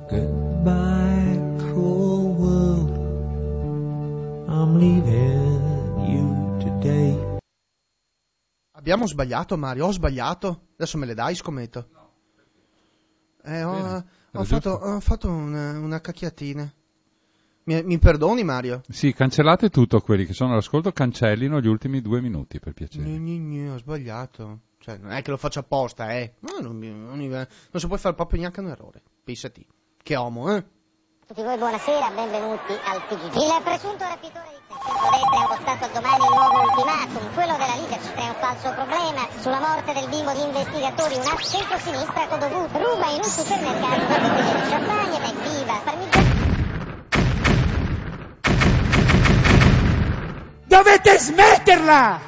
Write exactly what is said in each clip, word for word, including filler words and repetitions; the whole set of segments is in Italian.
Goodbye, cruel world, I'm leaving you today. Abbiamo sbagliato, Mario, ho sbagliato. Adesso me le dai, scommetto. Eh, ho, Bene, ho fatto, ho fatto una, una cacchiatina. Mi, mi perdoni, Mario? Sì, cancellate tutto, quelli che sono all'ascolto, cancellino gli ultimi due minuti, per piacere. Gni, gni, gni, ho sbagliato. Cioè, non è che lo faccio apposta, eh. No, non, mi- non, mi- non si può fare proprio neanche un errore. Pensati. Che uomo, eh. Tutti voi buonasera, benvenuti al T G G. Il presunto rapitore di centrodestra ha impostato a domani il nuovo ultimatum, quello della leader. C'è un falso problema sulla morte del bimbo di investigatori, una centrosinistra codovuta, ruba in un supermercato una bottiglia di champagne, evviva, parmigiano. Dovete smetterla!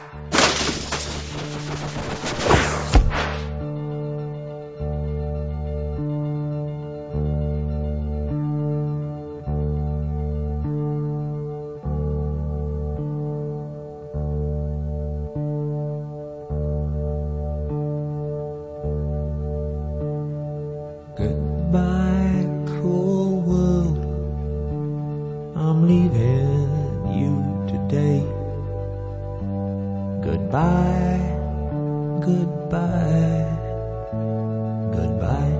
Goodbye, cruel world, I'm leaving you today. Goodbye, goodbye, goodbye.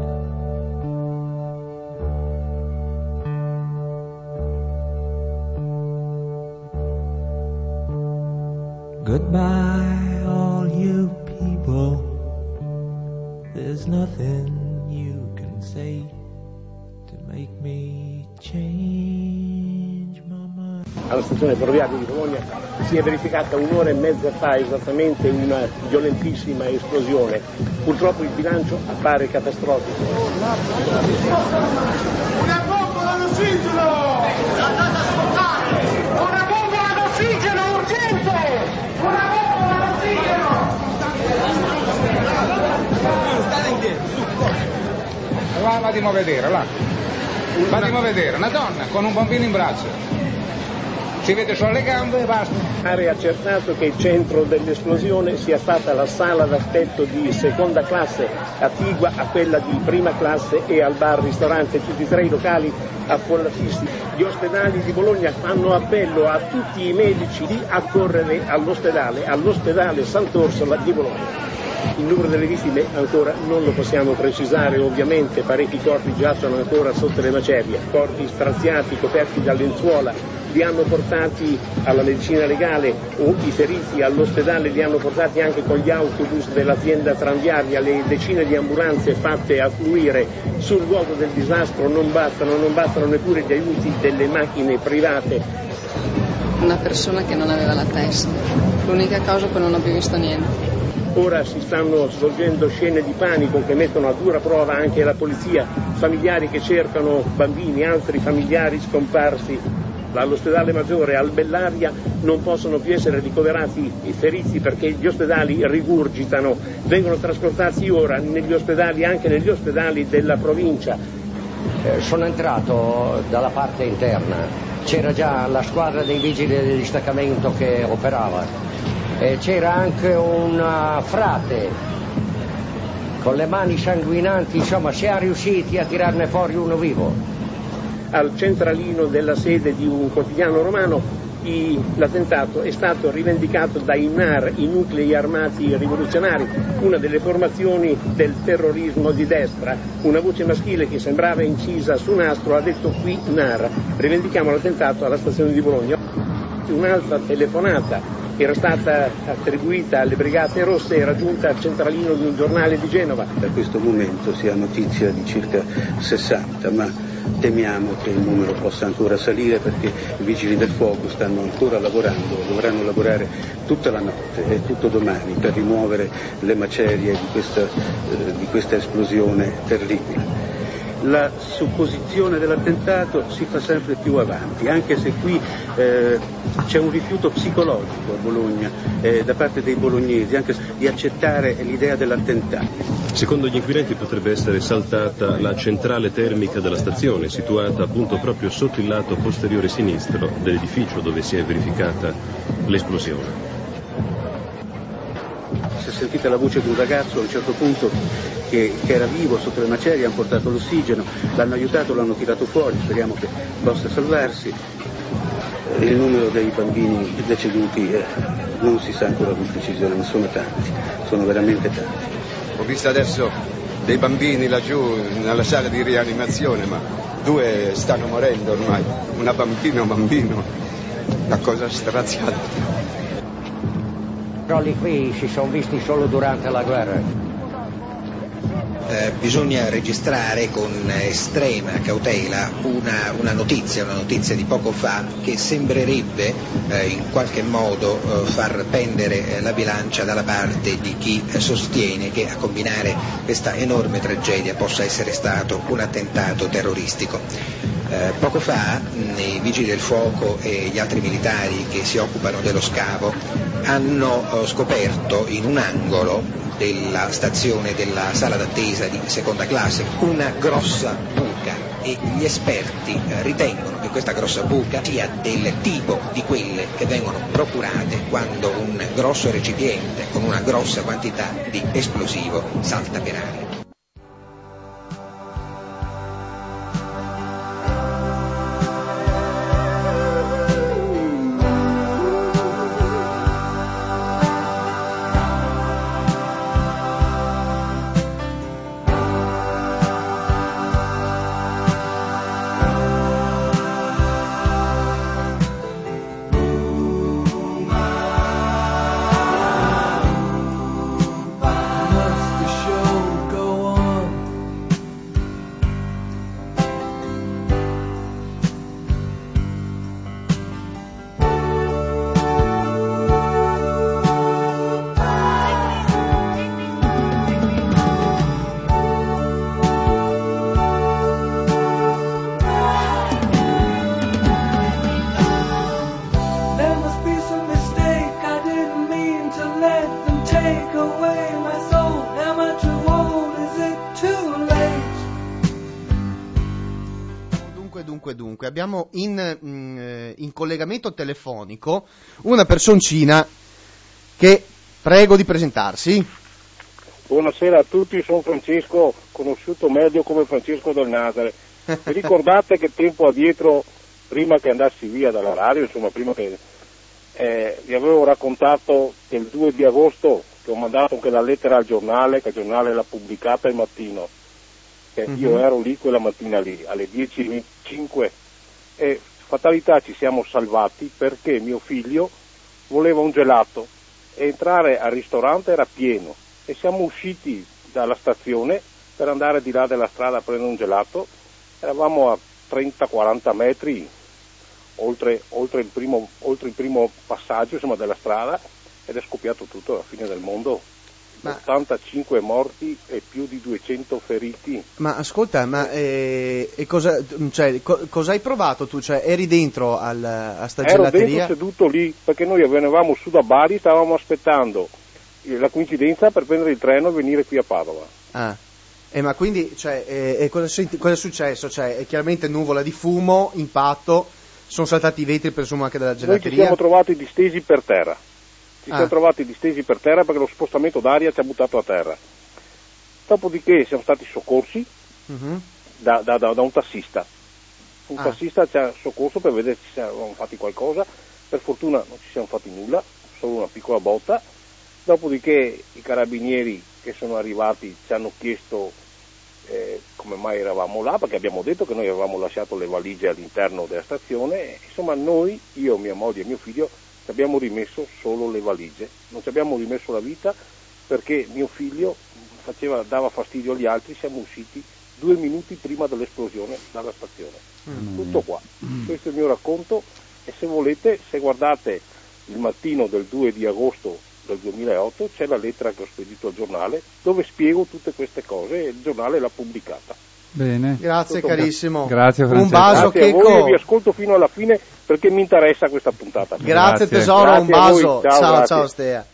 Goodbye, all you people. There's nothing you can say to make me change my mind. Alla stazione ferroviaria di Bologna si è verificata un'ora e mezza fa esattamente una violentissima esplosione. Purtroppo il bilancio appare catastrofico. Una bomba all'ossigeno! La casa scottare! Una bomba all'ossigeno, urgente! Una bomba all'ossigeno! Là, vadimo a vedere, là. Vadimo a vedere, una donna con un bambino in braccio. Si vede solo le gambe e basta. È accertato che il centro dell'esplosione sia stata la sala d'aspetto di seconda classe, attigua a quella di prima classe e al bar-ristorante, tutti e tre i locali affollatissimi. Gli ospedali di Bologna fanno appello a tutti i medici di accorrere all'ospedale, all'ospedale Sant'Orsola di Bologna. Il numero delle vittime ancora non lo possiamo precisare, ovviamente parecchi corpi giacciono ancora sotto le macerie, corpi straziati, coperti da lenzuola, li hanno portati alla medicina legale o i feriti all'ospedale li hanno portati anche con gli autobus dell'azienda tranviaria. Le decine di ambulanze fatte affluire sul luogo del disastro non bastano, non bastano neppure gli aiuti delle macchine private. Una persona che non aveva la testa, l'unica cosa poi non ho più visto niente. Ora si stanno svolgendo scene di panico che mettono a dura prova anche la polizia, familiari che cercano bambini, altri familiari scomparsi. All'ospedale maggiore al Bellaria non possono più essere ricoverati i feriti perché gli ospedali rigurgitano, vengono trasportati ora negli ospedali, anche negli ospedali della provincia. Eh, sono entrato dalla parte interna, c'era già la squadra dei vigili del distaccamento che operava, e c'era anche un frate con le mani sanguinanti, insomma siamo riusciti a tirarne fuori uno vivo. Al centralino della sede di un quotidiano romano i, l'attentato è stato rivendicato dai N A R, i nuclei armati rivoluzionari, una delle formazioni del terrorismo di destra. Una voce maschile che sembrava incisa su nastro ha detto qui N A R, rivendichiamo l'attentato alla stazione di Bologna. Un'altra telefonata era stata attribuita alle Brigate Rosse e raggiunta al centralino di un giornale di Genova. Da questo momento si ha notizia di circa sessanta, ma temiamo che il numero possa ancora salire perché i vigili del fuoco stanno ancora lavorando, dovranno lavorare tutta la notte e tutto domani per rimuovere le macerie di questa, eh, di questa esplosione terribile. La supposizione dell'attentato si fa sempre più avanti, anche se qui eh, c'è un rifiuto psicologico a Bologna eh, da parte dei bolognesi, anche di accettare l'idea dell'attentato. Secondo gli inquirenti potrebbe essere saltata la centrale termica della stazione, situata appunto proprio sotto il lato posteriore sinistro dell'edificio dove si è verificata l'esplosione. Si è sentita la voce di un ragazzo a un certo punto che, che era vivo sotto le macerie, hanno portato l'ossigeno, l'hanno aiutato, l'hanno tirato fuori, speriamo che possa salvarsi. Il numero dei bambini deceduti eh, non si sa ancora con precisione, ma sono tanti, sono veramente tanti. Ho visto adesso dei bambini laggiù nella sala di rianimazione, ma due stanno morendo ormai, una bambina e un bambino, una cosa straziante. Crolli qui si sono visti solo durante la guerra. Eh, bisogna registrare con estrema cautela una, una notizia, una notizia di poco fa che sembrerebbe eh, in qualche modo eh, far pendere eh, la bilancia dalla parte di chi eh, sostiene che a combinare questa enorme tragedia possa essere stato un attentato terroristico. Eh, poco fa mh, i vigili del fuoco e gli altri militari che si occupano dello scavo hanno eh, scoperto in un angolo della stazione della sala d'attesa di seconda classe una grossa buca e gli esperti eh, ritengono che questa grossa buca sia del tipo di quelle che vengono procurate quando un grosso recipiente con una grossa quantità di esplosivo salta per aria. Abbiamo in, in, in collegamento telefonico una personcina che prego di presentarsi. Buonasera a tutti, sono Francesco, conosciuto meglio come Francesco del Nazare. Vi ricordate che tempo addietro, prima che andassi via dalla radio, insomma prima che eh, vi avevo raccontato che il due di agosto che ho mandato anche la lettera al giornale, che il giornale l'ha pubblicata al mattino, che mm-hmm. io ero lì quella mattina lì alle dieci e venticinque. E fatalità ci siamo salvati perché mio figlio voleva un gelato e entrare al ristorante era pieno e siamo usciti dalla stazione per andare di là della strada a prendere un gelato. Eravamo a trenta quaranta metri oltre, oltre, il primo, oltre il primo passaggio insomma, della strada ed è scoppiato tutto, la fine del mondo. Ma... ottantacinque morti e più di duecento feriti. Ma ascolta, ma eh, e cosa, cioè, co- cosa hai provato tu? Cioè, eri dentro al, a sta Ero gelateria? Dentro seduto lì perché noi venivamo su da Bari, stavamo aspettando la coincidenza per prendere il treno e venire qui a Padova. Ah, e ma quindi cioè, eh, e cosa, cosa è successo? Cioè, è chiaramente nuvola di fumo, impatto, sono saltati i vetri presumo anche della gelateria? Noi ci siamo trovati distesi per terra. Ci ah. siamo trovati distesi per terra perché lo spostamento d'aria ci ha buttato a terra. Dopodiché siamo stati soccorsi uh-huh. da, da, da, da un tassista. Un ah. tassista ci ha soccorso per vedere se ci siamo fatti qualcosa. Per fortuna non ci siamo fatti nulla, solo una piccola botta. Dopodiché i carabinieri che sono arrivati ci hanno chiesto eh, come mai eravamo là, perché abbiamo detto che noi avevamo lasciato le valigie all'interno della stazione. Insomma noi, io, mia moglie e mio figlio, ci abbiamo rimesso solo le valigie, non ci abbiamo rimesso la vita perché mio figlio faceva, dava fastidio agli altri, siamo usciti due minuti prima dell'esplosione dalla stazione. Mm. Tutto qua, mm. questo è il mio racconto e se volete, se guardate il mattino del due di agosto del duemilaotto c'è la lettera che ho spedito al giornale dove spiego tutte queste cose e il giornale l'ha pubblicata. Bene. Grazie Tutto carissimo. Grazie Francesco. Un bacio Grazie a voi, vi ascolto fino alla fine perché mi interessa questa puntata. Grazie, grazie. tesoro, grazie un bacio. Ciao, ciao, grazie. ciao Stea.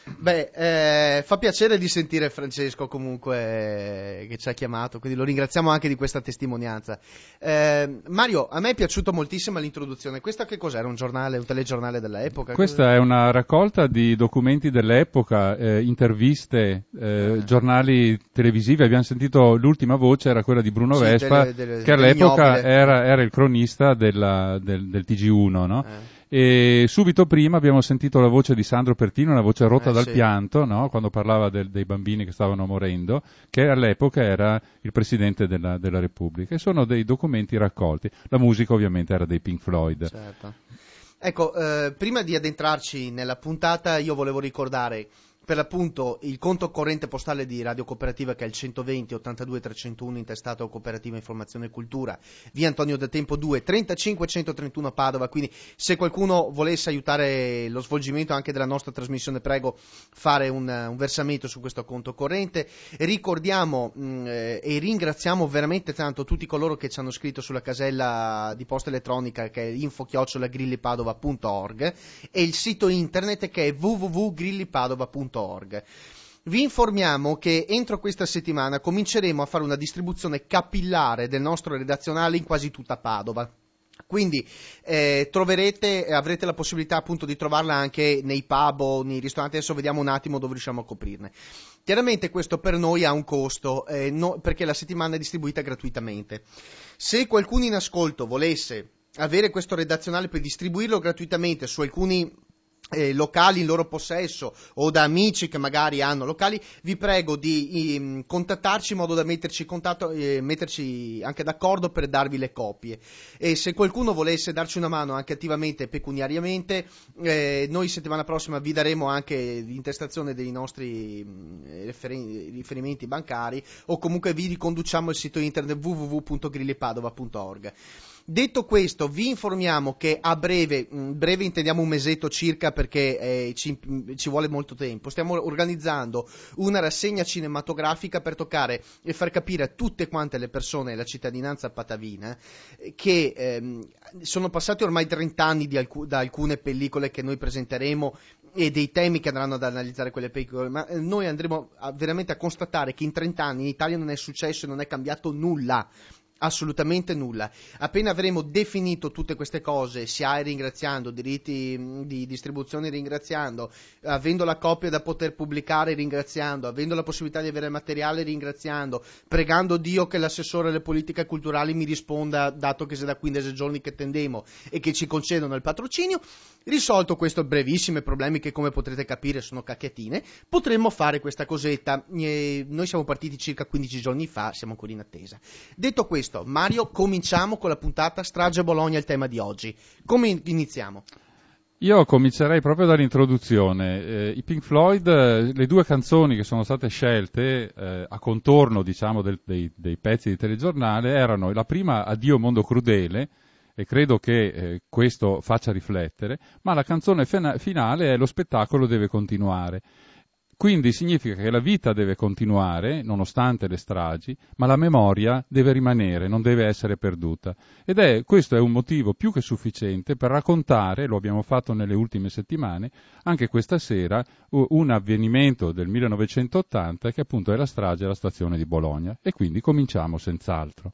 Beh, eh, fa piacere di sentire Francesco comunque eh, che ci ha chiamato, quindi lo ringraziamo anche di questa testimonianza. Eh, Mario, a me è piaciuto moltissimo l'introduzione. Questa che cos'era? Un giornale, un telegiornale dell'epoca? Questa è una raccolta di documenti dell'epoca, eh, interviste, eh, giornali televisivi. Abbiamo sentito l'ultima voce, era quella di Bruno Sì, Vespa, delle- delle- che all'epoca dell'ignobile. era, era il cronista della- del, del T G uno, no? Eh. E subito prima abbiamo sentito la voce di Sandro Pertini, una voce rotta Eh, dal sì. pianto, no? Quando parlava del- dei bambini che stavano morendo, che all'epoca era il Presidente della, della Repubblica. E sono dei documenti raccolti. La musica ovviamente era dei Pink Floyd. Certo. Ecco, eh, prima di addentrarci nella puntata, io volevo ricordare per l'appunto il conto corrente postale di Radio Cooperativa, che è il centoventi ottantadue trecentouno, intestato Cooperativa Informazione e Cultura, via Antonio da Tempo due, trentacinque centotrentuno a Padova. Quindi se qualcuno volesse aiutare lo svolgimento anche della nostra trasmissione, prego fare un, un versamento su questo conto corrente. Ricordiamo mh, eh, e ringraziamo veramente tanto tutti coloro che ci hanno scritto sulla casella di posta elettronica, che è info chiocciola grillipadova punto org, e il sito internet che è w w w punto grillipadova punto org. Vi informiamo che entro questa settimana cominceremo a fare una distribuzione capillare del nostro redazionale in quasi tutta Padova. Quindi eh, troverete, avrete la possibilità appunto di trovarla anche nei pub o nei ristoranti. Adesso vediamo un attimo dove riusciamo a coprirne. Chiaramente questo per noi ha un costo, eh, no, perché la settimana è distribuita gratuitamente. Se qualcuno in ascolto volesse avere questo redazionale per distribuirlo gratuitamente su alcuni Eh, locali in loro possesso o da amici che magari hanno locali, vi prego di ehm, contattarci in modo da metterci in contatto, eh, metterci anche d'accordo per darvi le copie. E se qualcuno volesse darci una mano anche attivamente e pecuniariamente, eh, noi settimana prossima vi daremo anche l'intestazione dei nostri mh, referen- riferimenti bancari, o comunque vi riconduciamo il sito internet w w w punto grillipadova punto org. Detto questo, vi informiamo che a breve, breve intendiamo un mesetto circa, perché eh, ci, ci vuole molto tempo, stiamo organizzando una rassegna cinematografica per toccare e far capire a tutte quante le persone della cittadinanza patavina eh, che ehm, sono passati ormai trenta anni di alc- da alcune pellicole che noi presenteremo e dei temi che andranno ad analizzare quelle pellicole, ma eh, noi andremo a, veramente a constatare che in trenta anni in Italia non è successo e non è cambiato nulla. Assolutamente nulla. Appena avremo definito tutte queste cose, S I A E ringraziando, diritti mh, di distribuzione ringraziando, avendo la copia da poter pubblicare ringraziando, avendo la possibilità di avere materiale ringraziando, pregando Dio che l'assessore alle politiche culturali mi risponda, dato che se da quindici giorni che tendemo e che ci concedono il patrocinio, risolto questo brevissimi problemi che come potrete capire sono cacchiatine, potremmo fare questa cosetta. E noi siamo partiti circa quindici giorni fa, siamo ancora in attesa. Detto questo, Mario, cominciamo con la puntata Strage Bologna, il tema di oggi. Come iniziamo? Io comincerei proprio dall'introduzione. Eh, I Pink Floyd, eh, le due canzoni che sono state scelte eh, a contorno, diciamo, del, dei, dei pezzi di telegiornale erano la prima Addio Mondo Crudele, e credo che eh, questo faccia riflettere, ma la canzone fena- finale è Lo spettacolo deve continuare. Quindi significa che la vita deve continuare, nonostante le stragi, ma la memoria deve rimanere, non deve essere perduta. Ed è, questo è un motivo più che sufficiente per raccontare, lo abbiamo fatto nelle ultime settimane, anche questa sera, un avvenimento del millenovecentottanta che appunto è la strage alla stazione di Bologna. E quindi cominciamo senz'altro.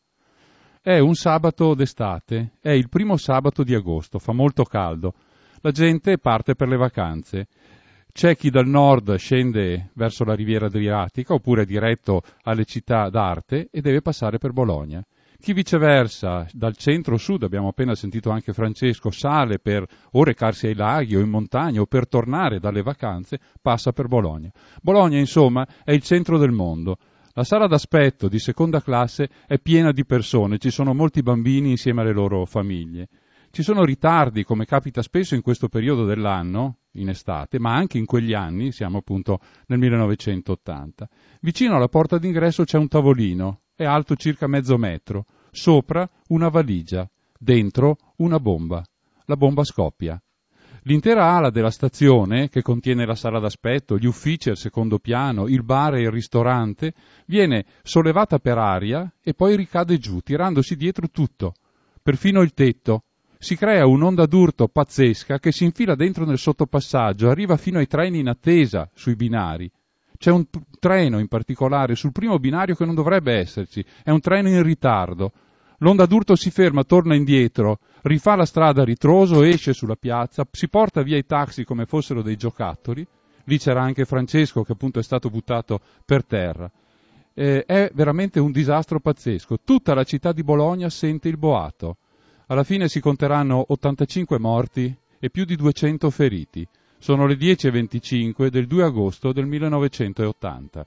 È un sabato d'estate, è il primo sabato di agosto, fa molto caldo. La gente parte per le vacanze. C'è chi dal nord scende verso la riviera adriatica oppure diretto alle città d'arte e deve passare per Bologna. Chi viceversa dal centro-sud, abbiamo appena sentito anche Francesco, sale per o recarsi ai laghi o in montagna o per tornare dalle vacanze, passa per Bologna. Bologna, insomma, è il centro del mondo. La sala d'aspetto di seconda classe è piena di persone, ci sono molti bambini insieme alle loro famiglie. Ci sono ritardi, come capita spesso in questo periodo dell'anno, in estate, ma anche in quegli anni, siamo appunto nel millenovecentottanta. Vicino alla porta d'ingresso c'è un tavolino, è alto circa mezzo metro, sopra una valigia, dentro una bomba. La bomba scoppia. L'intera ala della stazione, che contiene la sala d'aspetto, gli uffici al secondo piano, il bar e il ristorante, viene sollevata per aria e poi ricade giù, tirandosi dietro tutto, perfino il tetto, si crea un'onda d'urto pazzesca che si infila dentro nel sottopassaggio, arriva fino ai treni in attesa sui binari. C'è un t- treno in particolare sul primo binario che non dovrebbe esserci, è un treno in ritardo. L'onda d'urto si ferma, torna indietro, rifà la strada a ritroso, esce sulla piazza, si porta via i taxi come fossero dei giocattoli. Lì c'era anche Francesco che appunto è stato buttato per terra. Eh, è veramente un disastro pazzesco. Tutta la città di Bologna sente il boato. Alla fine si conteranno ottantacinque morti e più di duecento feriti. Sono le dieci e venticinque del due agosto del millenovecentottanta.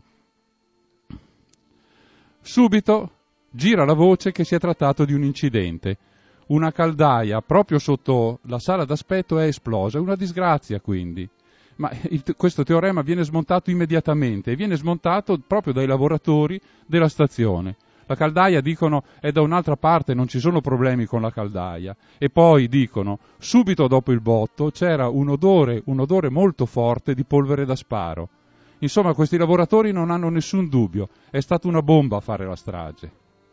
Subito gira la voce che si è trattato di un incidente. Una caldaia proprio sotto la sala d'aspetto è esplosa, una disgrazia quindi. Ma il, questo teorema viene smontato immediatamente e viene smontato proprio dai lavoratori della stazione. La caldaia, dicono, è da un'altra parte, non ci sono problemi con la caldaia. E poi dicono, subito dopo il botto c'era un odore, un odore molto forte di polvere da sparo. Insomma, questi lavoratori non hanno nessun dubbio, è stata una bomba a fare la strage.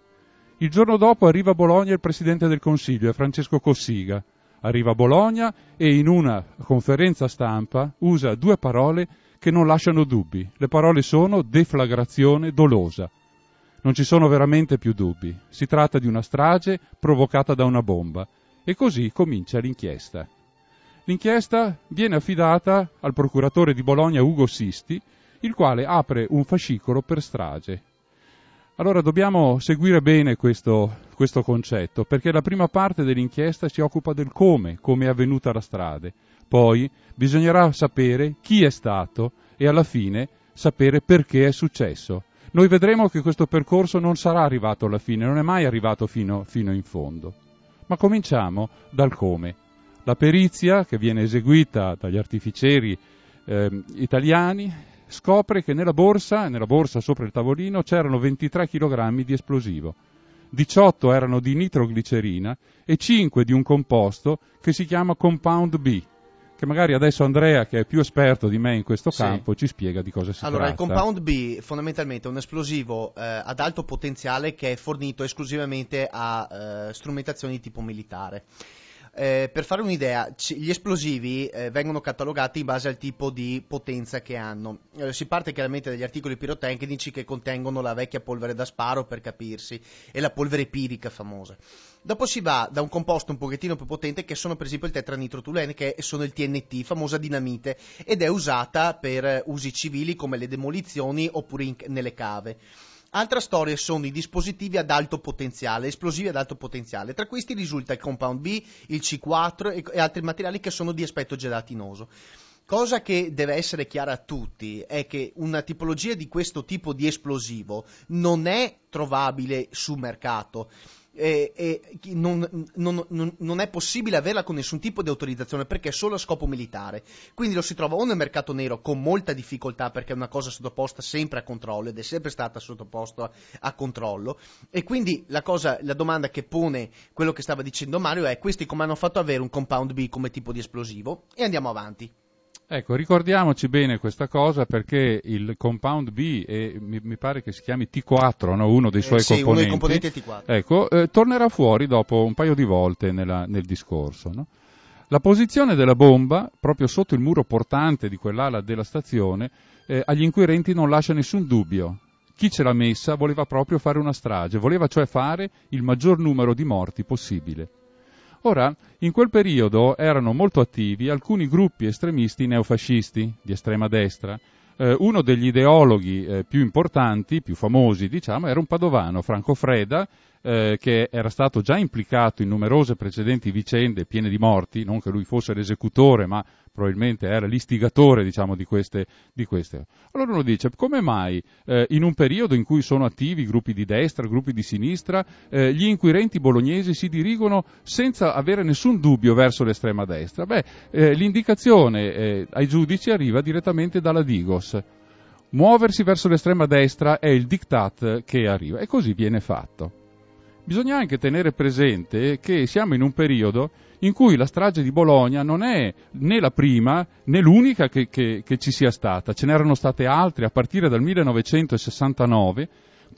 Il giorno dopo arriva a Bologna il Presidente del Consiglio, Francesco Cossiga. Arriva a Bologna e in una conferenza stampa usa due parole che non lasciano dubbi. Le parole sono deflagrazione dolosa. Non ci sono veramente più dubbi. Si tratta di una strage provocata da una bomba. E così comincia l'inchiesta. L'inchiesta viene affidata al procuratore di Bologna Ugo Sisti, il quale apre un fascicolo per strage. Allora dobbiamo seguire bene questo, questo concetto, perché la prima parte dell'inchiesta si occupa del come, come è avvenuta la strage. Poi bisognerà sapere chi è stato e alla fine sapere perché è successo. Noi vedremo che questo percorso non sarà arrivato alla fine, non è mai arrivato fino, fino in fondo. Ma cominciamo dal come. La perizia che viene eseguita dagli artificieri eh, italiani scopre che nella borsa, nella borsa sopra il tavolino, c'erano ventitré chilogrammi di esplosivo. diciotto erano di nitroglicerina e cinque di un composto che si chiama Compound B, che magari adesso Andrea, che è più esperto di me in questo sì. campo, ci spiega di cosa si allora, tratta. Allora, il Compound B fondamentalmente è un esplosivo eh, ad alto potenziale che è fornito esclusivamente a eh, strumentazioni di tipo militare. Eh, per fare un'idea, c- gli esplosivi eh, vengono catalogati in base al tipo di potenza che hanno. Eh, si parte chiaramente dagli articoli pirotecnici che contengono la vecchia polvere da sparo, per capirsi, e la polvere pirica famosa. Dopo si va da un composto un pochettino più potente, che sono per esempio il tetranitrotolene, che sono il T N T, famosa dinamite, ed è usata per usi civili come le demolizioni oppure in- nelle cave. Altra storia sono i dispositivi ad alto potenziale, esplosivi ad alto potenziale. Tra questi risulta il Compound B, il C quattro e, e altri materiali che sono di aspetto gelatinoso. Cosa che deve essere chiara a tutti è che una tipologia di questo tipo di esplosivo non è trovabile sul mercato. E, e non, non, non, non è possibile averla con nessun tipo di autorizzazione, perché è solo a scopo militare. Quindi lo si trova o nel mercato nero con molta difficoltà, perché è una cosa sottoposta sempre a controllo ed è sempre stata sottoposta a, a controllo. E quindi la cosa, la domanda che pone quello che stava dicendo Mario è: questi come hanno fatto ad avere un Compound B come tipo di esplosivo? E andiamo avanti. Ecco, ricordiamoci bene questa cosa, perché il Compound B, è, mi, mi pare che si chiami T quattro, no? uno dei suoi eh, sì, componenti, uno dei componenti è T quattro. Ecco, eh, tornerà fuori dopo un paio di volte nella, nel discorso. No? La posizione della bomba, proprio sotto il muro portante di quell'ala della stazione, eh, agli inquirenti non lascia nessun dubbio. Chi ce l'ha messa voleva proprio fare una strage, voleva cioè fare il maggior numero di morti possibile. Ora, in quel periodo erano molto attivi alcuni gruppi estremisti neofascisti di estrema destra. Eh, uno degli ideologhi eh, più importanti, più famosi, diciamo, era un padovano, Franco Freda, eh, che era stato già implicato in numerose precedenti vicende piene di morti, non che lui fosse l'esecutore, ma probabilmente era l'istigatore, diciamo, di queste, di queste. Allora uno dice, come mai eh, in un periodo in cui sono attivi gruppi di destra, gruppi di sinistra, eh, gli inquirenti bolognesi si dirigono senza avere nessun dubbio verso l'estrema destra? Beh, eh, l'indicazione eh, ai giudici arriva direttamente dalla Digos. Muoversi verso l'estrema destra è il diktat che arriva, e così viene fatto. Bisogna anche tenere presente che siamo in un periodo in cui la strage di Bologna non è né la prima né l'unica che, che, che ci sia stata. Ce n'erano state altre a partire dal millenovecentosessantanove,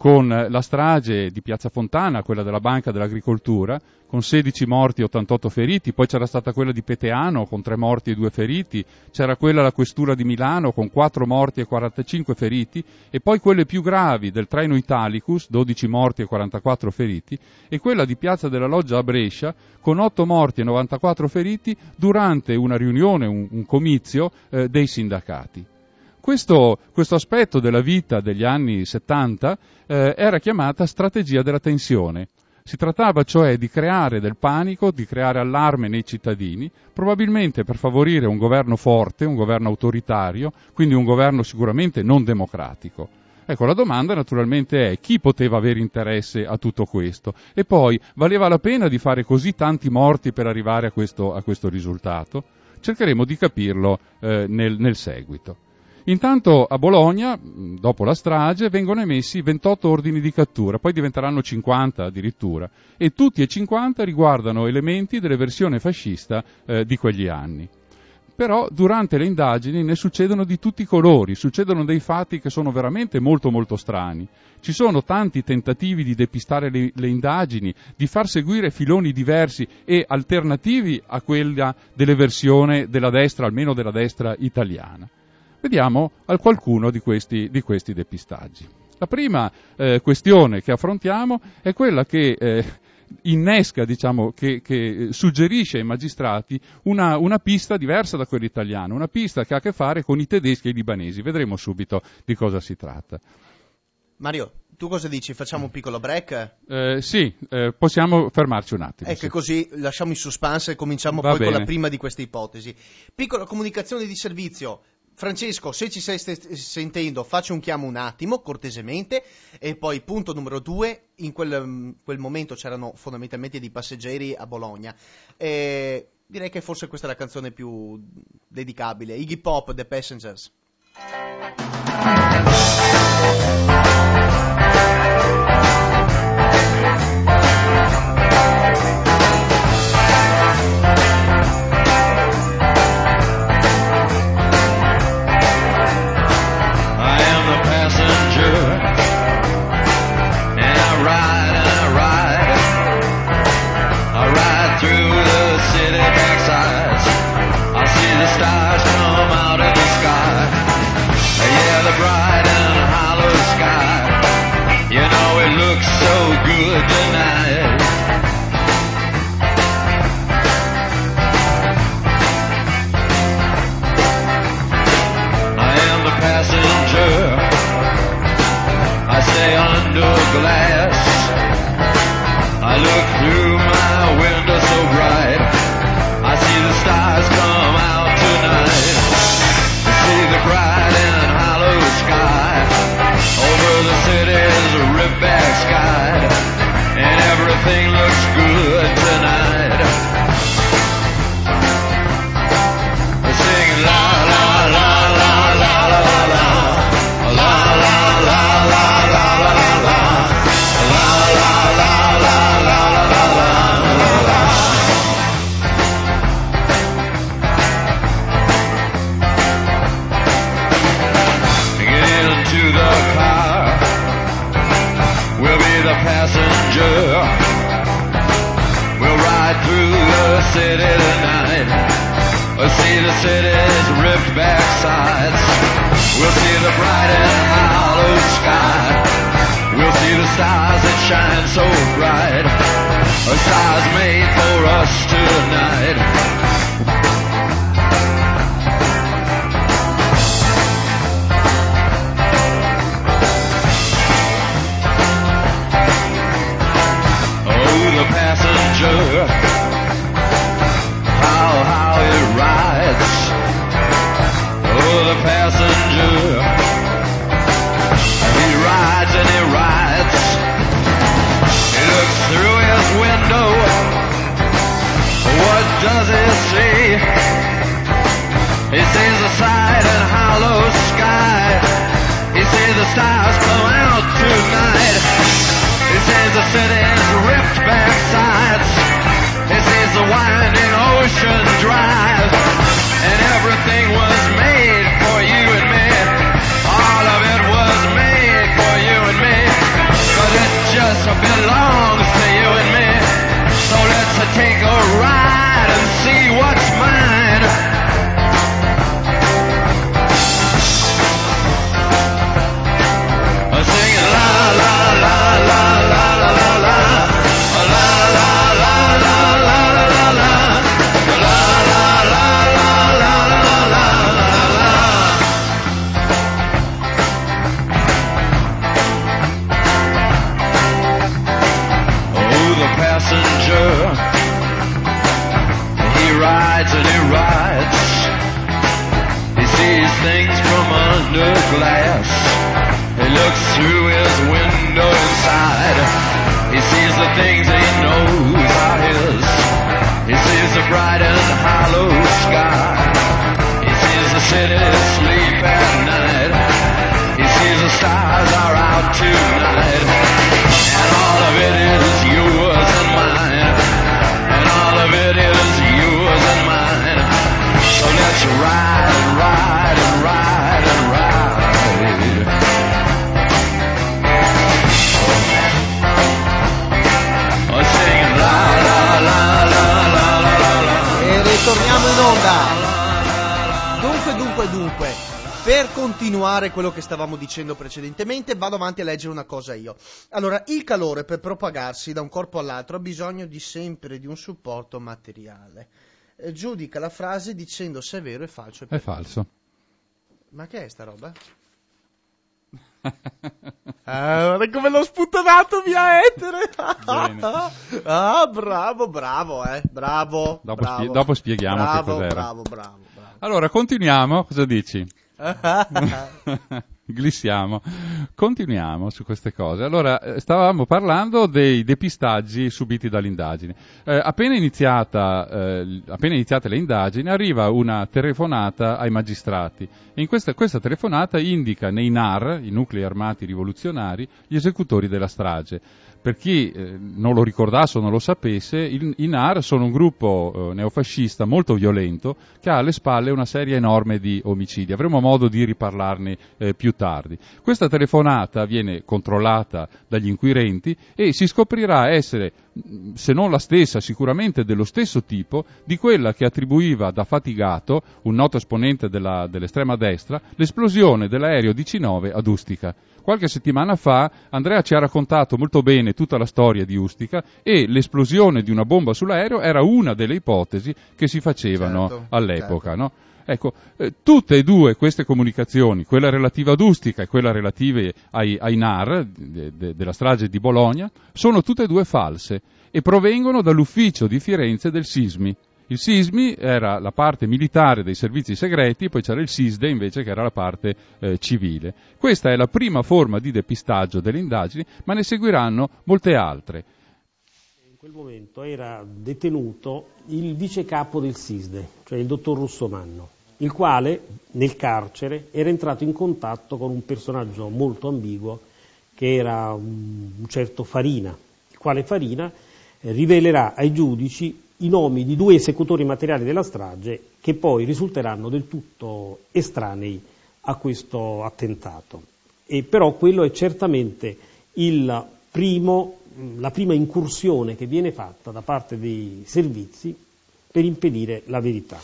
con la strage di Piazza Fontana, quella della Banca dell'Agricoltura, con sedici morti e ottantotto feriti, poi c'era stata quella di Peteano con tre morti e due feriti, c'era quella alla Questura di Milano con quattro morti e quarantacinque feriti, e poi quelle più gravi del treno Italicus, dodici morti e quarantaquattro feriti, e quella di Piazza della Loggia a Brescia con otto morti e novantaquattro feriti durante una riunione, un, un comizio eh, dei sindacati. Questo, questo aspetto della vita degli anni settanta eh, era chiamata strategia della tensione. Si trattava cioè di creare del panico, di creare allarme nei cittadini, probabilmente per favorire un governo forte, un governo autoritario, quindi un governo sicuramente non democratico. Ecco, la domanda naturalmente è: chi poteva avere interesse a tutto questo? E poi, valeva la pena di fare così tanti morti per arrivare a questo, a questo risultato? Cercheremo di capirlo eh, nel, nel seguito. Intanto a Bologna, dopo la strage, vengono emessi ventotto ordini di cattura, poi diventeranno cinquanta addirittura, e tutti e cinquanta riguardano elementi della versione fascista eh, di quegli anni. Però durante le indagini ne succedono di tutti i colori, succedono dei fatti che sono veramente molto molto strani. Ci sono tanti tentativi di depistare le, le indagini, di far seguire filoni diversi e alternativi a quella delle versioni della destra, almeno della destra italiana. Vediamo al qualcuno di questi, di questi depistaggi. La prima eh, questione che affrontiamo è quella che eh, innesca, diciamo, che, che suggerisce ai magistrati una, una pista diversa da quella italiana, una pista che ha a che fare con i tedeschi e i libanesi. Vedremo subito di cosa si tratta. Mario, tu cosa dici? Facciamo un piccolo break? Eh, sì, eh, possiamo fermarci un attimo. Ecco, sì. Così lasciamo il suspense e cominciamo Va poi bene. con la prima di queste ipotesi. Piccola comunicazione di servizio. Francesco, se ci stai st- sentendo, faccio un chiamo un attimo, cortesemente, e poi punto numero due, in quel, um, quel momento c'erano fondamentalmente dei passeggeri a Bologna. E direi che forse questa è la canzone più dedicabile, Iggy Pop, The Passengers. adventure. He rides and he rides. He sees things from under glass. He looks through his window inside. He sees the things he knows are his. He sees the bright and hollow sky. He sees the city sleep at night. He sees the stars are out tonight. And all of it is yours and mine. And all of it is yours and mine. So let's ride and ride and ride and ride. Oh, singing la la la la la la la. E ritorniamo in onda. Dunque, dunque, dunque, per continuare quello che stavamo dicendo precedentemente, vado avanti a leggere una cosa io. Allora, il calore per propagarsi da un corpo all'altro ha bisogno di sempre di un supporto materiale. Eh, giudica la frase dicendo se è vero o falso. È falso. Ma che è sta roba? Ah, guarda come l'ho sputtanato via etere. Ah, bravo, bravo, eh, bravo. Dopo, bravo. spie- dopo spieghiamo bravo, che cos'era. Bravo, bravo, bravo. Allora, continuiamo, cosa dici? Glissiamo. Continuiamo su queste cose. Allora, eh, stavamo parlando dei depistaggi subiti dall'indagine. Eh, appena iniziata, eh, appena iniziate le indagini, arriva una telefonata ai magistrati. E in questa, questa telefonata indica nei N A R, i nuclei armati rivoluzionari, gli esecutori della strage. Per chi eh, non lo ricordasse o non lo sapesse, il, i N A R sono un gruppo eh, neofascista molto violento che ha alle spalle una serie enorme di omicidi. Avremo modo di riparlarne eh, più tardi. Questa telefonata viene controllata dagli inquirenti e si scoprirà essere, se non la stessa, sicuramente dello stesso tipo di quella che attribuiva da Fatigato, un noto esponente della, dell'estrema destra, l'esplosione dell'aereo D C nove ad Ustica. Qualche settimana fa Andrea ci ha raccontato molto bene tutta la storia di Ustica e l'esplosione di una bomba sull'aereo era una delle ipotesi che si facevano certo, all'epoca, certo. no? Ecco, eh, tutte e due queste comunicazioni, quella relativa ad Ustica e quella relativa ai, ai N A R de, de, della strage di Bologna, sono tutte e due false e provengono dall'ufficio di Firenze del SISMI. Il SISMI era la parte militare dei servizi segreti, poi c'era il SISDE invece che era la parte eh, civile. Questa è la prima forma di depistaggio delle indagini, ma ne seguiranno molte altre. In quel momento era detenuto il vice capo del SISDE, cioè il dottor Russomanno, il quale nel carcere era entrato in contatto con un personaggio molto ambiguo che era un, un certo Farina, il quale Farina eh, rivelerà ai giudici i nomi di due esecutori materiali della strage che poi risulteranno del tutto estranei a questo attentato. E però quello è certamente il primo, la prima incursione che viene fatta da parte dei servizi per impedire la verità.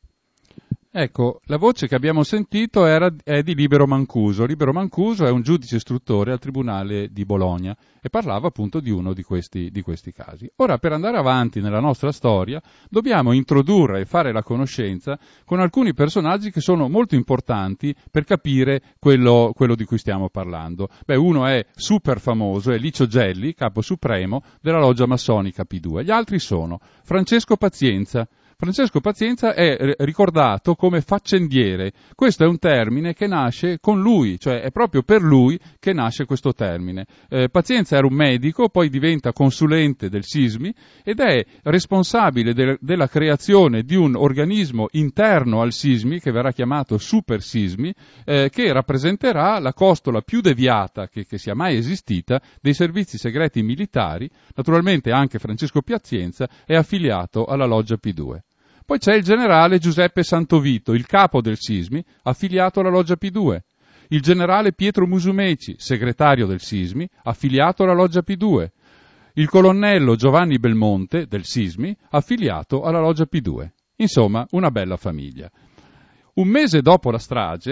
Ecco, la voce che abbiamo sentito era, è di Libero Mancuso. Libero Mancuso è un giudice istruttore al Tribunale di Bologna e parlava appunto di uno di questi, di questi casi. Ora, per andare avanti nella nostra storia, dobbiamo introdurre e fare la conoscenza con alcuni personaggi che sono molto importanti per capire quello, quello di cui stiamo parlando. Beh, uno è super famoso, è Licio Gelli, capo supremo della loggia massonica P due. Gli altri sono Francesco Pazienza. Francesco Pazienza è ricordato come faccendiere. Questo è un termine che nasce con lui, cioè è proprio per lui che nasce questo termine. Eh, Pazienza era un medico, poi diventa consulente del SISMI ed è responsabile de- della creazione di un organismo interno al SISMI che verrà chiamato Super SISMI, eh, che rappresenterà la costola più deviata che, che sia mai esistita dei servizi segreti militari. Naturalmente anche Francesco Pazienza è affiliato alla loggia P due. Poi c'è il generale Giuseppe Santovito, il capo del SISMI, affiliato alla loggia P due. Il generale Pietro Musumeci, segretario del SISMI, affiliato alla loggia P due. Il colonnello Giovanni Belmonte, del SISMI, affiliato alla loggia P due. Insomma, una bella famiglia. Un mese dopo la strage,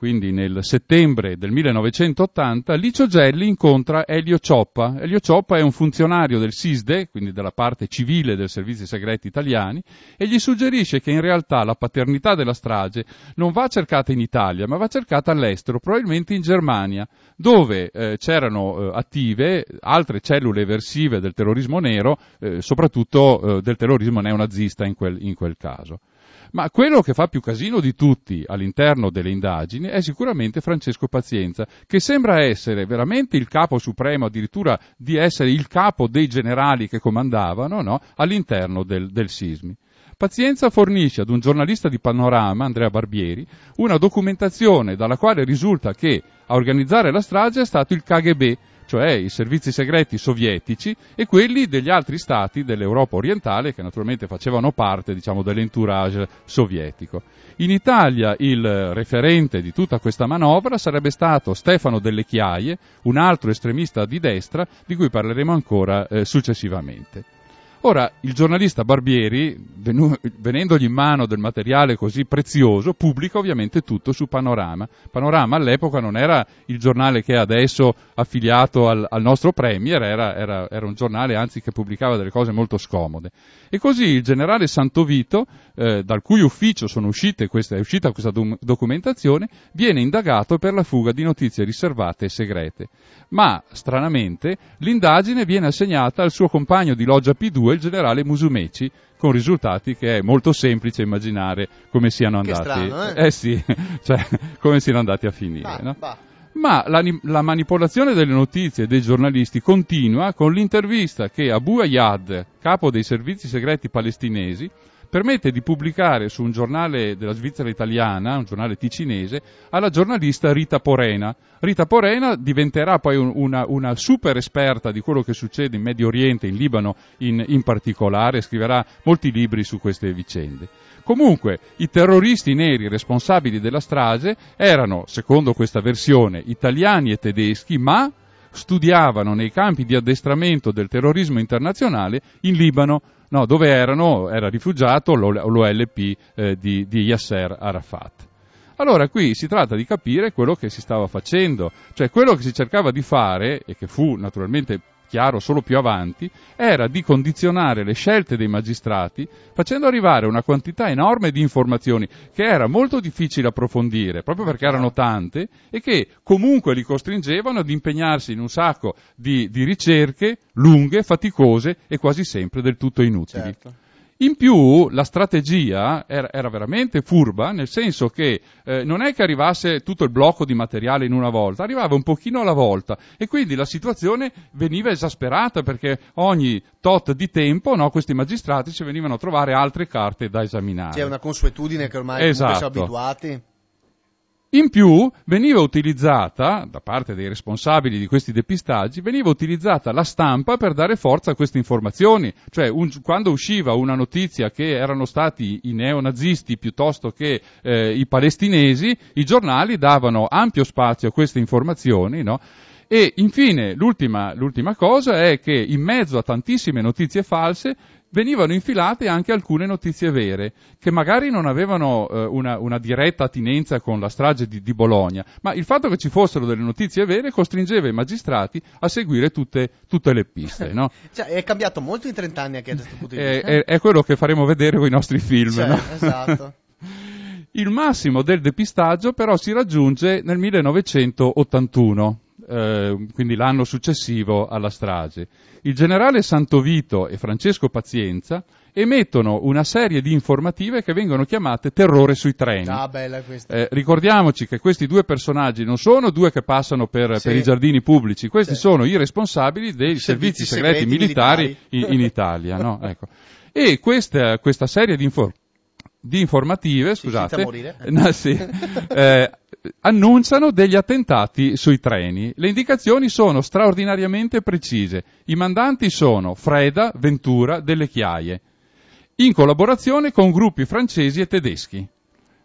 quindi nel settembre del millenovecentottanta, Licio Gelli incontra Elio Cioppa. Elio Cioppa è un funzionario del SISDE, quindi della parte civile dei servizi segreti italiani, e gli suggerisce che in realtà la paternità della strage non va cercata in Italia, ma va cercata all'estero, probabilmente in Germania, dove eh, c'erano eh, attive altre cellule eversive del terrorismo nero, eh, soprattutto eh, del terrorismo neonazista in quel, in quel caso. Ma quello che fa più casino di tutti all'interno delle indagini è sicuramente Francesco Pazienza, che sembra essere veramente il capo supremo, addirittura di essere il capo dei generali che comandavano, no, all'interno del, del SISMI. Pazienza fornisce ad un giornalista di Panorama, Andrea Barbieri, una documentazione dalla quale risulta che a organizzare la strage è stato il K G B, cioè i servizi segreti sovietici e quelli degli altri stati dell'Europa orientale che naturalmente facevano parte, diciamo, dell'entourage sovietico. In Italia il referente di tutta questa manovra sarebbe stato Stefano Delle Chiaie, un altro estremista di destra di cui parleremo ancora eh, successivamente. Ora, il giornalista Barbieri, venu- venendogli in mano del materiale così prezioso, pubblica ovviamente tutto su Panorama. Panorama all'epoca non era il giornale che è adesso affiliato al, al nostro Premier, era, era, era un giornale anzi che pubblicava delle cose molto scomode. E così il generale Santovito, eh, dal cui ufficio sono uscite queste, è uscita questa do- documentazione, viene indagato per la fuga di notizie riservate e segrete. Ma, stranamente, l'indagine viene assegnata al suo compagno di loggia P due, il generale Musumeci, con risultati che è molto semplice immaginare come siano andati. Che strano, eh? Eh sì, cioè come siano andati a finire, bah, no? bah. Ma la, la manipolazione delle notizie dei giornalisti continua con l'intervista che Abu Ayyad, capo dei servizi segreti palestinesi, permette di pubblicare su un giornale della Svizzera italiana, un giornale ticinese, alla giornalista Rita Porena. Rita Porena diventerà poi un, una, una super esperta di quello che succede in Medio Oriente, in Libano in, in particolare, scriverà molti libri su queste vicende. Comunque, i terroristi neri responsabili della strage erano, secondo questa versione, italiani e tedeschi, ma studiavano nei campi di addestramento del terrorismo internazionale in Libano, no, dove erano, era rifugiato l'O L P eh, di, di Yasser Arafat. Allora qui si tratta di capire quello che si stava facendo, cioè quello che si cercava di fare, e che fu naturalmente chiaro solo più avanti, era di condizionare le scelte dei magistrati facendo arrivare una quantità enorme di informazioni che era molto difficile approfondire, proprio perché erano tante, e che comunque li costringevano ad impegnarsi in un sacco di, di ricerche lunghe, faticose e quasi sempre del tutto inutili. Certo. In più la strategia era, era veramente furba, nel senso che eh, non è che arrivasse tutto il blocco di materiale in una volta, arrivava un pochino alla volta e quindi la situazione veniva esasperata perché ogni tot di tempo, no, questi magistrati si venivano a trovare altre carte da esaminare. C'è una consuetudine che ormai esatto. comunque siamo abituati. In più veniva utilizzata, da parte dei responsabili di questi depistaggi, veniva utilizzata la stampa per dare forza a queste informazioni, cioè un, quando usciva una notizia che erano stati i neonazisti piuttosto che eh, i palestinesi, i giornali davano ampio spazio a queste informazioni, no? E infine l'ultima, l'ultima cosa è che in mezzo a tantissime notizie false venivano infilate anche alcune notizie vere, che magari non avevano eh, una, una diretta attinenza con la strage di, di Bologna, ma il fatto che ci fossero delle notizie vere costringeva i magistrati a seguire tutte, tutte le piste, no? Cioè, è cambiato molto in trent'anni anche da questo punto di vista. È, è, è quello che faremo vedere con i nostri film, cioè, no? Esatto. Il massimo del depistaggio però si raggiunge nel millenovecentottantuno. Eh, quindi l'anno successivo alla strage. Il generale Santovito e Francesco Pazienza emettono una serie di informative che vengono chiamate terrore sui treni. Ah, bella questa. Eh, ricordiamoci che questi due personaggi non sono due che passano per, sì. per i giardini pubblici, questi sì. sono i responsabili dei servizi, servizi segreti, segreti militari, militari. In, in Italia. No? Ecco. E questa, questa serie di informazioni di informative, scusate, no, sì, eh, annunciano degli attentati sui treni. Le indicazioni sono straordinariamente precise. I mandanti sono Freda, Ventura, Delle Chiaie, in collaborazione con gruppi francesi e tedeschi.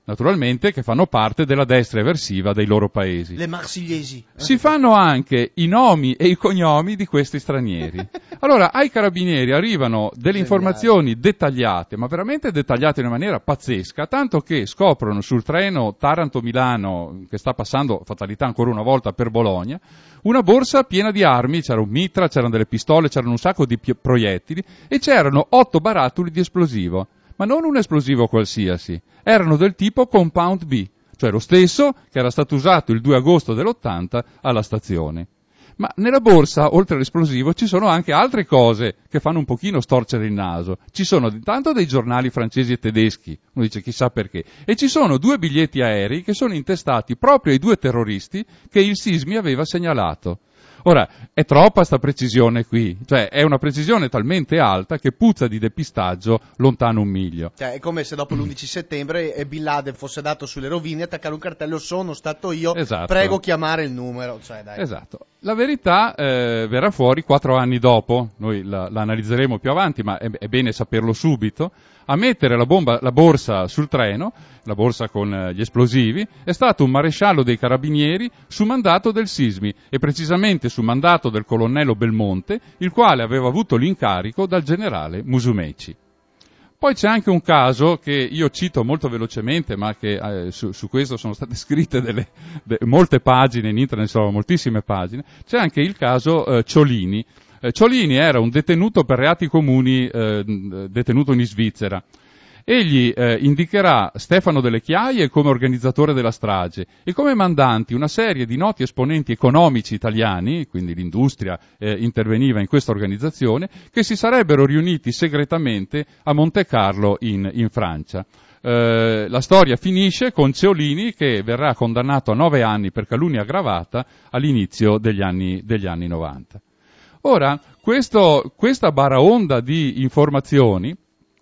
naturalmente, che fanno parte della destra eversiva dei loro paesi. Le marsigliesi. Si fanno anche i nomi e i cognomi di questi stranieri. Allora, ai carabinieri arrivano delle informazioni dettagliate, ma veramente dettagliate in una maniera pazzesca, tanto che scoprono sul treno Taranto-Milano, che sta passando, fatalità ancora una volta, per Bologna, una borsa piena di armi, c'era un mitra, c'erano delle pistole, c'erano un sacco di pi- proiettili e c'erano otto barattoli di esplosivo. Ma non un esplosivo qualsiasi, erano del tipo Compound B, cioè lo stesso che era stato usato il due agosto dell'ottanta alla stazione. Ma nella borsa, oltre all'esplosivo, ci sono anche altre cose che fanno un pochino storcere il naso. Ci sono intanto dei giornali francesi e tedeschi, uno dice chissà perché, e ci sono due biglietti aerei che sono intestati proprio ai due terroristi che il Sismi aveva segnalato. Ora, è troppa sta precisione qui, cioè è una precisione talmente alta che puzza di depistaggio lontano un miglio. Cioè, è come se dopo l'undici settembre e Bin Laden fosse dato sulle rovine, attaccare un cartello, sono stato io, esatto. Prego chiamare il numero. Cioè, dai. Esatto. La verità eh, verrà fuori quattro anni dopo, noi la, la analizzeremo più avanti, ma è, è bene saperlo subito. A mettere la, bomba, la borsa sul treno, la borsa con eh, gli esplosivi, è stato un maresciallo dei carabinieri su mandato del Sismi e precisamente su mandato del colonnello Belmonte, il quale aveva avuto l'incarico dal generale Musumeci. Poi c'è anche un caso che io cito molto velocemente, ma che eh, su, su questo sono state scritte delle, de, molte pagine, in internet sono moltissime pagine, c'è anche il caso eh, Ciolini. Eh, Ciolini era un detenuto per reati comuni, eh, detenuto in Svizzera. Egli eh, indicherà Stefano Delle Chiaie come organizzatore della strage e come mandanti una serie di noti esponenti economici italiani, quindi l'industria eh, interveniva in questa organizzazione, che si sarebbero riuniti segretamente a Monte Carlo in, in Francia. Eh, la storia finisce con Ciolini che verrà condannato a nove anni per calunnia aggravata all'inizio degli anni, degli anni novanta. Ora, questo, questa baraonda di informazioni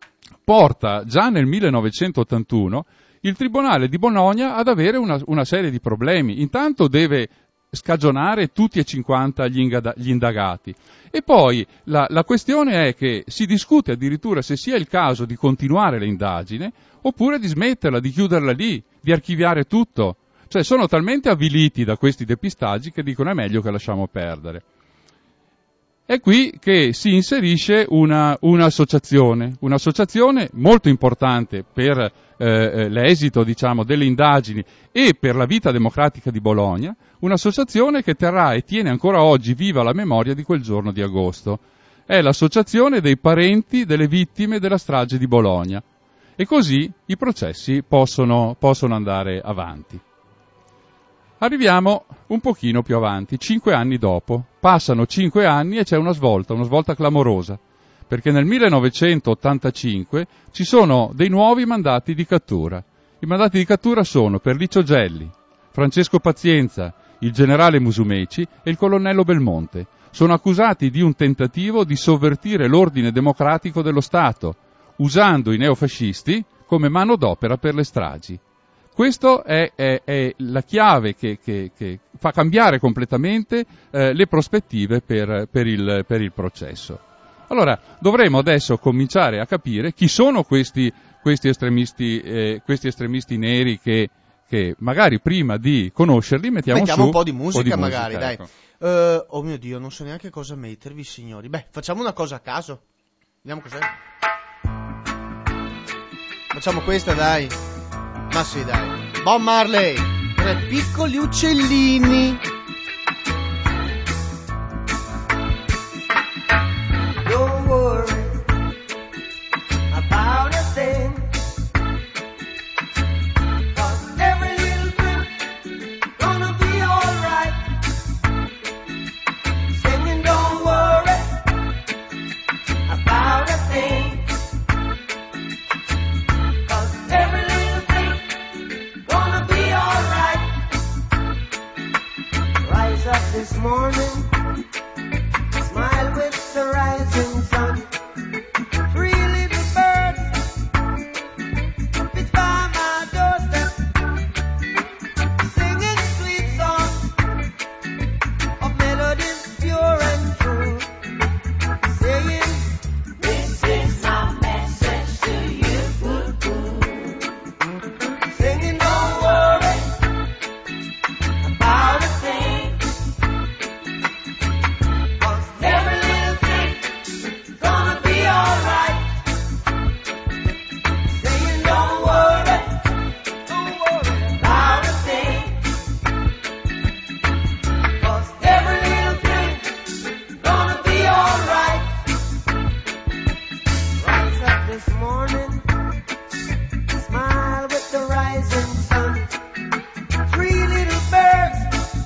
porta già nel millenovecentottantuno il Tribunale di Bologna ad avere una, una serie di problemi. Intanto deve scagionare tutti e cinquanta gli, ingada, gli indagati. E poi la, la questione è che si discute addirittura se sia il caso di continuare l'indagine oppure di smetterla, di chiuderla lì, di archiviare tutto. Cioè sono talmente avviliti da questi depistaggi che dicono è meglio che lasciamo perdere. È qui che si inserisce una, un'associazione, un'associazione molto importante per eh, l'esito, diciamo, delle indagini e per la vita democratica di Bologna, un'associazione che terrà e tiene ancora oggi viva la memoria di quel giorno di agosto. È l'associazione dei parenti delle vittime della strage di Bologna. E così i processi possono, possono andare avanti. Arriviamo un pochino più avanti, cinque anni dopo. Passano cinque anni e c'è una svolta, una svolta clamorosa, perché nel millenovecentottantacinque ci sono dei nuovi mandati di cattura. I mandati di cattura sono per Licio Gelli, Francesco Pazienza, il generale Musumeci e il colonnello Belmonte. Sono accusati di un tentativo di sovvertire l'ordine democratico dello Stato, usando i neofascisti come manodopera per le stragi. Questa è, è, è la chiave che, che, che fa cambiare completamente eh, le prospettive per, per, il, per il processo. Allora, dovremo adesso cominciare a capire chi sono questi, questi, estremisti, eh, questi estremisti neri che, che magari prima di conoscerli mettiamo, mettiamo su un po' di musica, po' di magari, musica, dai. ecco. Uh, oh mio Dio, non so neanche cosa mettervi, signori. Beh, facciamo una cosa a caso. Vediamo cos'è. Facciamo questa, dai. Ma sì, dai. Bob Marley, tre piccoli uccellini. Don't worry about a thing, 'cause every little thing gonna be alright. Singing, don't worry about a thing, 'cause every little thing gonna be alright. this morning. Smile with the rising sun. Three little birds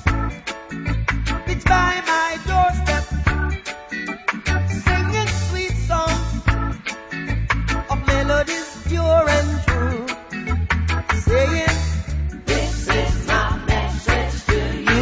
fits by my doorstep, singing sweet songs of melodies pure and true, saying, this is my message to you.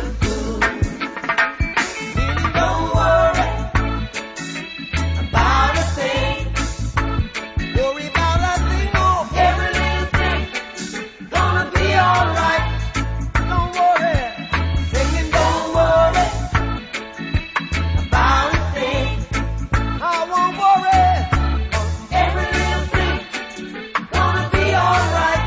Don't worry about a thing. Worry about a thing, oh, every little thing gonna be alright. Don't worry, singing, don't worry about a thing. I won't worry, 'cause every little thing gonna be alright.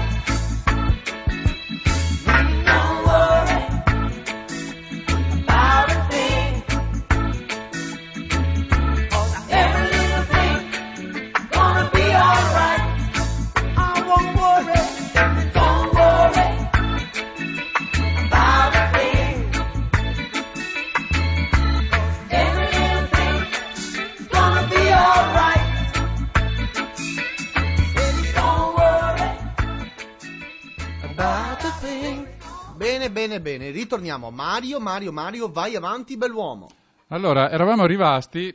Don't worry about a thing, 'cause every little thing gonna be alright. I won't worry, don't worry about a thing, 'cause every little thing gonna be alright. Don't worry About a thing. Bene, bene, bene. Ritorniamo. Mario, Mario, Mario, vai avanti, bell'uomo. Allora, eravamo arrivati.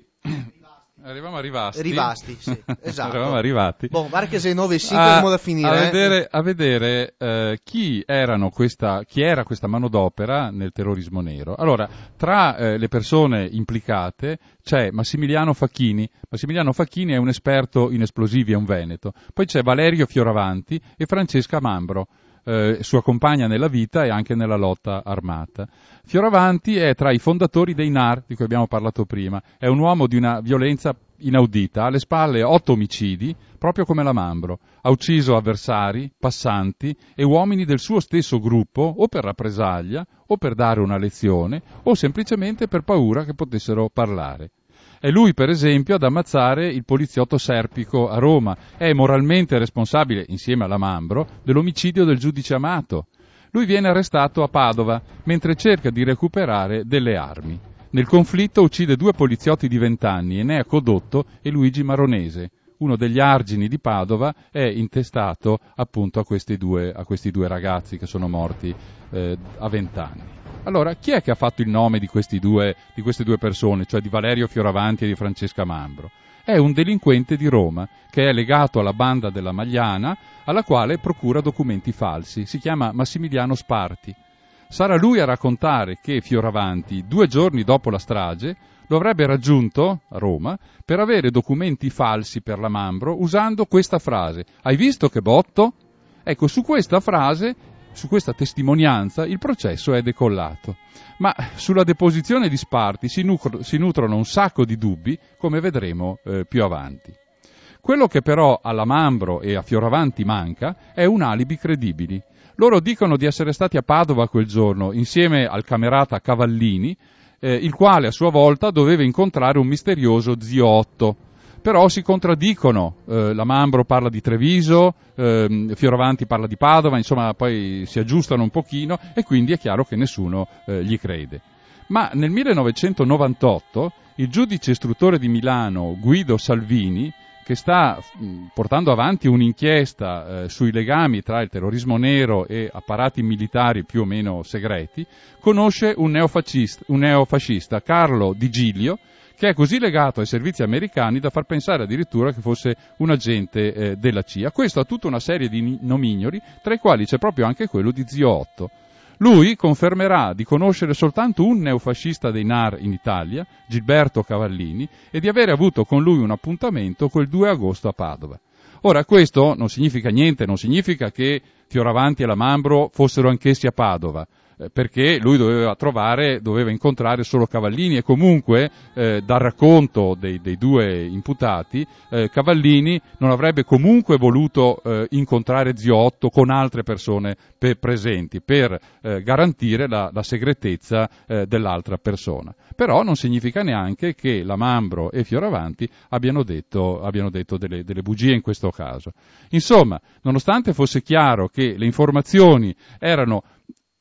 Eravamo arrivati. Rivasti, sì, esatto. Eravamo arrivati. Boh, guarda che sei nove e cinque è il modo da finire. A eh. vedere, a vedere eh, chi, erano questa, chi era questa manodopera nel terrorismo nero. Allora, tra eh, le persone implicate c'è Massimiliano Facchini. Massimiliano Facchini è un esperto in esplosivi, è un veneto. Poi c'è Valerio Fioravanti e Francesca Mambro, eh, sua compagna nella vita e anche nella lotta armata. Fioravanti è tra i fondatori dei N A R, di cui abbiamo parlato prima. È un uomo di una violenza inaudita, ha alle spalle otto omicidi, proprio come la Mambro. Ha ucciso avversari, passanti e uomini del suo stesso gruppo, o per rappresaglia, o per dare una lezione, o semplicemente per paura che potessero parlare. È lui, per esempio, ad ammazzare il poliziotto Serpico a Roma. È moralmente responsabile, insieme alla Mambro, dell'omicidio del giudice Amato. Lui viene arrestato a Padova, mentre cerca di recuperare delle armi. Nel conflitto uccide due poliziotti di vent'anni, Enea Codotto e Luigi Maronese. Uno degli argini di Padova è intestato appunto a questi due, a questi due ragazzi che sono morti eh, a vent'anni. Allora, chi è che ha fatto il nome di, questi due, di queste due persone, cioè di Valerio Fioravanti e di Francesca Mambro? È un delinquente di Roma, che è legato alla banda della Magliana, alla quale procura documenti falsi. Si chiama Massimiliano Sparti. Sarà lui a raccontare che Fioravanti, due giorni dopo la strage, lo avrebbe raggiunto a Roma per avere documenti falsi per la Mambro usando questa frase: hai visto che botto? Ecco, su questa frase, su questa testimonianza, il processo è decollato. Ma sulla deposizione di Sparti si, nucro, si nutrono un sacco di dubbi, come vedremo eh, più avanti. Quello che però alla Mambro e a Fioravanti manca è un alibi credibili. Loro dicono di essere stati a Padova quel giorno insieme al camerata Cavallini, eh, il quale a sua volta doveva incontrare un misterioso zio Otto. Però si contraddicono, eh, la Mambro parla di Treviso, eh, Fioravanti parla di Padova, insomma poi si aggiustano un pochino e quindi è chiaro che nessuno eh, gli crede. Ma nel millenovecentonovantotto il giudice istruttore di Milano Guido Salvini, che sta mh, portando avanti un'inchiesta eh, sui legami tra il terrorismo nero e apparati militari più o meno segreti, conosce un neofascista, un neofascista Carlo Di Giglio, che è così legato ai servizi americani da far pensare addirittura che fosse un agente eh, della C I A. Questo ha tutta una serie di nomignoli, tra i quali c'è proprio anche quello di zio Otto. Lui confermerà di conoscere soltanto un neofascista dei N A R in Italia, Gilberto Cavallini, e di avere avuto con lui un appuntamento quel due agosto a Padova. Ora, questo non significa niente, non significa che Fioravanti e la Mambro fossero anch'essi a Padova, perché lui doveva trovare, doveva incontrare solo Cavallini e comunque eh, dal racconto dei, dei due imputati eh, Cavallini non avrebbe comunque voluto eh, incontrare zio Otto con altre persone pe- presenti per eh, garantire la, la segretezza eh, dell'altra persona. Però non significa neanche che la Mambro e Fioravanti abbiano detto, abbiano detto delle, delle bugie in questo caso. Insomma, nonostante fosse chiaro che le informazioni erano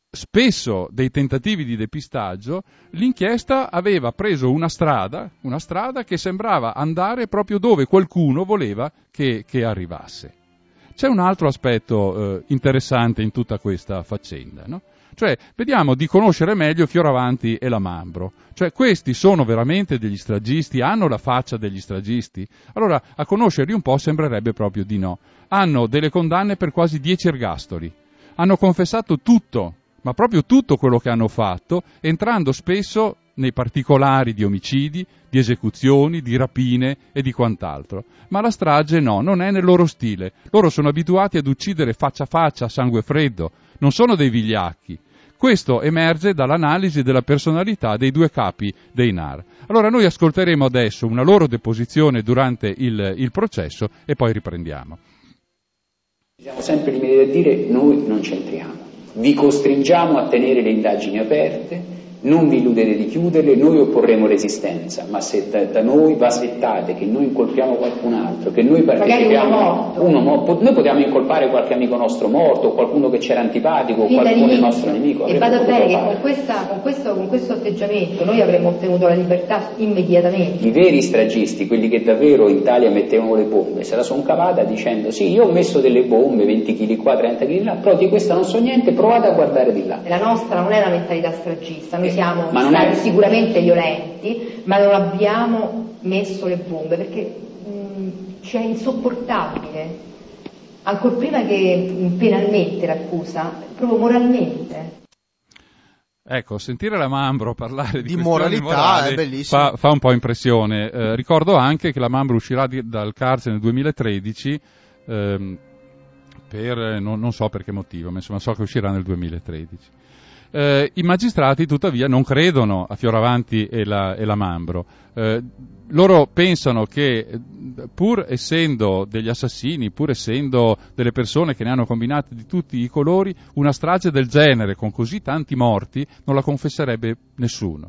spesso dei tentativi di depistaggio, l'inchiesta aveva preso una strada, una strada che sembrava andare proprio dove qualcuno voleva che, che arrivasse. C'è un altro aspetto eh, interessante in tutta questa faccenda, no? Cioè, vediamo di conoscere meglio Fioravanti e Lamambro. Cioè, questi sono veramente degli stragisti? Hanno la faccia degli stragisti? Allora, a conoscerli un po' sembrerebbe proprio di no. Hanno delle condanne per quasi dieci ergastoli. Hanno confessato tutto, ma proprio tutto quello che hanno fatto, entrando spesso nei particolari di omicidi, di esecuzioni, di rapine e di quant'altro. Ma la strage no, non è nel loro stile. Loro sono abituati ad uccidere faccia a faccia, a sangue freddo, non sono dei vigliacchi. Questo emerge dall'analisi della personalità dei due capi dei N A R. Allora noi ascolteremo adesso una loro deposizione durante il, il processo e poi riprendiamo. Siamo sempre limiti a dire noi non c'entriamo, vi costringiamo a tenere le indagini aperte, non vi illudete di chiuderle, noi opporremo resistenza, ma se da, da noi va aspettate che noi incolpiamo qualcun altro, che noi partecipiamo, uno morto, noi potevamo incolpare qualche amico nostro morto, o qualcuno che c'era antipatico, o qualcuno del nostro nemico. E vada bene che con, questa, con, questo, con questo atteggiamento noi avremmo ottenuto la libertà immediatamente. I veri stragisti, quelli che davvero in Italia mettevano le bombe, se la sono cavata dicendo sì, io ho messo delle bombe, venti chili qua, trenta chili là, però di questa non so niente, provate a guardare di là. La nostra non è una mentalità stragista, noi siamo ma non stati è... sicuramente violenti, ma non abbiamo messo le bombe perché mh, ci è insopportabile, ancor prima che mh, penalmente l'accusa, proprio moralmente. Ecco, sentire Lamambro parlare di, di questioni moralità morali è bellissimo. Fa, fa un po' impressione. Eh, ricordo anche che Lamambro uscirà di, dal carcere nel duemilatredici ehm, per non, non so per che motivo, ma insomma so che uscirà nel duemilatredici. Eh, I magistrati tuttavia non credono a Fioravanti e la, e la Mambro. Eh, loro pensano che pur essendo degli assassini, pur essendo delle persone che ne hanno combinate di tutti i colori, una strage del genere con così tanti morti non la confesserebbe nessuno.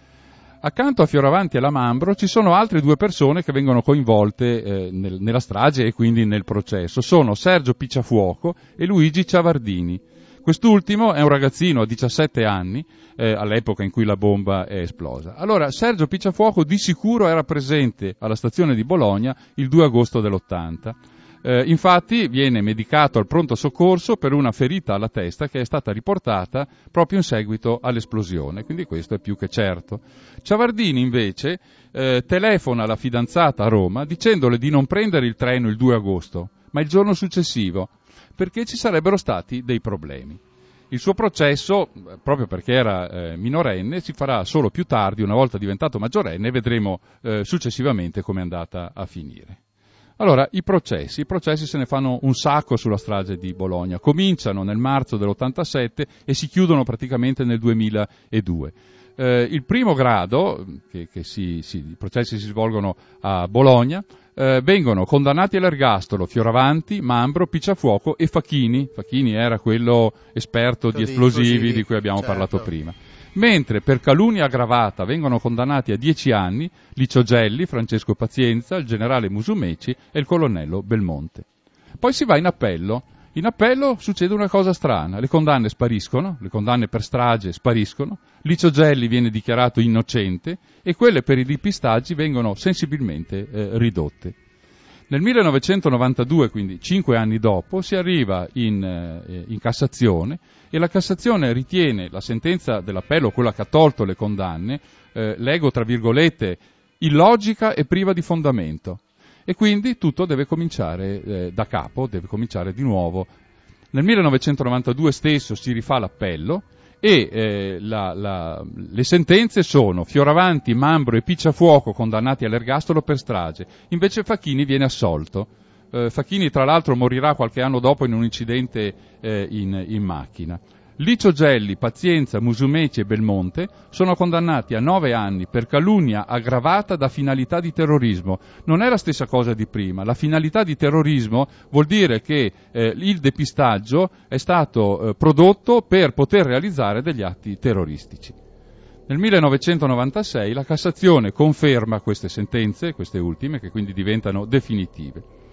Accanto a Fioravanti e la Mambro ci sono altre due persone che vengono coinvolte eh, nel, nella strage e quindi nel processo. Sono Sergio Picciafuoco e Luigi Ciavardini. Quest'ultimo è un ragazzino a diciassette anni, eh, all'epoca in cui la bomba è esplosa. Allora, Sergio Picciafuoco di sicuro era presente alla stazione di Bologna il due agosto dell'ottanta. Eh, infatti viene medicato al pronto soccorso per una ferita alla testa che è stata riportata proprio in seguito all'esplosione, quindi questo è più che certo. Ciavardini invece eh, telefona alla fidanzata a Roma dicendole di non prendere il treno il due agosto, ma il giorno successivo, perché ci sarebbero stati dei problemi. Il suo processo, proprio perché era eh, minorenne, si farà solo più tardi, una volta diventato maggiorenne, e vedremo eh, successivamente come è andata a finire. Allora, i processi, i processi se ne fanno un sacco sulla strage di Bologna, cominciano nel marzo dell'ottantasette e si chiudono praticamente nel duemiladue. Eh, il primo grado, che, che si, si, i processi si svolgono a Bologna, eh, vengono condannati all'ergastolo Fioravanti, Mambro, Picciafuoco e Facchini. Facchini era quello esperto di esplosivi, esplosivi di cui abbiamo certo. parlato prima. Mentre per calunnia aggravata vengono condannati a dieci anni Licio Gelli, Francesco Pazienza, il generale Musumeci e il colonnello Belmonte. Poi si va in appello. In appello succede una cosa strana, le condanne spariscono, le condanne per strage spariscono, Licio Gelli viene dichiarato innocente e quelle per i depistaggi vengono sensibilmente eh, ridotte. Nel millenovecentonovantadue, quindi cinque anni dopo, si arriva in, eh, in Cassazione e la Cassazione ritiene la sentenza dell'appello, quella che ha tolto le condanne, eh, leggo tra virgolette, illogica e priva di fondamento. E quindi tutto deve cominciare eh, da capo, deve cominciare di nuovo. Nel millenovecentonovantadue stesso si rifà l'appello e eh, la, la, le sentenze sono Fioravanti, Mambro e Picciafuoco condannati all'ergastolo per strage, invece Facchini viene assolto. Eh, Facchini tra l'altro morirà qualche anno dopo in un incidente eh, in, in macchina. Licio Gelli, Pazienza, Musumeci e Belmonte sono condannati a nove anni per calunnia aggravata da finalità di terrorismo. Non è la stessa cosa di prima. La finalità di terrorismo vuol dire che eh, il depistaggio è stato eh, prodotto per poter realizzare degli atti terroristici. Nel millenovecentonovantasei la Cassazione conferma queste sentenze, queste ultime, che quindi diventano definitive.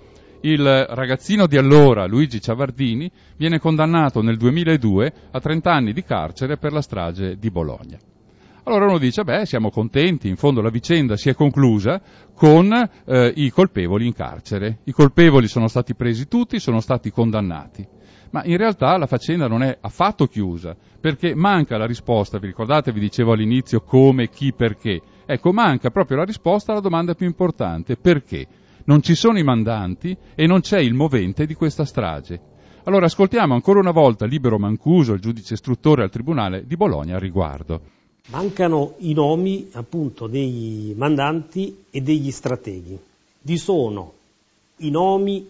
Il ragazzino di allora, Luigi Ciavardini, viene condannato nel duemiladue a trenta anni di carcere per la strage di Bologna. Allora uno dice, beh, siamo contenti, in fondo la vicenda si è conclusa con eh, i colpevoli in carcere. I colpevoli sono stati presi tutti, sono stati condannati. Ma in realtà la faccenda non è affatto chiusa, perché manca la risposta, vi ricordate, vi dicevo all'inizio come, chi, perché. Ecco, manca proprio la risposta alla domanda più importante, perché? Non ci sono i mandanti e non c'è il movente di questa strage. Allora ascoltiamo ancora una volta Libero Mancuso, il giudice istruttore al Tribunale di Bologna, al riguardo. Mancano i nomi appunto dei mandanti e degli strateghi. Vi sono i nomi,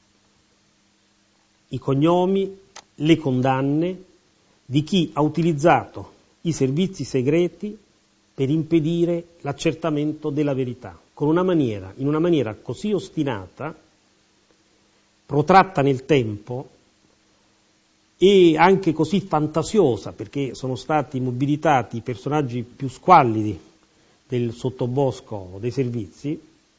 i cognomi, le condanne di chi ha utilizzato i servizi segreti per impedire l'accertamento della verità, con una maniera, in una maniera così ostinata, protratta nel tempo e anche così fantasiosa, perché sono stati mobilitati i personaggi più squallidi del sottobosco dei servizi,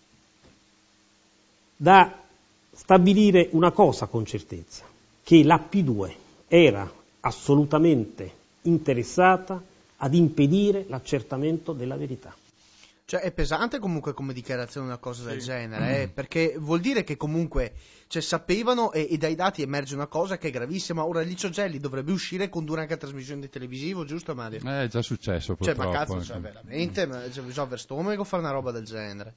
da stabilire una cosa con certezza, che la P due era assolutamente interessata ad impedire l'accertamento della verità. Cioè è pesante comunque come dichiarazione una cosa del genere, eh? Perché vuol dire che comunque cioè, sapevano e, e dai dati emerge una cosa che è gravissima. Ora Licio Gelli dovrebbe uscire e condurre anche a trasmissione di televisivo, giusto Mario? Eh, è già successo purtroppo. Cioè ma cazzo, cioè, veramente, ma, cioè, bisogna aver stomaco fare una roba del genere.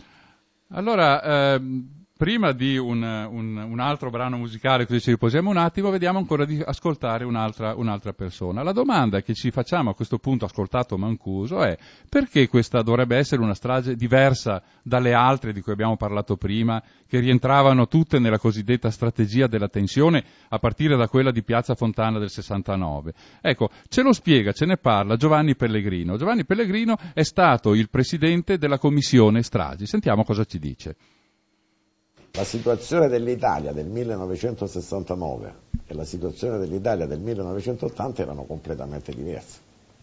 Allora, ehm, prima di un, un, un altro brano musicale, così ci riposiamo un attimo, vediamo ancora di ascoltare un'altra, un'altra persona. La domanda che ci facciamo a questo punto, ascoltato Mancuso, è perché questa dovrebbe essere una strage diversa dalle altre di cui abbiamo parlato prima, che rientravano tutte nella cosiddetta strategia della tensione, a partire da quella di Piazza Fontana del sessantanove. Ecco, ce lo spiega, ce ne parla Giovanni Pellegrino. Giovanni Pellegrino è stato il presidente della commissione stragi. Sentiamo cosa ci dice. La situazione dell'Italia del millenovecentosessantanove e la situazione dell'Italia del millenovecentottanta erano completamente diverse.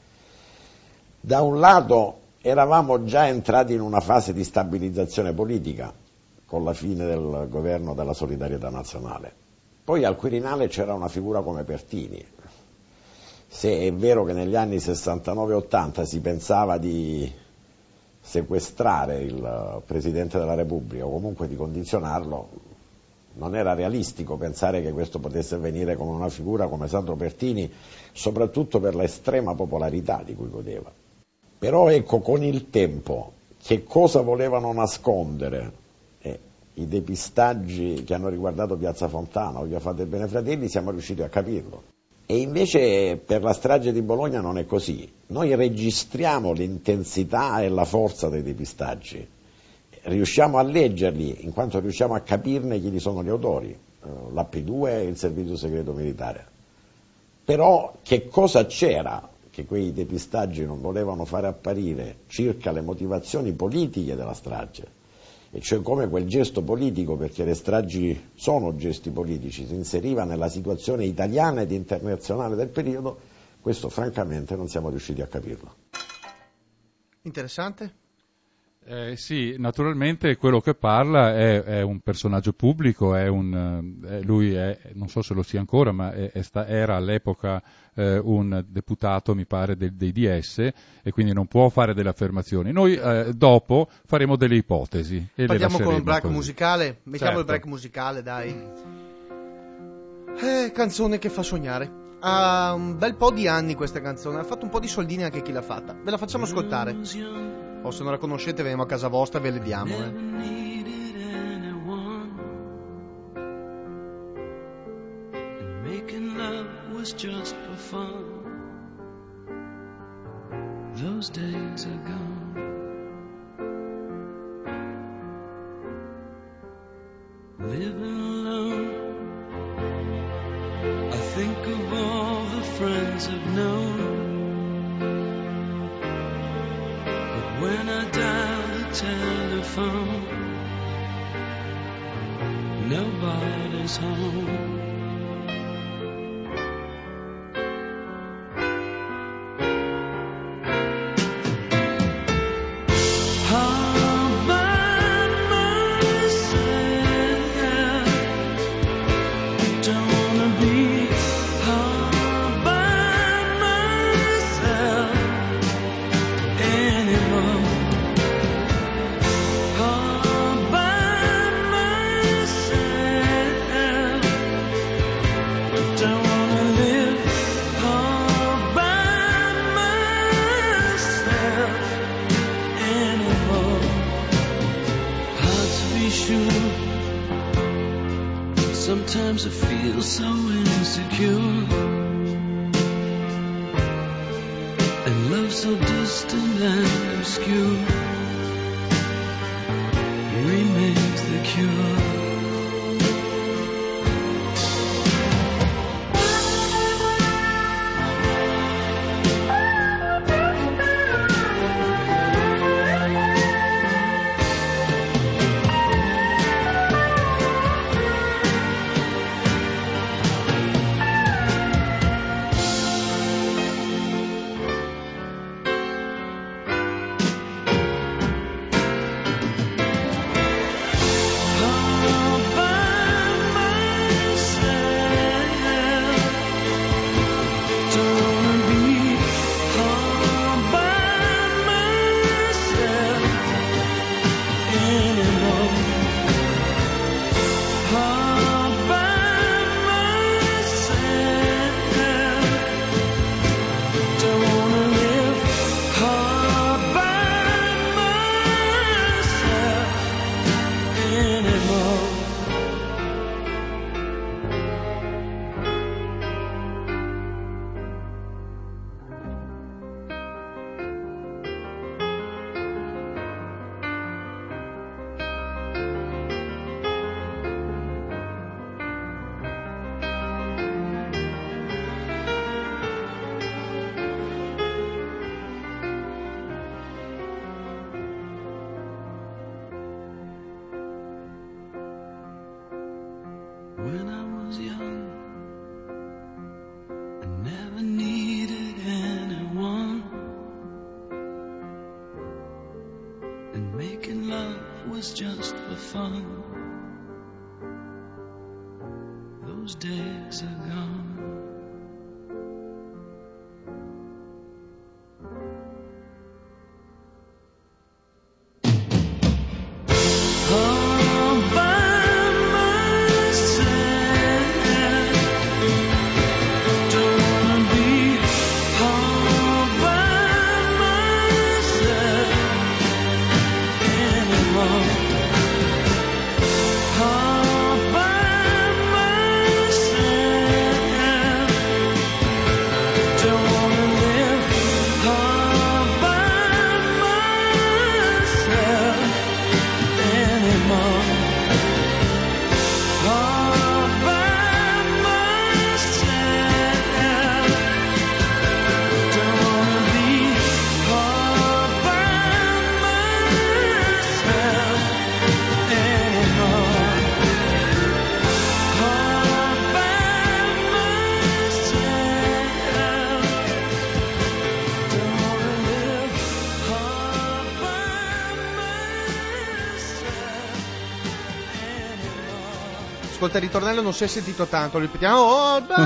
Da un lato eravamo già entrati in una fase di stabilizzazione politica con la fine del governo della solidarietà nazionale. Poi al Quirinale c'era una figura come Pertini. Se è vero che negli anni sessantanove ottanta si pensava di sequestrare il Presidente della Repubblica o comunque di condizionarlo, non era realistico pensare che questo potesse avvenire con una figura come Sandro Pertini, soprattutto per l'estrema popolarità di cui godeva. Però ecco, con il tempo, che cosa volevano nascondere eh, i depistaggi che hanno riguardato Piazza Fontana o Via Fate Bene Fratelli, siamo riusciti a capirlo. E invece per la strage di Bologna non è così. Noi registriamo l'intensità e la forza dei depistaggi, riusciamo a leggerli in quanto riusciamo a capirne chi sono gli autori, la P due e il servizio segreto militare. Però che cosa c'era che quei depistaggi non volevano fare apparire circa le motivazioni politiche della strage? E cioè come quel gesto politico, perché le stragi sono gesti politici, si inseriva nella situazione italiana ed internazionale del periodo, questo francamente non siamo riusciti a capirlo. Interessante? Eh, sì, naturalmente quello che parla è, è un personaggio pubblico, è un, è, lui è, non so se lo sia ancora, ma è, è sta, era all'epoca eh, un deputato, mi pare, del, dei D S e quindi non può fare delle affermazioni. Noi eh, dopo faremo delle ipotesi. E partiamo con un break così. musicale? Mettiamo certo. il break musicale, dai. Eh, canzone che fa sognare. Ha un bel po' di anni questa canzone, ha fatto un po' di soldini anche chi l'ha fatta. Ve la facciamo ascoltare. O se non la conoscete veniamo a casa vostra e ve le diamo, eh. Making love was just for fun. Those days are gone. Living alone, I think of all the friends I've known. When I dial the telephone, nobody's home. All by myself, Sometimes I feel so insecure, and love so distant and obscure remains the cure. When I was young, I never needed anyone, and making love was just for fun. Those days are gone. Ascolta, il ritornello non si è sentito tanto, lo ripetiamo. All by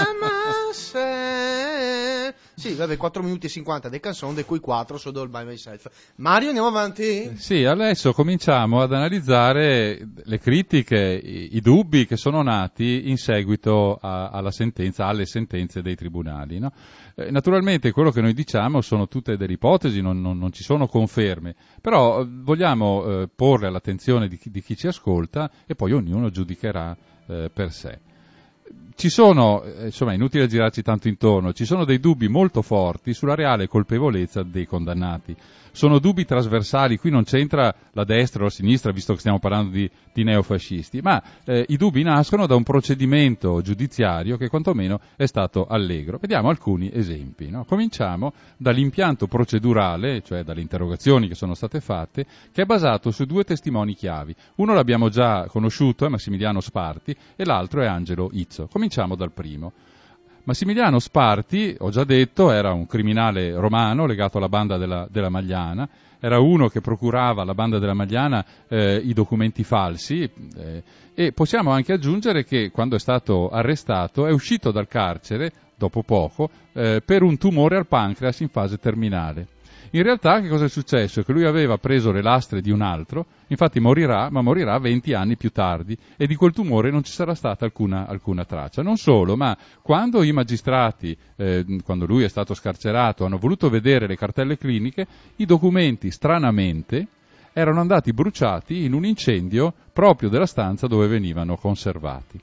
myself. Sì, vabbè, quattro minuti e cinquanta dei canzoni, di cui quattro sono All by myself. Mario, andiamo avanti? Sì, adesso cominciamo ad analizzare le critiche, i, i dubbi che sono nati in seguito a, alla sentenza, alle sentenze dei tribunali, no? Eh, naturalmente quello che noi diciamo sono tutte delle ipotesi, non, non, non ci sono conferme, però vogliamo eh, porre all'attenzione di chi, di chi ci ascolta e poi ognuno giudicherà eh, per sé. Ci sono, insomma, è inutile girarci tanto intorno, ci sono dei dubbi molto forti sulla reale colpevolezza dei condannati. Sono dubbi trasversali, qui non c'entra la destra o la sinistra, visto che stiamo parlando di, di neofascisti, ma eh, i dubbi nascono da un procedimento giudiziario che quantomeno è stato allegro. Vediamo alcuni esempi, no? Cominciamo dall'impianto procedurale, cioè dalle interrogazioni che sono state fatte, che è basato su due testimoni chiavi. Uno l'abbiamo già conosciuto, è Massimiliano Sparti, e l'altro è Angelo Izzo. Cominciamo dal primo. Massimiliano Sparti, ho già detto, era un criminale romano legato alla banda della, della Magliana, era uno che procurava alla banda della Magliana eh, i documenti falsi eh, e possiamo anche aggiungere che quando è stato arrestato è uscito dal carcere, dopo poco, eh, per un tumore al pancreas in fase terminale. In realtà che cosa è successo? Che lui aveva preso le lastre di un altro, infatti morirà, ma morirà venti anni più tardi, e di quel tumore non ci sarà stata alcuna, alcuna traccia. Non solo, ma quando i magistrati, eh, quando lui è stato scarcerato, hanno voluto vedere le cartelle cliniche, i documenti stranamente erano andati bruciati in un incendio proprio della stanza dove venivano conservati.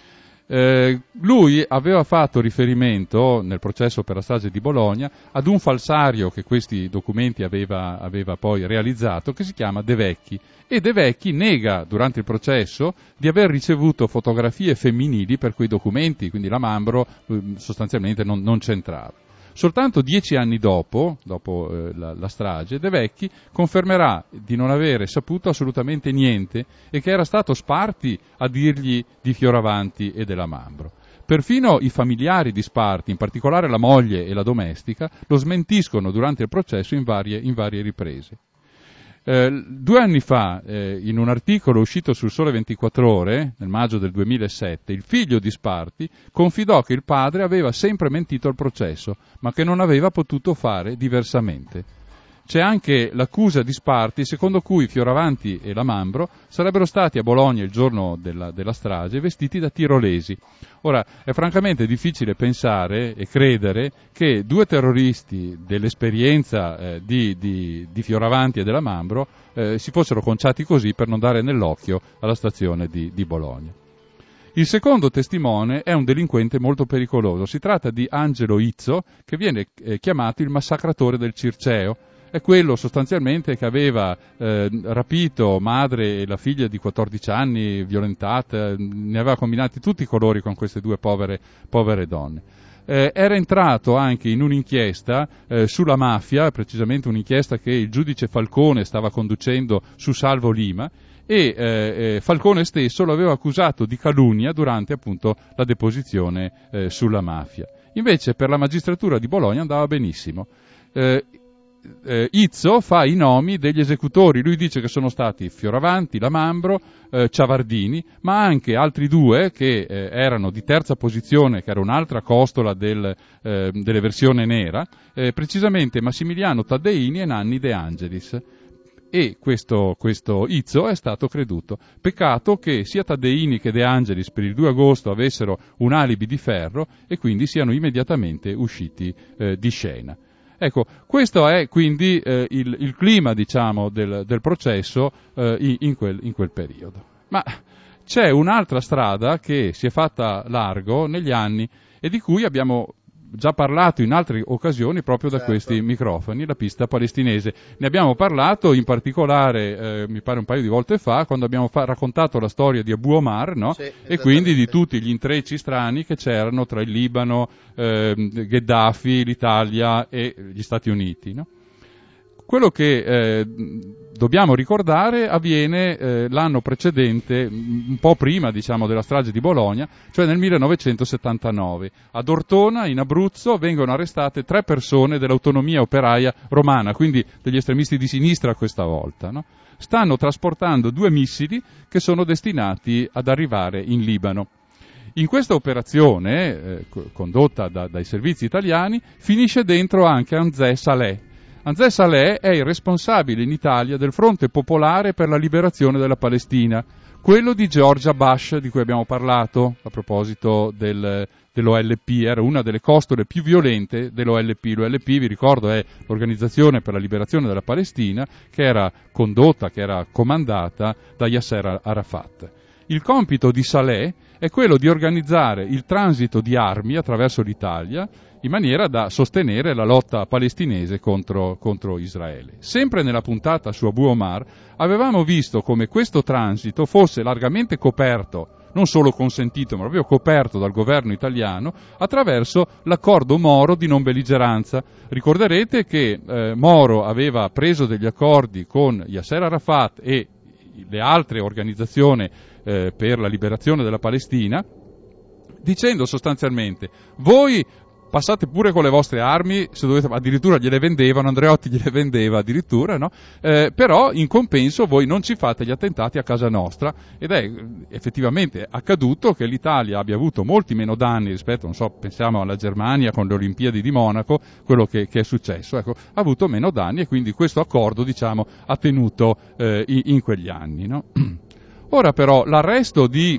Eh, lui aveva fatto riferimento nel processo per la strage di Bologna ad un falsario che questi documenti aveva, aveva poi realizzato, che si chiama De Vecchi, e De Vecchi nega durante il processo di aver ricevuto fotografie femminili per quei documenti, quindi la Mambro eh, sostanzialmente non, non c'entrava. Soltanto dieci anni dopo, dopo eh, la, la strage, De Vecchi confermerà di non avere saputo assolutamente niente e che era stato Sparti a dirgli di Fioravanti e della Mambro. Perfino i familiari di Sparti, in particolare la moglie e la domestica, lo smentiscono durante il processo in varie, in varie riprese. Eh, due anni fa, eh, in un articolo uscito sul Sole ventiquattro Ore, nel maggio del duemilasette, il figlio di Sparti confidò che il padre aveva sempre mentito al processo, ma che non aveva potuto fare diversamente. C'è anche l'accusa di Sparti secondo cui Fioravanti e la Mambro sarebbero stati a Bologna il giorno della, della strage vestiti da tirolesi. Ora, è francamente difficile pensare e credere che due terroristi dell'esperienza eh, di, di, di Fioravanti e della Mambro eh, si fossero conciati così per non dare nell'occhio alla stazione di, di Bologna. Il secondo testimone è un delinquente molto pericoloso. Si tratta di Angelo Izzo, che viene eh, chiamato il massacratore del Circeo. È quello sostanzialmente che aveva eh, rapito madre e la figlia di quattordici anni, violentata, ne aveva combinati tutti i colori con queste due povere, povere donne. Eh, era entrato anche in un'inchiesta eh, sulla mafia, precisamente un'inchiesta che il giudice Falcone stava conducendo su Salvo Lima, e eh, eh, Falcone stesso lo aveva accusato di calunnia durante appunto la deposizione eh, sulla mafia. Invece per la magistratura di Bologna andava benissimo. Eh, Eh, Izzo fa i nomi degli esecutori, lui dice che sono stati Fioravanti, la Mambro, eh, Ciavardini, ma anche altri due che eh, erano di terza posizione, che era un'altra costola del, eh, delle versione nera, eh, precisamente Massimiliano Taddeini e Nanni De Angelis. E questo, questo Izzo è stato creduto. Peccato che sia Taddeini che De Angelis per il due agosto avessero un alibi di ferro e quindi siano immediatamente usciti eh, di scena. Ecco, questo è quindi eh, il, il clima, diciamo, del, del processo eh, in, quel, in quel periodo. Ma c'è un'altra strada che si è fatta largo negli anni e di cui abbiamo già parlato in altre occasioni proprio da certo. questi microfoni, la pista palestinese. Ne abbiamo parlato in particolare, eh, mi pare un paio di volte fa, quando abbiamo fa- raccontato la storia di Abu Omar, no? Sì, e quindi di tutti gli intrecci strani che c'erano tra il Libano, eh, Gheddafi, l'Italia e gli Stati Uniti, no? Quello che eh, dobbiamo ricordare avviene eh, l'anno precedente, un po' prima diciamo della strage di Bologna, cioè nel millenovecentosettantanove. Ad Ortona, in Abruzzo, vengono arrestate tre persone dell'autonomia operaia romana, quindi degli estremisti di sinistra questa volta, no? Stanno trasportando due missili che sono destinati ad arrivare in Libano. In questa operazione, eh, condotta da, dai servizi italiani, finisce dentro anche Anzè Saleh. Anzè Saleh è il responsabile in Italia del Fronte Popolare per la Liberazione della Palestina, quello di George Bush di cui abbiamo parlato a proposito del, dell'O L P, era una delle costole più violente dell'O L P. L'O L P, vi ricordo, è l'Organizzazione per la Liberazione della Palestina, che era condotta, che era comandata da Yasser Arafat. Il compito di Saleh è quello di organizzare il transito di armi attraverso l'Italia in maniera da sostenere la lotta palestinese contro, contro Israele. Sempre nella puntata su Abu Omar avevamo visto come questo transito fosse largamente coperto, non solo consentito, ma proprio coperto dal governo italiano attraverso l'accordo Moro di non belligeranza. Ricorderete che eh, Moro aveva preso degli accordi con Yasser Arafat e le altre organizzazioni eh, per la liberazione della Palestina, dicendo sostanzialmente: voi passate pure con le vostre armi, se dovete, addirittura gliele vendevano, Andreotti gliele vendeva addirittura, no? Eh, però in compenso voi non ci fate gli attentati a casa nostra, ed è effettivamente accaduto che l'Italia abbia avuto molti meno danni rispetto, non so, pensiamo alla Germania con le Olimpiadi di Monaco, quello che, che è successo, ecco, ha avuto meno danni e quindi questo accordo, diciamo, ha tenuto eh, in, in quegli anni, no? Ora però l'arresto di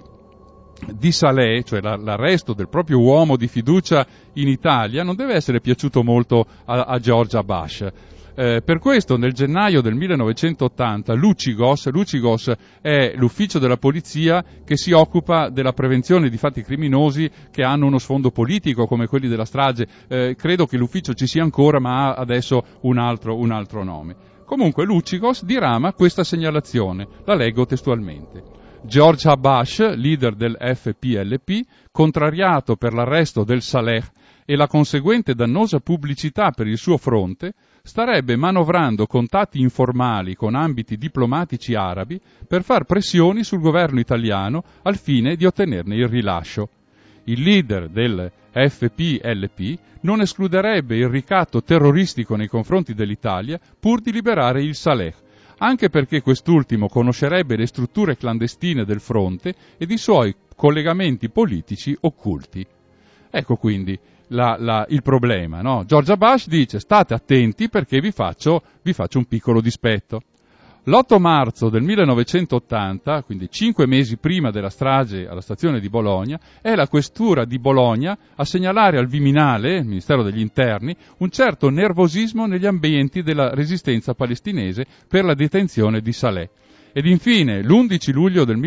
di Saleh, cioè l'arresto del proprio uomo di fiducia in Italia, non deve essere piaciuto molto a, a George Bush. Eh, per questo nel gennaio del millenovecentottanta l'Ucigos, l'Ucigos è l'ufficio della polizia che si occupa della prevenzione di fatti criminosi che hanno uno sfondo politico come quelli della strage. Eh, credo che l'ufficio ci sia ancora, ma ha adesso un altro, un altro nome. Comunque l'Ucigos dirama questa segnalazione, la leggo testualmente. George Habash, leader del F P L P, contrariato per l'arresto del Saleh e la conseguente dannosa pubblicità per il suo fronte, starebbe manovrando contatti informali con ambiti diplomatici arabi per far pressioni sul governo italiano al fine di ottenerne il rilascio. Il leader del F P L P non escluderebbe il ricatto terroristico nei confronti dell'Italia pur di liberare il Saleh, anche perché quest'ultimo conoscerebbe le strutture clandestine del fronte ed i suoi collegamenti politici occulti. Ecco quindi La, la, il problema, no? George Habash dice state attenti perché vi faccio, vi faccio un piccolo dispetto. L'otto marzo del millenovecentottanta, quindi cinque mesi prima della strage alla stazione di Bologna, è la questura di Bologna a segnalare al Viminale, il Ministero degli Interni, un certo nervosismo negli ambienti della resistenza palestinese per la detenzione di Saleh. Ed infine, l'undici luglio del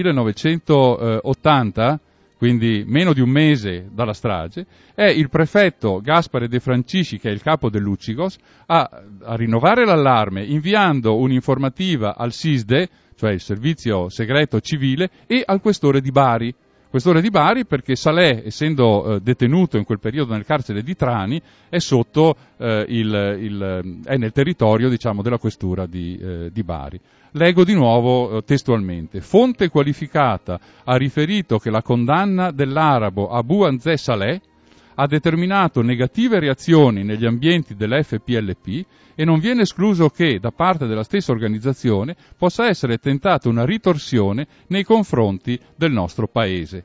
millenovecentottanta, quindi meno di un mese dalla strage, è il prefetto Gaspare De Francisci, che è il capo dell'Ucigos, a, a rinnovare l'allarme inviando un'informativa al SISDE, cioè il servizio segreto civile, e al questore di Bari. Questore di Bari perché Saleh, essendo eh, detenuto in quel periodo nel carcere di Trani, è sotto eh, il, il, è nel territorio, diciamo, della questura di, eh, di Bari. Leggo di nuovo eh, testualmente. Fonte qualificata ha riferito che la condanna dell'arabo Abu Anzeh Saleh ha determinato negative reazioni negli ambienti dell'F P L P e non viene escluso che, da parte della stessa organizzazione, possa essere tentata una ritorsione nei confronti del nostro paese.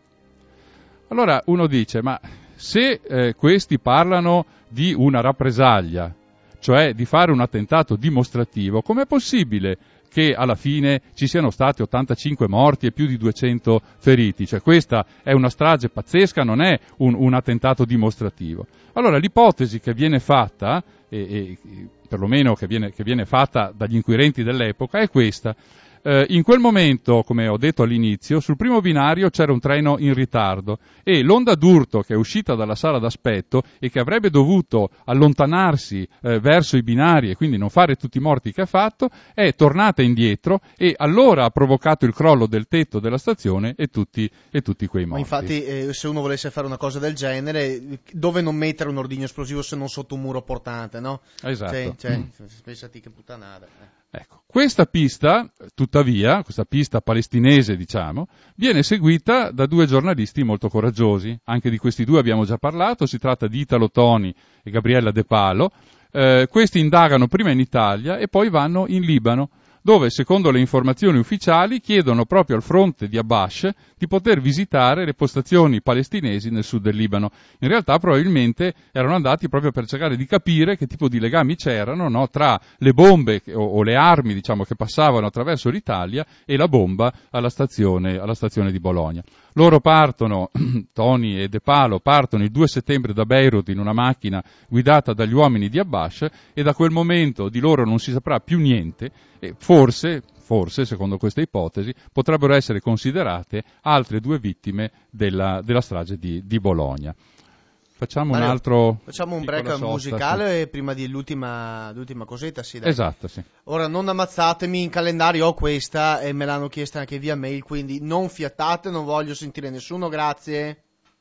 Allora uno dice, ma se eh, questi parlano di una rappresaglia, cioè di fare un attentato dimostrativo, com'è possibile che alla fine ci siano stati ottantacinque morti e più di duecento feriti? Cioè questa è una strage pazzesca, non è un, un attentato dimostrativo. Allora l'ipotesi che viene fatta, e, e perlomeno che viene, che viene fatta dagli inquirenti dell'epoca, è questa. Eh, in quel momento, come ho detto all'inizio, sul primo binario c'era un treno in ritardo e l'onda d'urto che è uscita dalla sala d'aspetto e che avrebbe dovuto allontanarsi eh, verso i binari e quindi non fare tutti i morti che ha fatto, è tornata indietro e allora ha provocato il crollo del tetto della stazione e tutti, e tutti quei morti. Ma infatti eh, se uno volesse fare una cosa del genere, dove non mettere un ordigno esplosivo se non sotto un muro portante, no? Esatto. Cioè, cioè, mm. pensati che puttanata. Eh. Ecco, questa pista, tuttavia, questa pista palestinese, diciamo, viene seguita da due giornalisti molto coraggiosi. Anche di questi due abbiamo già parlato, si tratta di Italo Toni e Gabriella De Palo. Eh, questi indagano prima in Italia e poi vanno in Libano, dove, secondo le informazioni ufficiali, chiedono proprio al fronte di Habash di poter visitare le postazioni palestinesi nel sud del Libano. In realtà probabilmente erano andati proprio per cercare di capire che tipo di legami c'erano, no, tra le bombe o, o le armi, diciamo, che passavano attraverso l'Italia e la bomba alla stazione, alla stazione di Bologna. Loro partono, Toni e De Palo partono il due settembre da Beirut in una macchina guidata dagli uomini di Habash e da quel momento di loro non si saprà più niente e forse, forse, secondo questa ipotesi, potrebbero essere considerate altre due vittime della, della strage di, di Bologna. Facciamo Mario, un altro... Facciamo un break sosta, musicale sì. prima dell'ultima l'ultima cosetta, sì, dai. Esatto, sì. Ora non ammazzatemi, in calendario ho questa e me l'hanno chiesta anche via mail, quindi non fiattate, non voglio sentire nessuno, grazie.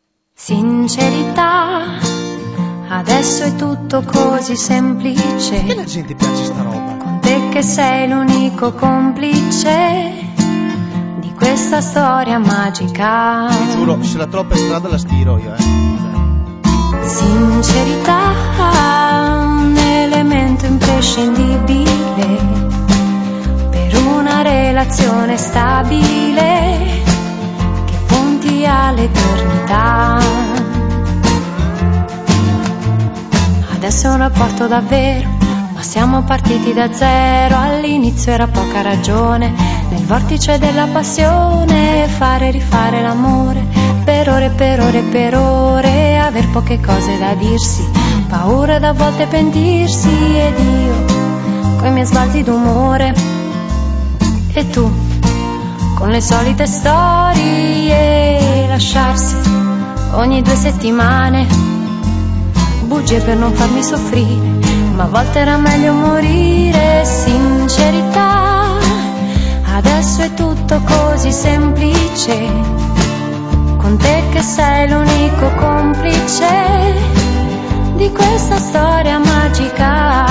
Sincerità, adesso è tutto così semplice. Perché la gente piace sta roba? Con te che sei l'unico complice di questa storia magica. Ti giuro, se la troppa strada la stiro io, eh. Sincerità, un elemento imprescindibile per una relazione stabile che punti all'eternità. Adesso è un rapporto davvero, ma siamo partiti da zero. All'inizio era poca ragione, nel vortice della passione, fare e rifare l'amore per ore, per ore, per ore, aver poche cose da dirsi, paura da volte pentirsi ed io coi miei sbalzi d'umore, e tu con le solite storie, lasciarsi ogni due settimane, bugie per non farmi soffrire, ma a volte era meglio morire. Sincerità, adesso è tutto così semplice, con te che sei l'unico complice di questa storia magica.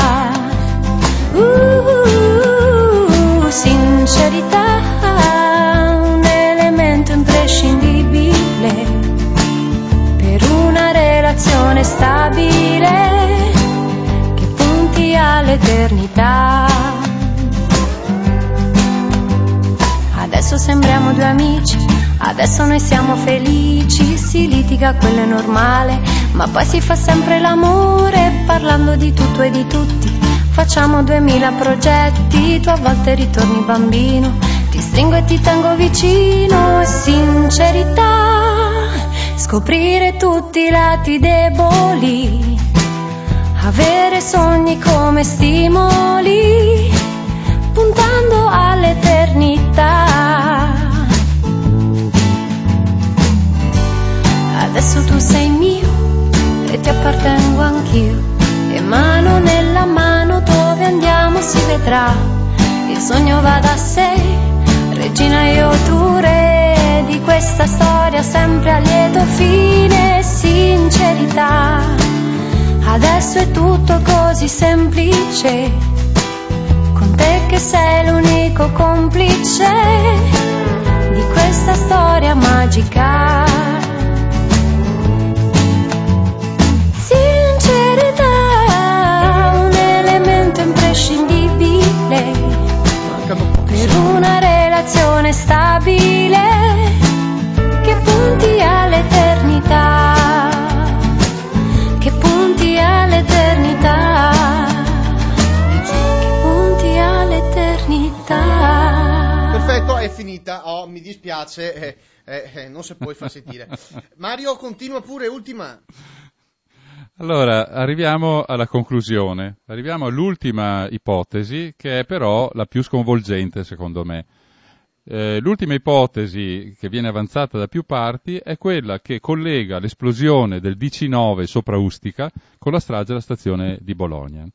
Uh, sincerità, un elemento imprescindibile per una relazione stabile che punti all'eternità. Adesso sembriamo due amici, adesso noi siamo felici, si litiga, quello è normale, ma poi si fa sempre l'amore, parlando di tutto e di tutti. Facciamo duemila progetti, tu a volte ritorni bambino, ti stringo e ti tengo vicino. E sincerità, scoprire tutti i lati deboli, avere sogni come stimoli, puntando all'eternità. Adesso tu sei mio e ti appartengo anch'io, e mano nella mano dove andiamo si vedrà. Il sogno va da sé, regina io tu re, di questa storia sempre a lieto fine. Sincerità, adesso è tutto così semplice, con te che sei l'unico complice di questa storia magica. Imprescindibile per una relazione stabile che punti all'eternità, che punti all'eternità, che punti all'eternità. Perfetto, è finita. Oh, mi dispiace, eh, eh, eh, non si può far sentire. Mario, continua pure, ultima. Allora, arriviamo alla conclusione, arriviamo all'ultima ipotesi, che è però la più sconvolgente secondo me. Eh, l'ultima ipotesi che viene avanzata da più parti è quella che collega l'esplosione del D C nove sopra Ustica con la strage della stazione di Bologna.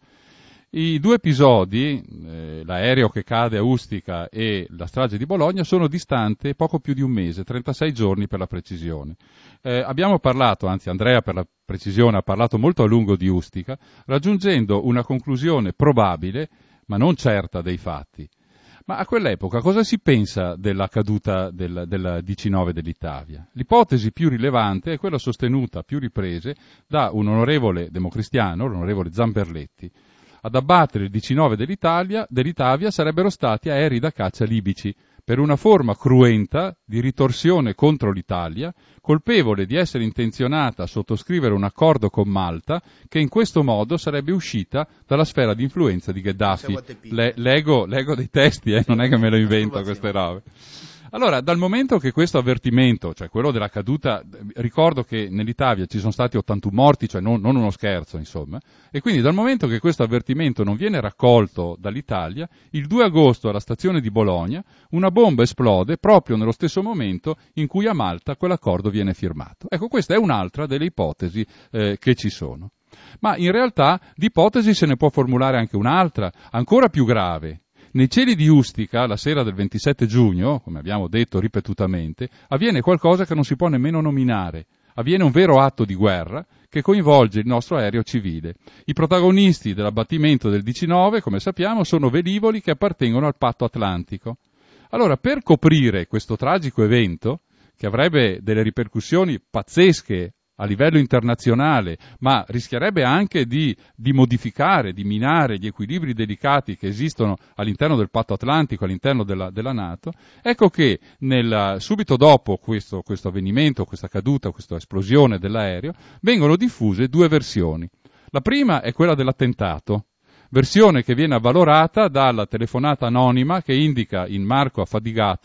I due episodi, eh, l'aereo che cade a Ustica e la strage di Bologna, sono distanti poco più di un mese, trentasei giorni per la precisione. Eh, abbiamo parlato, anzi Andrea per la precisione ha parlato molto a lungo di Ustica, raggiungendo una conclusione probabile, ma non certa dei fatti. Ma a quell'epoca cosa si pensa della caduta del, della D C nove dell'Italia? L'ipotesi più rilevante è quella sostenuta a più riprese da un onorevole democristiano, l'onorevole Zamberletti. Ad abbattere il D C nove dell'Italia, dell'Itavia sarebbero stati aerei da caccia libici, per una forma cruenta di ritorsione contro l'Italia, colpevole di essere intenzionata a sottoscrivere un accordo con Malta, che in questo modo sarebbe uscita dalla sfera di influenza di Gheddafi. Le, leggo, leggo dei testi, eh, non è che me lo invento queste robe. Allora, dal momento che questo avvertimento, cioè quello della caduta, ricordo che nell'Italia ci sono stati ottantuno morti, cioè non, non uno scherzo, insomma, e quindi dal momento che questo avvertimento non viene raccolto dall'Italia, il due agosto alla stazione di Bologna una bomba esplode proprio nello stesso momento in cui a Malta quell'accordo viene firmato. Ecco, questa è un'altra delle ipotesi eh, che ci sono. Ma in realtà di ipotesi se ne può formulare anche un'altra, ancora più grave. Nei cieli di Ustica, la sera del ventisette giugno, come abbiamo detto ripetutamente, avviene qualcosa che non si può nemmeno nominare. Avviene un vero atto di guerra che coinvolge il nostro aereo civile. I protagonisti dell'abbattimento del D C nove, come sappiamo, sono velivoli che appartengono al Patto Atlantico. Allora, per coprire questo tragico evento, che avrebbe delle ripercussioni pazzesche a livello internazionale, ma rischierebbe anche di, di modificare, di minare gli equilibri delicati che esistono all'interno del Patto Atlantico, all'interno della, della NATO, ecco che nel, subito dopo questo, questo avvenimento, questa caduta, questa esplosione dell'aereo, vengono diffuse due versioni. La prima è quella dell'attentato, versione che viene avvalorata dalla telefonata anonima che indica in Marco Affadigato,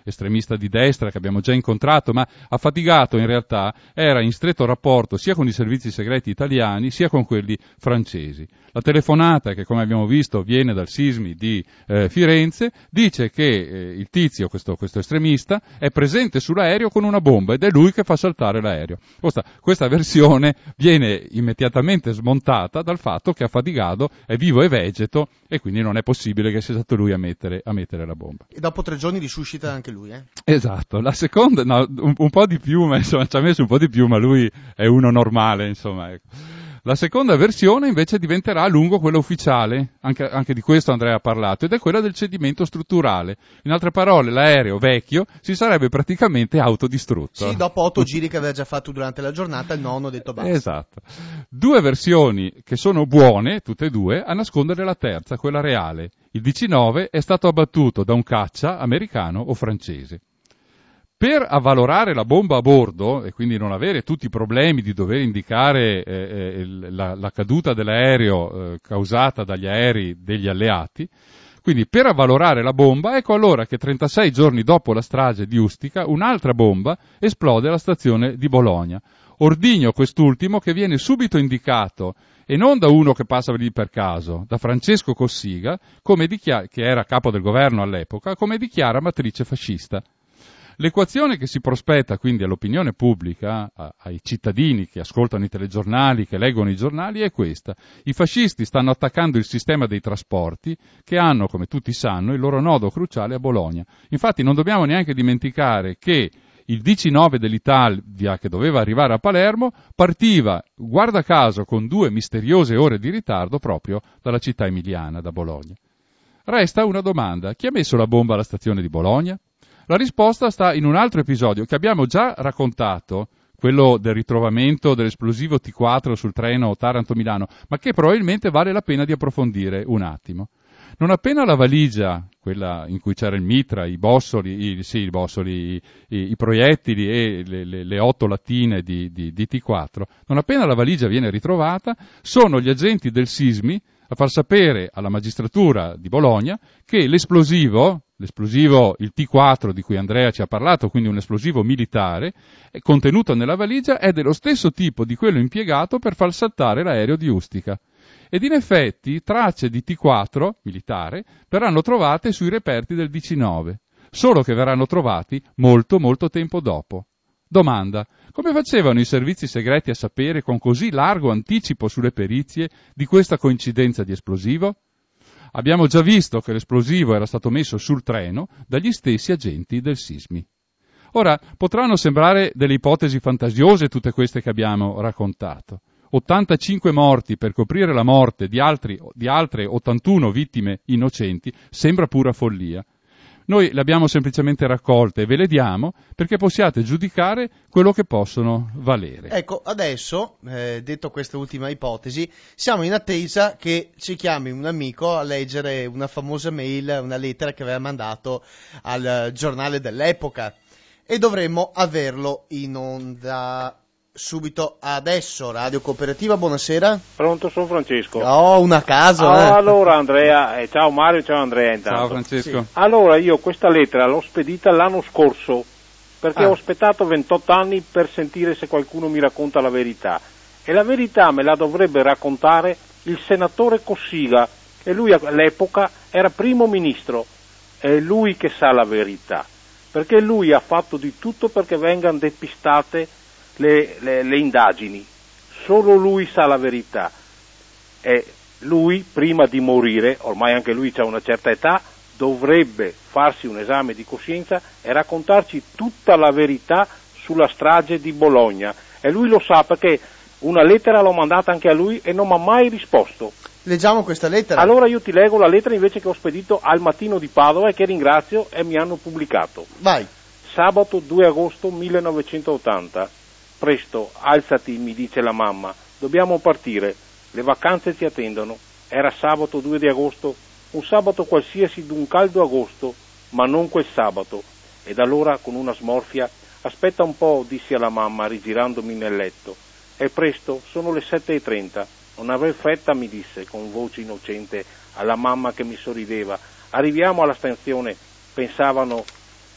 estremista di destra che abbiamo già incontrato, ma affatigato in realtà era in stretto rapporto sia con i servizi segreti italiani sia con quelli francesi. La telefonata, che come abbiamo visto viene dal Sismi di eh, Firenze, dice che eh, il tizio, questo, questo estremista, è presente sull'aereo con una bomba ed è lui che fa saltare l'aereo. Questa, questa versione viene immediatamente smontata dal fatto che Affaticado è vivo e vegeto e quindi non è possibile che sia stato lui a mettere, a mettere la bomba. E dopo tre giorni risuscita anche lui, eh? Esatto. La seconda, no, un, un po' di più, ma insomma ci ha messo un po' di più, ma lui è uno normale, insomma, ecco. La seconda versione invece diventerà a lungo quella ufficiale, anche, anche di questo Andrea ha parlato, ed è quella del cedimento strutturale. In altre parole, l'aereo vecchio si sarebbe praticamente autodistrutto. Sì, dopo otto giri che aveva già fatto durante la giornata, il nonno ha detto basta. Esatto. Due versioni che sono buone, tutte e due, a nascondere la terza, quella reale. Il diciannove è stato abbattuto da un caccia americano o francese. Per avvalorare la bomba a bordo e quindi non avere tutti i problemi di dover indicare eh, eh, la, la caduta dell'aereo eh, causata dagli aerei degli alleati, quindi per avvalorare la bomba, ecco allora che trentasei giorni dopo la strage di Ustica un'altra bomba esplode alla stazione di Bologna. Ordigno quest'ultimo che viene subito indicato, e non da uno che passa lì per caso, da Francesco Cossiga, come dichiara, che era capo del governo all'epoca, come dichiara matrice fascista. L'equazione che si prospetta quindi all'opinione pubblica, a, ai cittadini che ascoltano i telegiornali, che leggono i giornali, è questa. I fascisti stanno attaccando il sistema dei trasporti, che hanno, come tutti sanno, il loro nodo cruciale a Bologna. Infatti non dobbiamo neanche dimenticare che il diciannove dell'Italia, che doveva arrivare a Palermo, partiva, guarda caso, con due misteriose ore di ritardo proprio dalla città emiliana, da Bologna. Resta una domanda: chi ha messo la bomba alla stazione di Bologna? La risposta sta in un altro episodio che abbiamo già raccontato, quello del ritrovamento dell'esplosivo T quattro sul treno Taranto-Milano, ma che probabilmente vale la pena di approfondire un attimo. Non appena la valigia, quella in cui c'era il mitra, i bossoli, i, sì, i, bossoli, i, i, i proiettili e le, le, le otto lattine di, di, di T quattro, non appena la valigia viene ritrovata, sono gli agenti del Sismi a far sapere alla magistratura di Bologna che l'esplosivo, l'esplosivo, il T quattro di cui Andrea ci ha parlato, quindi un esplosivo militare, contenuto nella valigia, è dello stesso tipo di quello impiegato per far saltare l'aereo di Ustica. Ed in effetti tracce di T quattro, militare, verranno trovate sui reperti del diciannove, solo che verranno trovati molto molto tempo dopo. Domanda: come facevano i servizi segreti a sapere con così largo anticipo sulle perizie di questa coincidenza di esplosivo? Abbiamo già visto che l'esplosivo era stato messo sul treno dagli stessi agenti del Sismi. Ora, potranno sembrare delle ipotesi fantasiose tutte queste che abbiamo raccontato. ottantacinque morti per coprire la morte di, altri, di altre ottantuno vittime innocenti sembra pura follia. Noi le abbiamo semplicemente raccolte e ve le diamo perché possiate giudicare quello che possono valere. Ecco, adesso, eh, detto questa ultima ipotesi, siamo in attesa che ci chiami un amico a leggere una famosa mail, una lettera che aveva mandato al giornale dell'epoca e dovremmo averlo in onda subito adesso. Radio Cooperativa, buonasera. Pronto, sono Francesco. Oh, una caso. Oh, eh. Allora Andrea, eh, ciao Mario, ciao Andrea intanto. Ciao Francesco. Sì. Allora io questa lettera l'ho spedita l'anno scorso perché Ah. ho aspettato ventotto anni per sentire se qualcuno mi racconta la verità e la verità me la dovrebbe raccontare il senatore Cossiga e lui all'epoca era primo ministro, è lui che sa la verità perché lui ha fatto di tutto perché vengano depistate Le, le, le indagini, solo lui sa la verità e lui prima di morire, ormai anche lui ha una certa età, dovrebbe farsi un esame di coscienza e raccontarci tutta la verità sulla strage di Bologna e lui lo sa perché una lettera l'ho mandata anche a lui e non mi ha mai risposto. Leggiamo questa lettera. Allora io ti leggo la lettera invece che ho spedito al Mattino di Padova e che ringrazio e mi hanno pubblicato. Vai. Sabato due agosto millenovecentottanta. Presto, alzati, mi dice la mamma, dobbiamo partire, le vacanze ci attendono. Era sabato due di agosto, un sabato qualsiasi d'un caldo agosto, ma non quel sabato. Ed allora, con una smorfia, aspetta un po', dissi alla mamma, rigirandomi nel letto. E presto, sono le sette e trenta. Non aver fretta, mi disse, con voce innocente, alla mamma che mi sorrideva. Arriviamo alla stazione, pensavano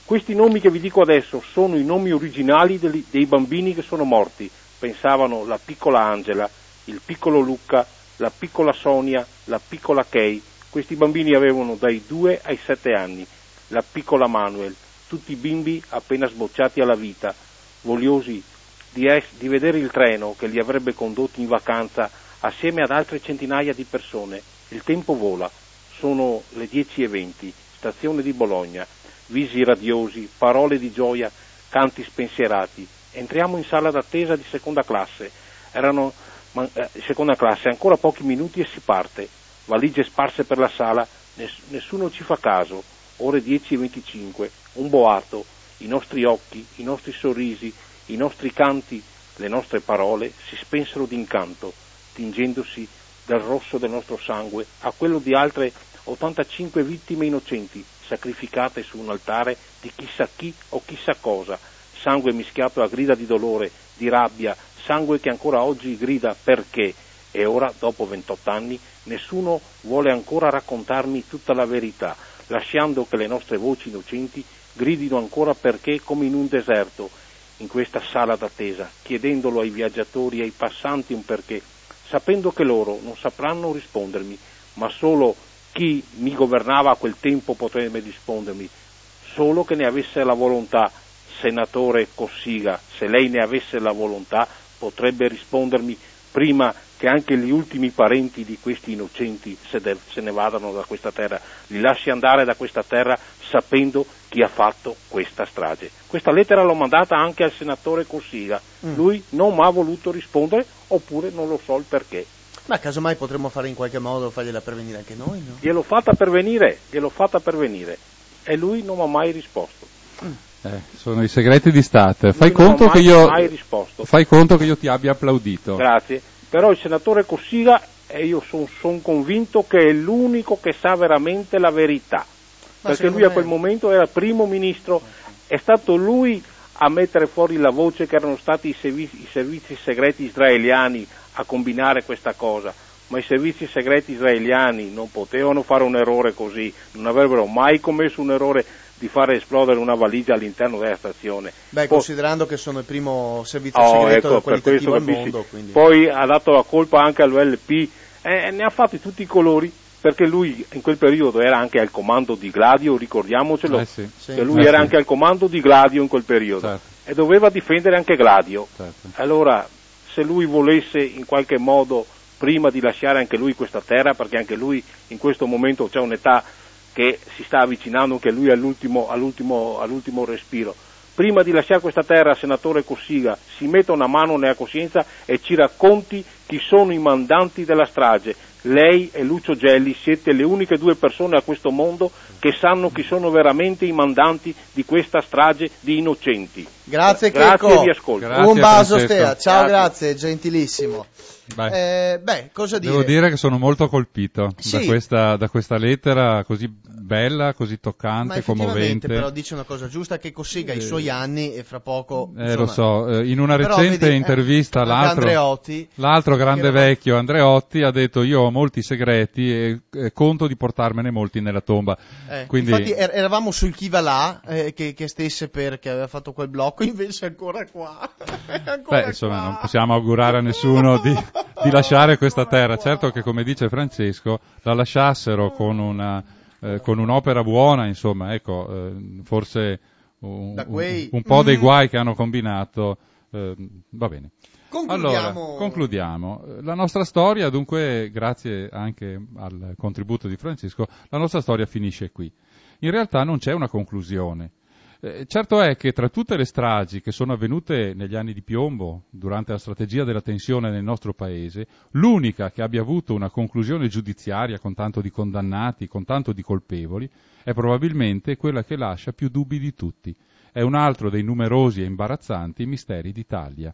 Questi nomi che vi dico adesso sono i nomi originali dei, dei bambini che sono morti. Pensavano la piccola Angela, il piccolo Luca, la piccola Sonia, la piccola Kay. Questi bambini avevano dai due ai sette anni. La piccola Manuel, tutti bimbi appena sbocciati alla vita, vogliosi di, es- di vedere il treno che li avrebbe condotti in vacanza assieme ad altre centinaia di persone. Il tempo vola, sono le dieci e venti, stazione di Bologna, visi radiosi, parole di gioia, canti spensierati. Entriamo in sala d'attesa di seconda classe, erano man- eh, seconda classe, ancora pochi minuti e si parte, valigie sparse per la sala, ness- nessuno ci fa caso, ore dieci e venticinque, un boato, i nostri occhi, i nostri sorrisi, i nostri canti, le nostre parole si spensero d'incanto, tingendosi dal rosso del nostro sangue a quello di altre ottantacinque vittime innocenti, sacrificate su un altare di chissà chi o chissà cosa, sangue mischiato a grida di dolore, di rabbia, sangue che ancora oggi grida perché, e ora, dopo ventotto anni, nessuno vuole ancora raccontarmi tutta la verità, lasciando che le nostre voci innocenti gridino ancora perché come in un deserto, in questa sala d'attesa, chiedendolo ai viaggiatori e ai passanti un perché, sapendo che loro non sapranno rispondermi, ma solo chi mi governava a quel tempo potrebbe rispondermi, solo che ne avesse la volontà. Senatore Cossiga, se lei ne avesse la volontà, potrebbe rispondermi prima che anche gli ultimi parenti di questi innocenti se, de- se ne vadano da questa terra, li lasci andare da questa terra sapendo chi ha fatto questa strage. Questa lettera l'ho mandata anche al senatore Cossiga, mm. lui non mi ha voluto rispondere, oppure non lo so il perché. Ma casomai potremmo fare in qualche modo fargliela pervenire anche noi, no? Gliel'ho fatta pervenire, gliel'ho fatta pervenire, e lui non mi ha mai risposto. Mm. Eh, sono i segreti di Stato. Fai Lui conto, non ha che mai, io, mai risposto. fai conto che io ti abbia applaudito. Grazie. Però il senatore Cossiga, e io sono son convinto che è l'unico che sa veramente la verità. Ma perché lui a quel me... momento era primo ministro, è stato lui a mettere fuori la voce che erano stati i servizi, i servizi segreti israeliani a combinare questa cosa. Ma i servizi segreti israeliani non potevano fare un errore così, non avrebbero mai commesso un errore di fare esplodere una valigia all'interno della stazione. Beh, Poi, considerando che sono il primo servizio oh, segreto ecco, qualitativo al capisci. mondo. Quindi... Poi ha dato la colpa anche all'U L P, eh, ne ha fatti tutti i colori, perché lui in quel periodo era anche al comando di Gladio, ricordiamocelo, eh sì, sì. che lui eh era sì. anche al comando di Gladio in quel periodo, certo. e doveva difendere anche Gladio. Certo. Allora, se lui volesse in qualche modo, prima di lasciare anche lui questa terra, perché anche lui in questo momento c'è un'età che si sta avvicinando anche lui all'ultimo, all'ultimo, all'ultimo respiro, prima di lasciare questa terra, senatore Cossiga, si metta una mano nella coscienza e ci racconti chi sono i mandanti della strage. Lei e Lucio Gelli siete le uniche due persone a questo mondo che sanno chi sono veramente i mandanti di questa strage di innocenti. Grazie, grazie Checco. e vi ascolto. Grazie, un baso, Francesco. Stea. Ciao, Grazie. grazie, gentilissimo. Beh, Eh, beh, cosa dire? devo dire che sono molto colpito Sì. da, questa, da questa lettera così bella, così Ma toccante, effettivamente commovente. però dice una cosa giusta, che Cossiga ha i suoi anni e fra poco... Eh, insomma, lo so, eh, in una però recente vedi, eh, intervista anche l'altro, Andreotti, l'altro grande era- vecchio Andreotti ha detto io ho molti segreti e eh, conto di portarmene molti nella tomba. Eh, Quindi, Infatti er- eravamo sul chi va là, eh, che, che stesse perché aveva fatto quel blocco, invece è ancora qua. È ancora beh, insomma, qua. non possiamo augurare a nessuno di, di lasciare questa terra. Certo che, come dice Francesco, la lasciassero con una, eh, con un'opera buona, insomma, ecco, eh, forse un, Da quei- un, un po' dei Mm. guai che hanno combinato, eh, va bene. Concludiamo. Allora, concludiamo. La nostra storia, dunque, grazie anche al contributo di Francesco, la nostra storia finisce qui. In realtà non c'è una conclusione. Eh, certo è che tra tutte le stragi che sono avvenute negli anni di piombo, durante la strategia della tensione nel nostro paese, l'unica che abbia avuto una conclusione giudiziaria con tanto di condannati, con tanto di colpevoli, è probabilmente quella che lascia più dubbi di tutti. È un altro dei numerosi e imbarazzanti misteri d'Italia.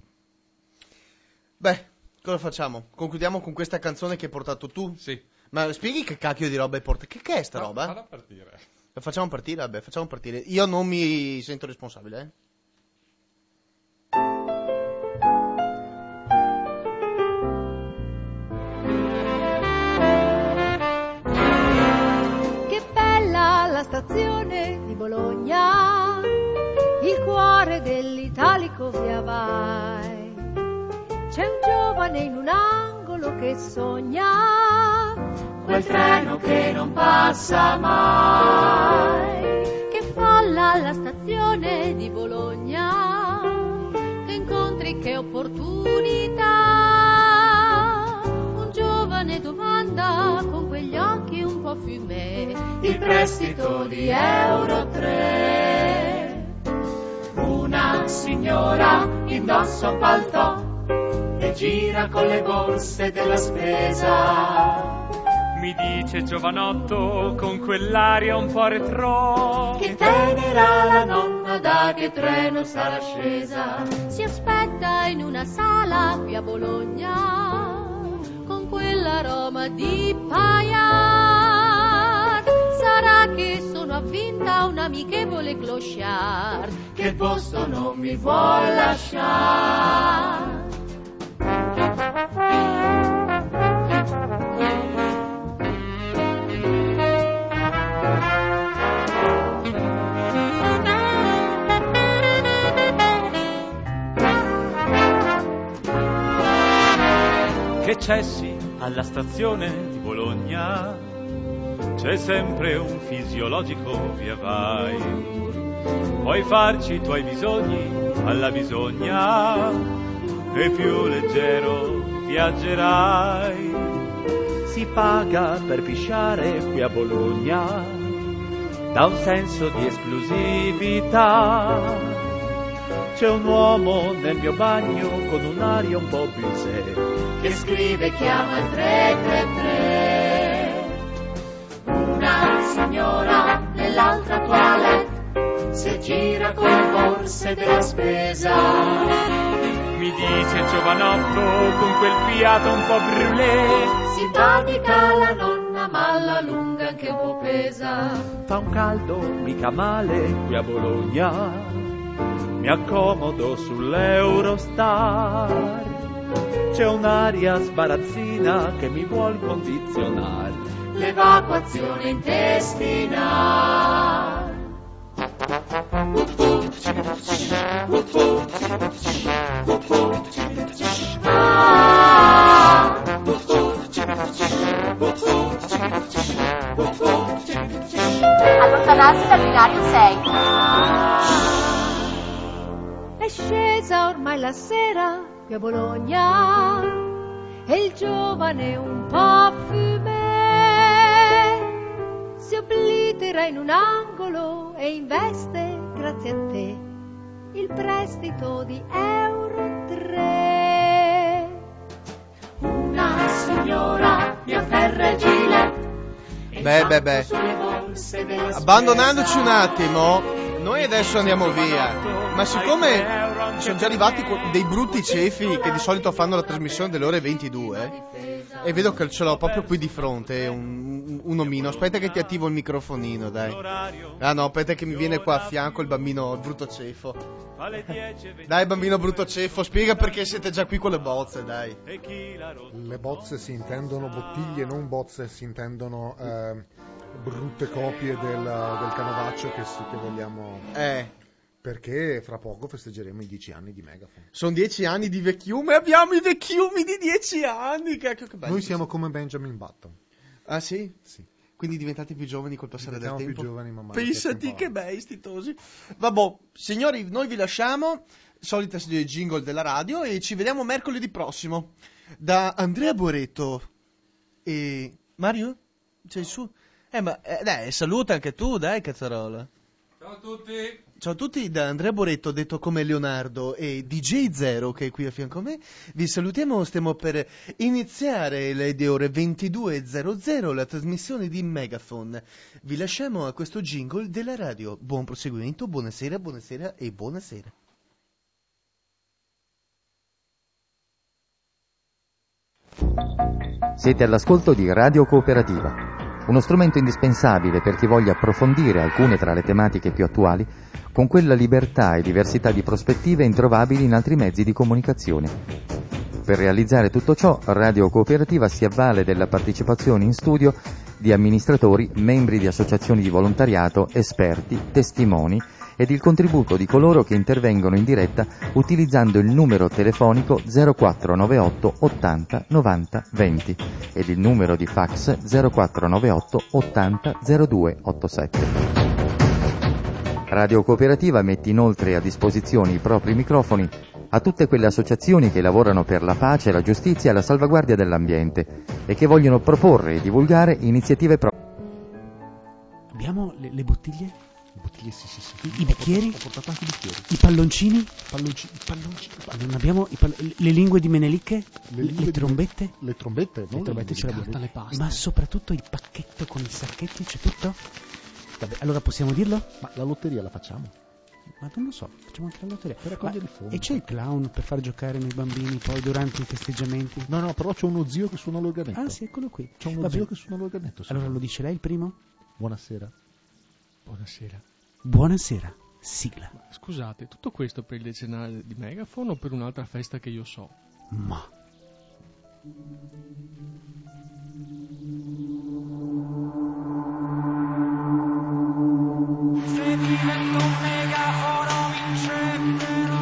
Beh, cosa facciamo? Concludiamo con questa canzone che hai portato tu? Sì. Ma spieghi che cacchio di roba hai portato? Che, che è sta roba? Falla partire. La facciamo partire? Vabbè, facciamo partire. Io non mi sento responsabile, eh. Che bella la stazione di Bologna, amico, via vai. C'è un giovane in un angolo che sogna quel treno che non passa mai, che folla alla stazione di Bologna, che incontri, che opportunità. Un giovane domanda con quegli occhi un po' fumé il prestito di euro tre. Una signora indossa un paltò e gira con le borse della spesa. Mi dice giovanotto con quell'aria un po' retro, che tenera la nonna, da che treno sarà scesa. Si aspetta in una sala qui a Bologna con quell'aroma di paillard. Sarà che sono avvinta un amichevole clochard che il posto non mi vuol lasciare. Che cessi alla stazione di Bologna, c'è sempre un fisiologico via vai. Puoi farci i tuoi bisogni alla bisogna e più leggero viaggerai. Si paga per pisciare qui a Bologna, dà un senso di esclusività. C'è un uomo nel mio bagno con un'aria un po' brisé che scrive, chiama il tre tre tre. Una signora nell'altra toilette se gira con le borse della spesa. Mi dice giovanotto con quel fiato un po' brûlé, simpatica la nonna ma alla lunga anche un po' pesa. Fa un caldo mica male qui a Bologna, mi accomodo sull'Eurostar. C'è un'aria sbarazzina che mi vuol condizionare l'evacuazione intestinale. Ah, allontanarsi dal binario sei. È scesa ormai la sera qui a Bologna e il giovane un po' fumé si oblitera in un angolo e investe, grazie a te, il prestito di euro tre. Una signora mi afferra il gilet. Beh, beh, beh. Abbandonandoci un attimo, noi adesso andiamo via. Ma siccome sono già arrivati dei brutti cefi che di solito fanno la trasmissione delle ore ventidue, e vedo che ce l'ho proprio qui di fronte, un, un omino. Aspetta che ti attivo il microfonino, dai. Ah no, aspetta che mi viene qua a fianco il bambino il brutto cefo. Dai bambino brutto cefo, spiega perché siete già qui con le bozze, dai. Le bozze si intendono bottiglie, non bozze si intendono eh, brutte copie del, del canovaccio che, si, che vogliamo... Eh... Perché fra poco festeggeremo i dieci anni di Megafon. Sono dieci anni di vecchiume, abbiamo i vecchiumi di dieci anni. Cacchio, che bello. Noi siamo come Benjamin Button. Ah sì? Sì. Quindi diventate più giovani col passare del tempo? Più giovani man mano. Pensati che bei stitosi. Vabbè, signori, noi vi lasciamo, solita jingle della radio, e ci vediamo mercoledì prossimo. Da Andrea Boretto e... Mario? Sei su? Eh ma, eh, dai, saluta anche tu, dai, cazzarola. Ciao a tutti. Ciao a tutti da Andrea Boretto, detto come Leonardo, e D J Zero che è qui a fianco a me. Vi salutiamo, stiamo per iniziare le ore ventidue e zero zero la trasmissione di Megafon. Vi lasciamo a questo jingle della radio. Buon proseguimento, buonasera, buonasera e buonasera. Siete all'ascolto di Radio Cooperativa, uno strumento indispensabile per chi voglia approfondire alcune tra le tematiche più attuali con quella libertà e diversità di prospettive introvabili in altri mezzi di comunicazione. Per realizzare tutto ciò, Radio Cooperativa si avvale della partecipazione in studio di amministratori, membri di associazioni di volontariato, esperti, testimoni ed il contributo di coloro che intervengono in diretta utilizzando il numero telefonico zero quattro nove otto ottanta novanta venti ed il numero di fax zero quattro nove otto ottanta zero due ottantasette. Radio Cooperativa mette inoltre a disposizione i propri microfoni a tutte quelle associazioni che lavorano per la pace, la giustizia e la salvaguardia dell'ambiente e che vogliono proporre e divulgare iniziative proprie. Abbiamo le, le bottiglie? Le bottiglie sì sì sì. I, i bicchieri? Ho portato anche i bicchieri. I palloncini? Palloncini, palloncini. Non abbiamo i pall- le lingue di Menelicche? Le, le, le trombette? Di... Le trombette? Le no? trombette ce l'abbiamo. Le paste. Ma soprattutto il pacchetto con i sacchetti, c'è tutto? Vabbè, allora possiamo dirlo? Ma la lotteria la facciamo? Ma non lo so, facciamo anche la lotteria. Per raccogliere i fondi. E c'è il clown per far giocare noi bambini poi durante i festeggiamenti? No, no, però c'è uno zio che suona l'organetto. Ah sì, eccolo qui. C'è uno Va zio bene. che suona l'organetto. Sì. Allora lo dice lei il primo? Buonasera. Buonasera. Buonasera. Sigla. Scusate, tutto questo per il decennale di Megafon o per un'altra festa che io so? Ma... Se divento un megafono vincerò.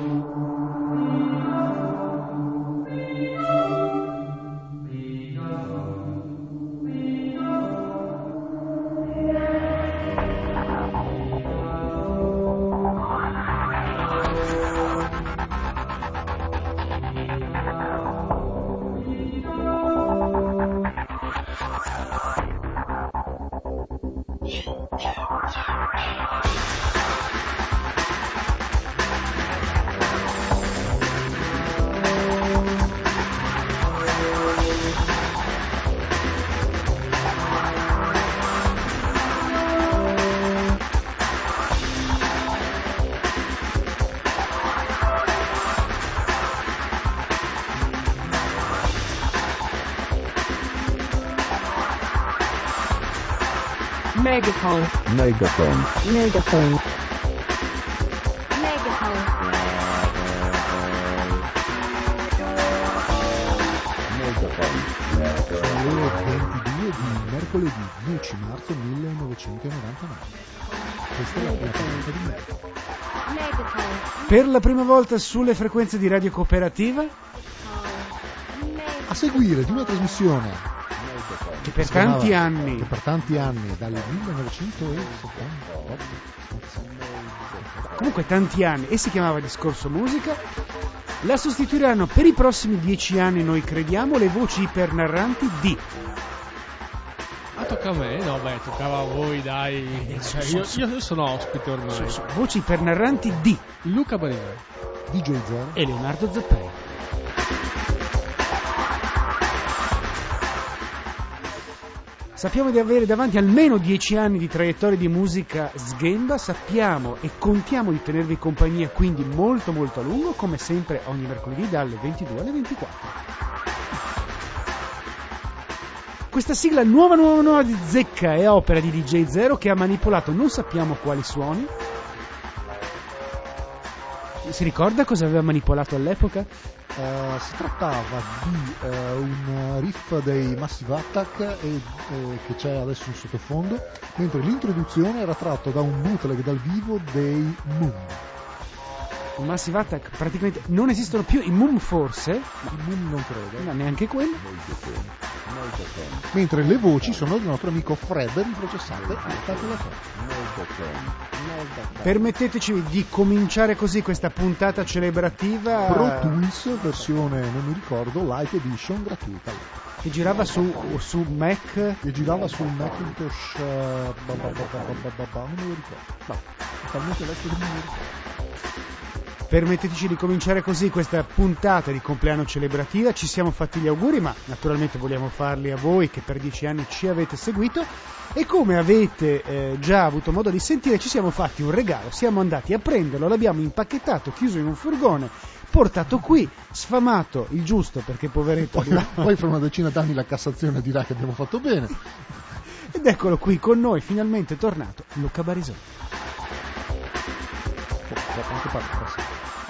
Megaphone. Megaphone. Megaphone. Sono le ventidue di mercoledì dieci marzo millenovecentonovantanove. Questa è la prima puntata di Megaphone. Per la prima volta sulle frequenze di Radio Cooperativa, A seguire di una trasmissione che per si chiamava- tanti anni che per tanti anni, dal millenovecentosettantotto, comunque tanti anni, e si chiamava Discorso Musica, la sostituiranno per i prossimi dieci anni, noi crediamo, le voci ipernarranti di... Ah, tocca a me? No, beh, toccava a voi, dai. Cioè, io, io sono ospite ormai. Su, su, voci ipernarranti di Luca Barisani, D J Zero e Leonardo Zappei. Sappiamo di avere davanti almeno dieci anni di traiettoria di musica sghemba, sappiamo e contiamo di tenervi compagnia quindi molto molto a lungo, come sempre ogni mercoledì dalle ventidue alle ventiquattro. Questa sigla nuova nuova nuova di zecca è opera di D J Zero che ha manipolato non sappiamo quali suoni. Si ricorda cosa aveva manipolato all'epoca? Uh, si trattava di uh, un riff dei Massive Attack e, e che c'è adesso in sottofondo, mentre l'introduzione era tratto da un bootleg dal vivo dei Moon. I Massive Attack praticamente non esistono più, i Moon forse, ma i Moon non credo, ma neanche quelli. Mentre le voci sono del nostro amico Fred riprocessate al calcolatore. Permetteteci di cominciare così questa puntata celebrativa Pro Tools versione non mi ricordo Light Edition gratuita che girava su, su Mac che girava su Macintosh uh, ba, ba, ba, ba, ba, ba, ba, non me lo ricordo no, è talmente vecchio che non me lo ricordo. Permetteteci di cominciare così questa puntata di compleanno celebrativa. Ci siamo fatti gli auguri, ma naturalmente vogliamo farli a voi che per dieci anni ci avete seguito e come avete eh, già avuto modo di sentire ci siamo fatti un regalo, siamo andati a prenderlo, l'abbiamo impacchettato, chiuso in un furgone, portato qui, sfamato il giusto perché poveretto poi, poi fra una decina d'anni la Cassazione dirà che abbiamo fatto bene ed eccolo qui con noi finalmente tornato Luca Barisoni. Quanto parla?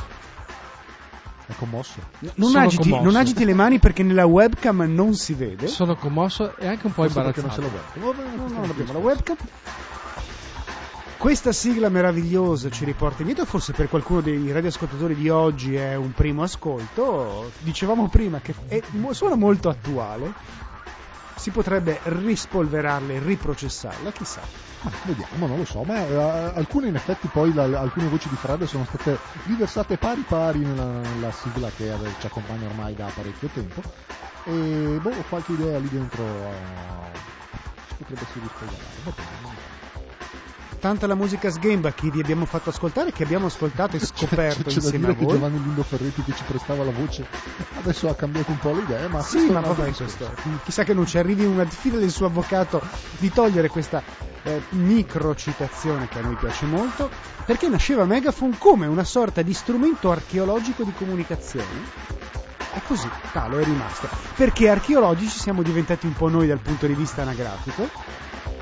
È commosso. Non agiti, commosso. non agiti le mani perché nella webcam non si vede. Sono commosso e anche un po' Forse perché No, imbarazzato. non ce l'ho no, non abbiamo la webcam. Questa sigla meravigliosa ci riporta indietro, forse per qualcuno dei radioascoltatori di oggi è un primo ascolto. Dicevamo prima che è, suona molto attuale, si potrebbe rispolverarla e riprocessarla, chissà. Ma vediamo, non lo so, ma uh, alcune in effetti poi la, alcune voci di Fred sono state riversate pari pari nella, nella sigla che ave, ci accompagna ormai da parecchio tempo, e boh, qualche idea lì dentro uh, si potrebbe si rispolverare, va bene. Tanta la musica sghemba che vi abbiamo fatto ascoltare, che abbiamo ascoltato e scoperto c'è, c'è insieme da dire a voi. Che Giovanni Lindo Ferretti, che ci prestava la voce, adesso ha cambiato un po' le idee, ma sì, ma vabbè, questo, chissà che non ci arrivi una diffida del suo avvocato di togliere questa eh, micro citazione che a noi piace molto, perché nasceva Megaphone come una sorta di strumento archeologico di comunicazione. E così, tale è rimasta, perché archeologici siamo diventati un po' noi dal punto di vista anagrafico.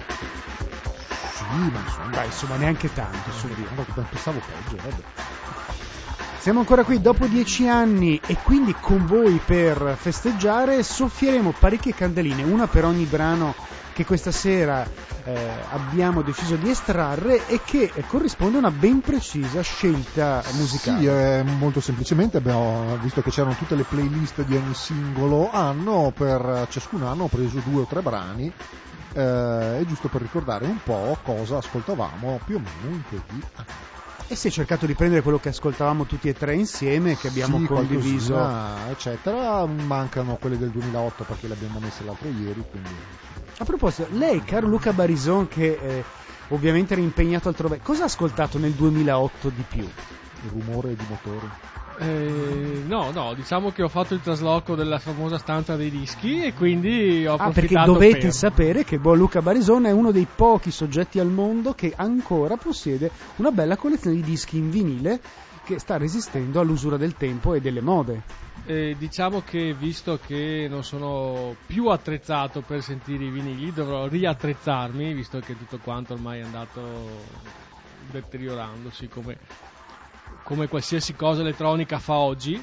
Sì, ma insomma, Beh, insomma neanche tanto, su via. Pensavo peggio, vabbè. Siamo ancora qui dopo dieci anni e quindi con voi per festeggiare soffieremo parecchie candeline, una per ogni brano che questa sera eh, abbiamo deciso di estrarre e che eh, corrisponde a una ben precisa scelta musicale. Sì, eh, molto semplicemente abbiamo visto che c'erano tutte le playlist di ogni singolo anno, per ciascun anno ho preso due o tre brani. Eh, è giusto per ricordare un po' cosa ascoltavamo più o meno in quegli anni. E si è cercato di prendere quello che ascoltavamo tutti e tre insieme, che abbiamo sì, condiviso, eccetera. Mancano quelle del duemilaotto perché le abbiamo messe l'altro ieri, quindi... A proposito, lei, caro Luca Barison, che eh, ovviamente era impegnato altrove, cosa ha ascoltato nel duemilaotto di più? Il rumore di motori. Eh, no, no, diciamo che ho fatto il trasloco della famosa stanza dei dischi e quindi ho Ah, approfittato perché dovete per... sapere che boh, Luca Barison è uno dei pochi soggetti al mondo che ancora possiede una bella collezione di dischi in vinile che sta resistendo all'usura del tempo e delle mode. Eh, diciamo che visto che non sono più attrezzato per sentire i vinili, dovrò riattrezzarmi, visto che tutto quanto ormai è andato deteriorandosi come... come qualsiasi cosa elettronica fa oggi.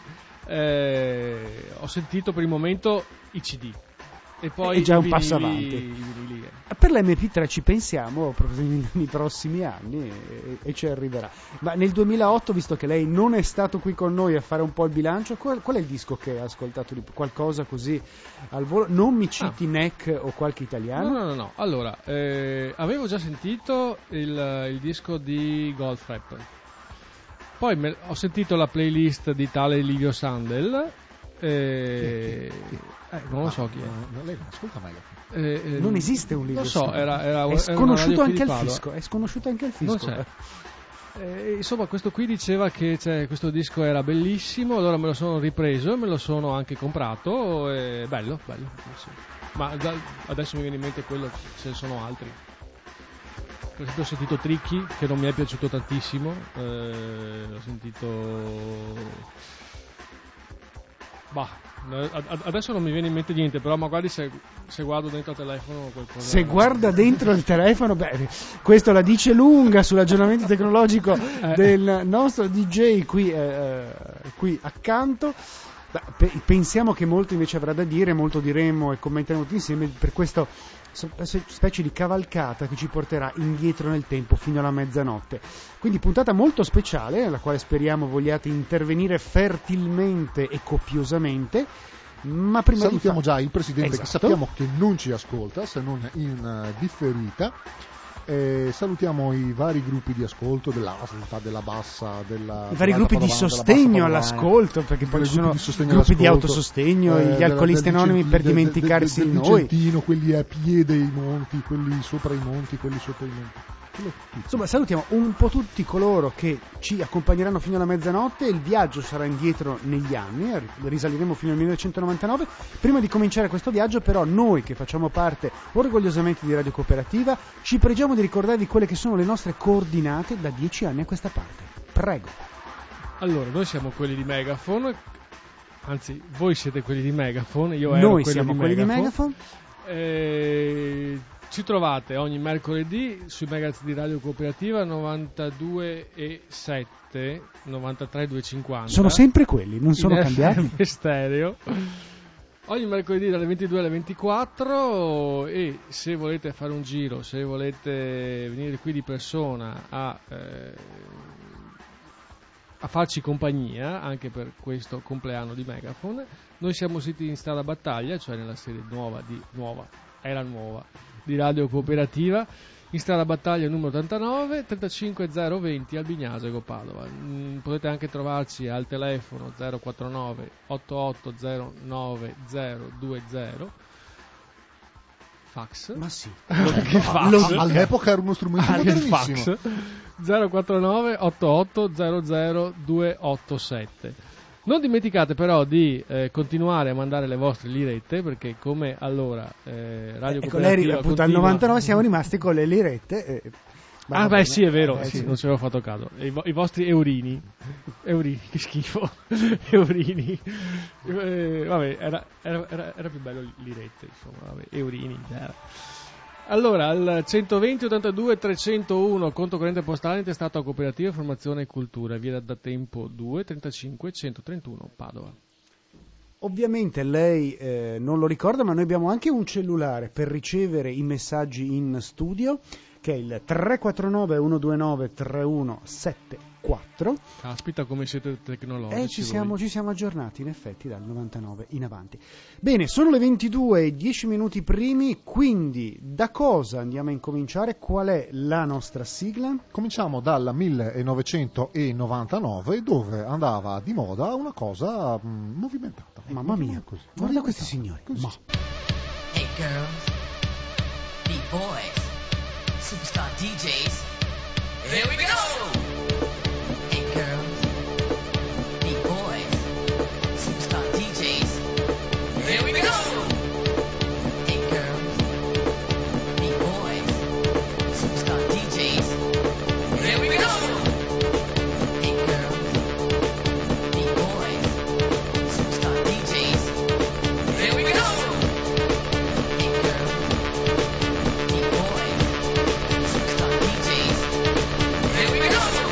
Eh, ho sentito per il momento i C D e poi è già un i passo vinili, avanti. i vinili, eh. Per l'emme pi tre ci pensiamo nei prossimi anni e, e ci arriverà. Ma nel duemilaotto, visto che lei non è stato qui con noi a fare un po' il bilancio, qual, qual è il disco che ha ascoltato di più? Qualcosa così al volo? Non mi citi ah. N E C o qualche italiano? No, no, no, no. Allora, eh, avevo già sentito il, il disco di Goldfrapp. Poi me, ho sentito la playlist di tale Livio Sandel. E... Eh, non lo so chi è. No, lei non ascolta mai. Eh, eh, non esiste un Livio Lo so, Sandel. era, era, è era sconosciuto anche il fisco. fisco. È sconosciuto anche il fisco. Non c'è. Eh, insomma, questo qui diceva che cioè, questo disco era bellissimo, allora me lo sono ripreso e me lo sono anche comprato. E bello, bello. Sì. Ma da, adesso mi viene in mente quello, ce ne sono altri. Per esempio ho sentito Tricky, che non mi è piaciuto tantissimo, eh, ho sentito... Bah, adesso non mi viene in mente niente, però magari se, se guardo dentro il telefono qualcosa... Se guarda dentro il telefono, beh, questo la dice lunga sull'aggiornamento tecnologico eh. del nostro D J qui, eh, qui accanto. Beh, pensiamo che molto invece avrà da dire, molto diremo e commenteremo tutti insieme per questa specie di cavalcata che ci porterà indietro nel tempo fino alla mezzanotte. Quindi puntata molto speciale, alla quale speriamo vogliate intervenire fertilmente e copiosamente. Ma prima salutiamo di fa... già il presidente, esatto, che sappiamo che non ci ascolta, se non in uh, differita. Eh, salutiamo i vari gruppi di ascolto dell'Alta, della Bassa, della, i vari gruppi di sostegno all'ascolto, perché poi ci sono gruppi, gruppi di autosostegno, eh, gli alcolisti anonimi per dimenticarsi di noi, quelli a piede i monti, quelli sopra i monti, quelli sotto i monti. Insomma, salutiamo un po' tutti coloro che ci accompagneranno fino alla mezzanotte. Il viaggio sarà indietro negli anni, risaliremo fino al millenovecentonovantanove. Prima di cominciare questo viaggio, però, noi che facciamo parte orgogliosamente di Radio Cooperativa ci pregiamo di ricordarvi quelle che sono le nostre coordinate da dieci anni a questa parte. Prego. Allora, noi siamo quelli di Megaphone, anzi, voi siete quelli di Megaphone, io ero noi quelli siamo di quelli Megaphone. di Megaphone. E... Ci trovate ogni mercoledì sui megahertz di Radio Cooperativa novantadue e sette, novantatré duecentocinquanta. Sono sempre quelli, non sono cambiati. Stereo. ogni mercoledì dalle ventidue alle ventiquattro, e se volete fare un giro, se volete venire qui di persona a, eh, a farci compagnia anche per questo compleanno di Megaphone, noi siamo siti in Strada Battaglia, cioè nella sede nuova di nuova, era nuova di Radio Cooperativa, in Strada Battaglia numero ottantanove, trentacinque zero venti Albignasego, Padova. Mm, potete anche trovarci al telefono zero quattro nove otto otto zero nove zero due zero. Fax? Ma sì. Che fax? Lo- all'epoca era uno strumento Anche il modernissimo. fax. zero quattro nove otto otto zero zero due otto sette. Non dimenticate però di eh, continuare a mandare le vostre lirette, perché come allora eh, Radio Ecco, lei Cooperativa appunto al continua... novantanove siamo rimasti con le lirette. E... Ma Ah va beh bene. sì, è vero, Eh, sì, sì. non ci avevo fatto caso. I, vo- i vostri eurini. Eurini, che schifo. Eurini. Eh, vabbè, era, era, era, era più bello lirette, insomma, vabbè, eurini. eh. Allora, al centoventi ottantadue trecentouno, conto corrente postale intestato a Cooperativa Formazione e Cultura, via da Tempo due, trentacinque centotrentuno, Padova. Ovviamente lei eh, non lo ricorda, ma noi abbiamo anche un cellulare per ricevere i messaggi in studio, che è il tre quattro nove uno due nove tre uno sette quattro. Caspita, come siete tecnologici. E ci voi. siamo, ci siamo aggiornati in effetti dal novantanove in avanti. Bene, sono le ventidue e dieci minuti primi, quindi da cosa andiamo a incominciare? Qual è la nostra sigla? Cominciamo dal millenovecentonovantanove, dove andava di moda una cosa mh, movimentata. Mamma mia, così. guarda questi signori. Così. Ma. Hey girls, B-boys, superstar D Js, here we go! Hey girls, B-boys, superstar D Js, here we go! Hey girls, B-boys, superstar D Js, here we go! Hey girls, B-boys, superstar D Js, here we go! Hey girls, B-boys, superstar D Js, here we go!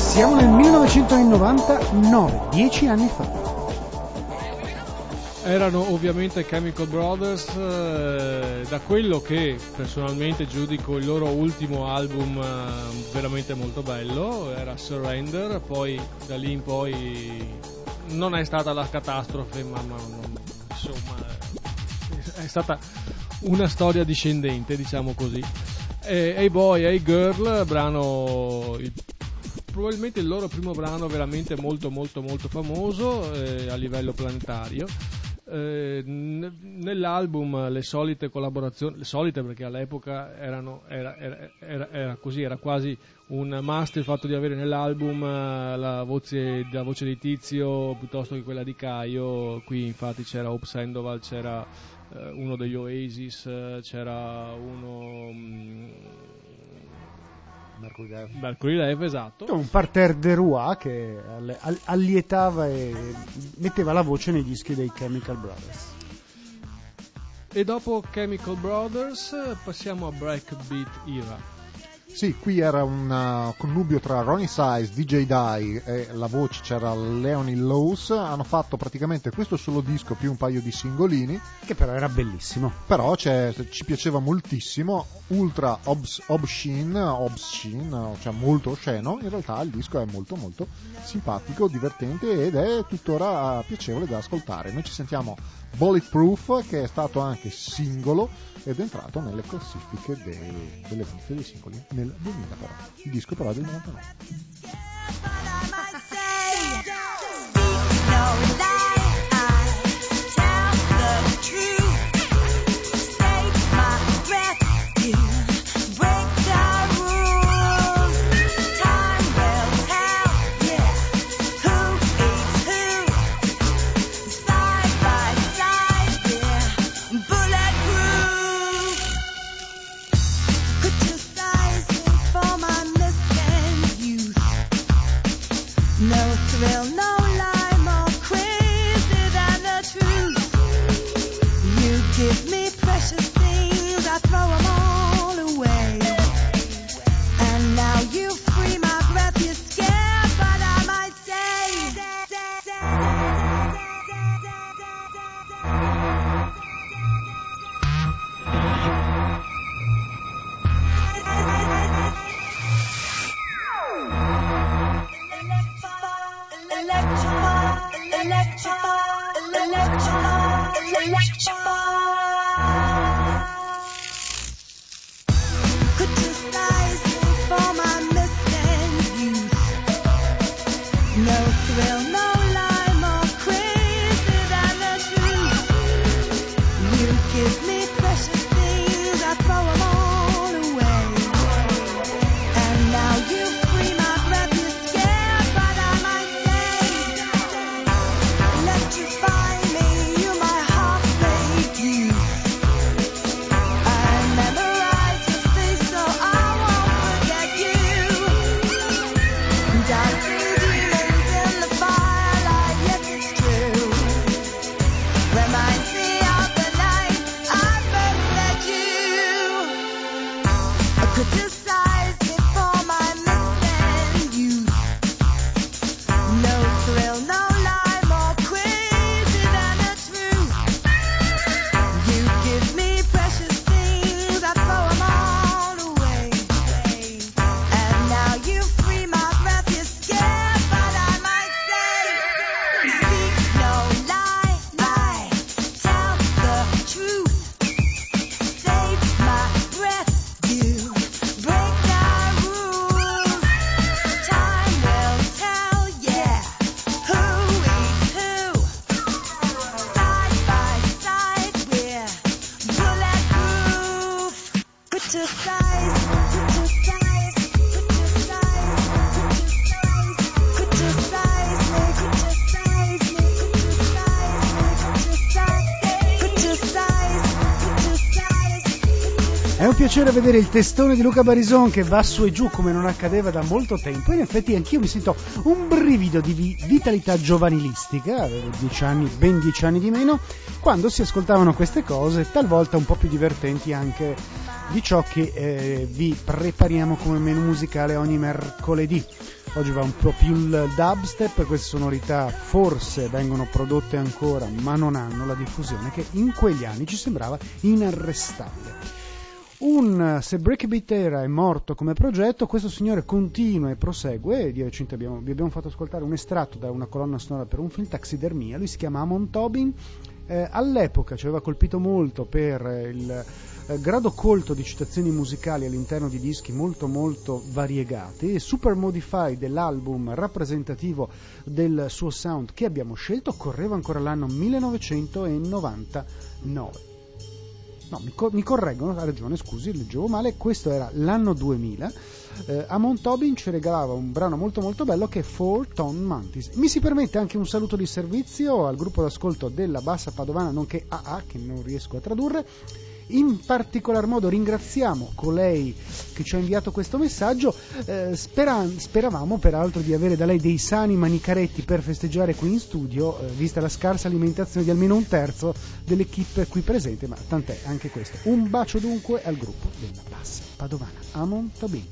Siamo nel millenovecentonovantanove, dieci anni fa. Erano ovviamente Chemical Brothers, eh, da quello che personalmente giudico il loro ultimo album eh, veramente molto bello, era Surrender, poi da lì in poi non è stata la catastrofe, ma, ma non, insomma è, è stata una storia discendente, diciamo così. E, Hey Boy, Hey Girl, brano... Il, probabilmente il loro primo brano veramente molto molto molto famoso eh, a livello planetario. Eh, n- nell'album le solite collaborazioni, le solite perché all'epoca erano, era, era, era, era così, era quasi un must il fatto di avere nell'album eh, la voce, la voce di Tizio piuttosto che quella di Caio. Qui infatti c'era Hope Sandoval, c'era eh, uno degli Oasis, eh, c'era uno mh, Mercury Rev. Mercury Rev, esatto. Un parterre de roi che allietava e metteva la voce nei dischi dei Chemical Brothers. E dopo Chemical Brothers passiamo a Breakbeat Era. Sì, qui era un uh, connubio tra Ronnie Size, D J Dye e la voce c'era Leonie Lowes. Hanno fatto praticamente questo solo disco più un paio di singolini, che però era bellissimo. Però c'è, ci piaceva moltissimo, ultra obs, obscene, obscene, cioè molto osceno. In realtà il disco è molto molto simpatico, divertente ed è tuttora piacevole da ascoltare. Noi ci sentiamo Bulletproof, che è stato anche singolo ed è entrato nelle classifiche dei, delle vendite dei singoli nel duemila, però il disco però è del novantanove. Piacere vedere il testone di Luca Barison che va su e giù come non accadeva da molto tempo. In effetti anch'io mi sento un brivido di vi- vitalità giovanilistica, avevo dieci anni, ben dieci anni di meno, quando si ascoltavano queste cose, talvolta un po' più divertenti anche di ciò che eh, vi prepariamo come menù musicale ogni mercoledì. oggi va un po' più il dubstep. Queste sonorità forse vengono prodotte ancora, ma non hanno la diffusione che in quegli anni ci sembrava inarrestabile. Un, se Breakbeat era è morto come progetto, questo signore continua e prosegue, e di recente abbiamo, vi abbiamo fatto ascoltare un estratto da una colonna sonora per un film, Taxidermia. Lui si chiama Amon Tobin, eh, all'epoca ci aveva colpito molto per il eh, grado colto di citazioni musicali all'interno di dischi molto molto variegati. Super Modify, dell'album rappresentativo del suo sound che abbiamo scelto, correva ancora l'anno millenovecentonovantanove. No, mi, co- mi correggono, ha ragione, scusi, leggevo male, questo era l'anno duemila. eh, Amon Tobin ci regalava un brano molto molto bello che è Four Ton Mantis. Mi si permette anche un saluto di servizio al gruppo d'ascolto della Bassa Padovana, nonché A A, che non riesco a tradurre. In particolar modo ringraziamo colei che ci ha inviato questo messaggio, eh, speran- speravamo peraltro di avere da lei dei sani manicaretti per festeggiare qui in studio, eh, vista la scarsa alimentazione di almeno un terzo dell'equipe qui presente, ma tant'è anche questo. Un bacio dunque al gruppo della Bassa Padovana. Amon Tobin.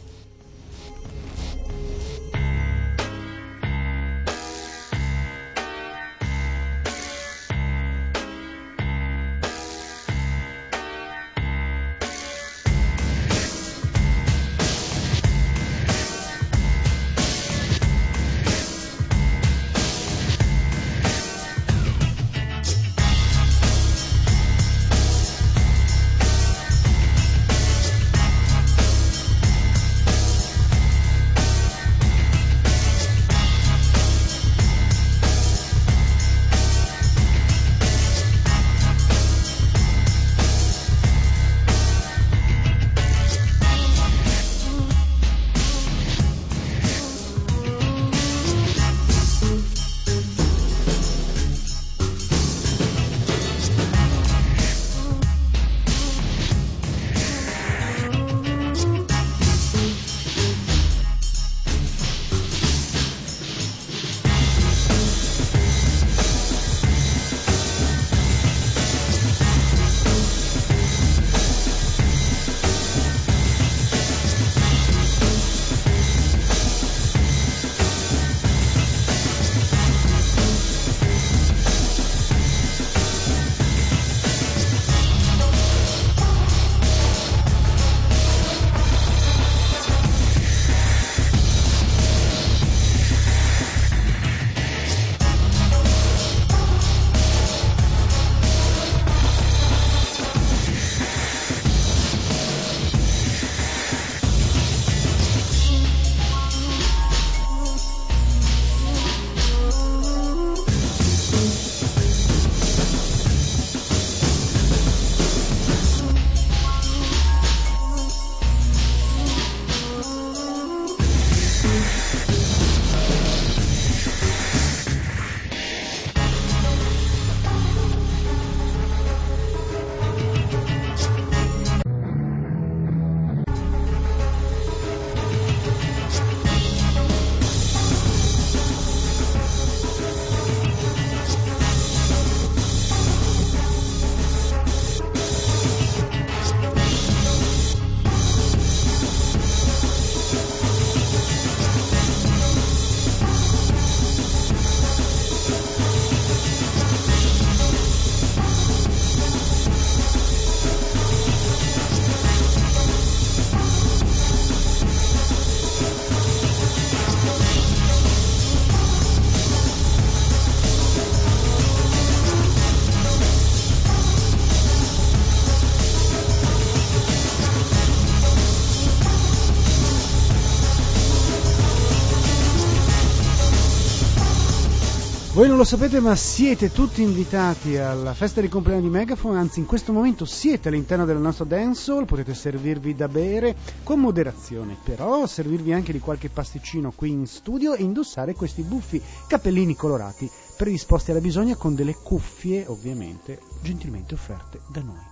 Voi non lo sapete, ma siete tutti invitati alla festa di compleanno di Megaphone, anzi in questo momento siete all'interno della nostra dance hall, potete servirvi da bere con moderazione, però servirvi anche di qualche pasticcino qui in studio e indossare questi buffi cappellini colorati predisposti alla bisogna con delle cuffie ovviamente gentilmente offerte da noi.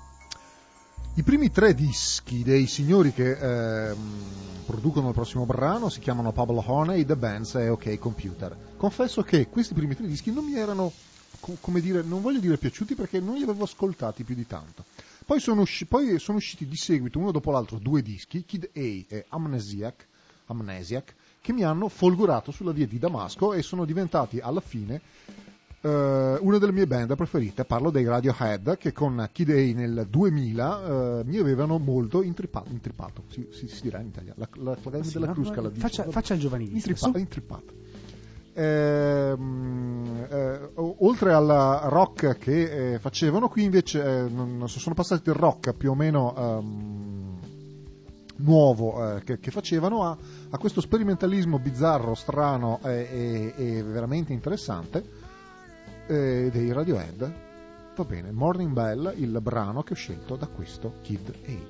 I primi tre dischi dei signori che eh, producono il prossimo brano si chiamano Pablo Honey, The Bands e OK Computer. Confesso che questi primi tre dischi non mi erano, co- come dire, non voglio dire piaciuti perché non li avevo ascoltati più di tanto. Poi sono, usci- poi sono usciti di seguito, uno dopo l'altro, due dischi, Kid A e Amnesiac, Amnesiac che mi hanno folgorato sulla via di Damasco e sono diventati alla fine Uh, una delle mie band preferite. Parlo dei Radiohead, che con Kid A nel duemila uh, mi avevano molto intrippato, intrippato si, si, si dirà in italiano, la, la, la sì, della no, Crusca la dice. Faccia, faccia il giovanilista. Intrippato, intrippato. Ehm, eh, oltre al rock che eh, facevano, qui invece eh, non, non so, sono passati del rock più o meno um, nuovo eh, che, che facevano a, a questo sperimentalismo bizzarro, strano e, e, e veramente interessante Eh, dei Radiohead. Va bene, Morning Bell, il brano che ho scelto da questo Kid A.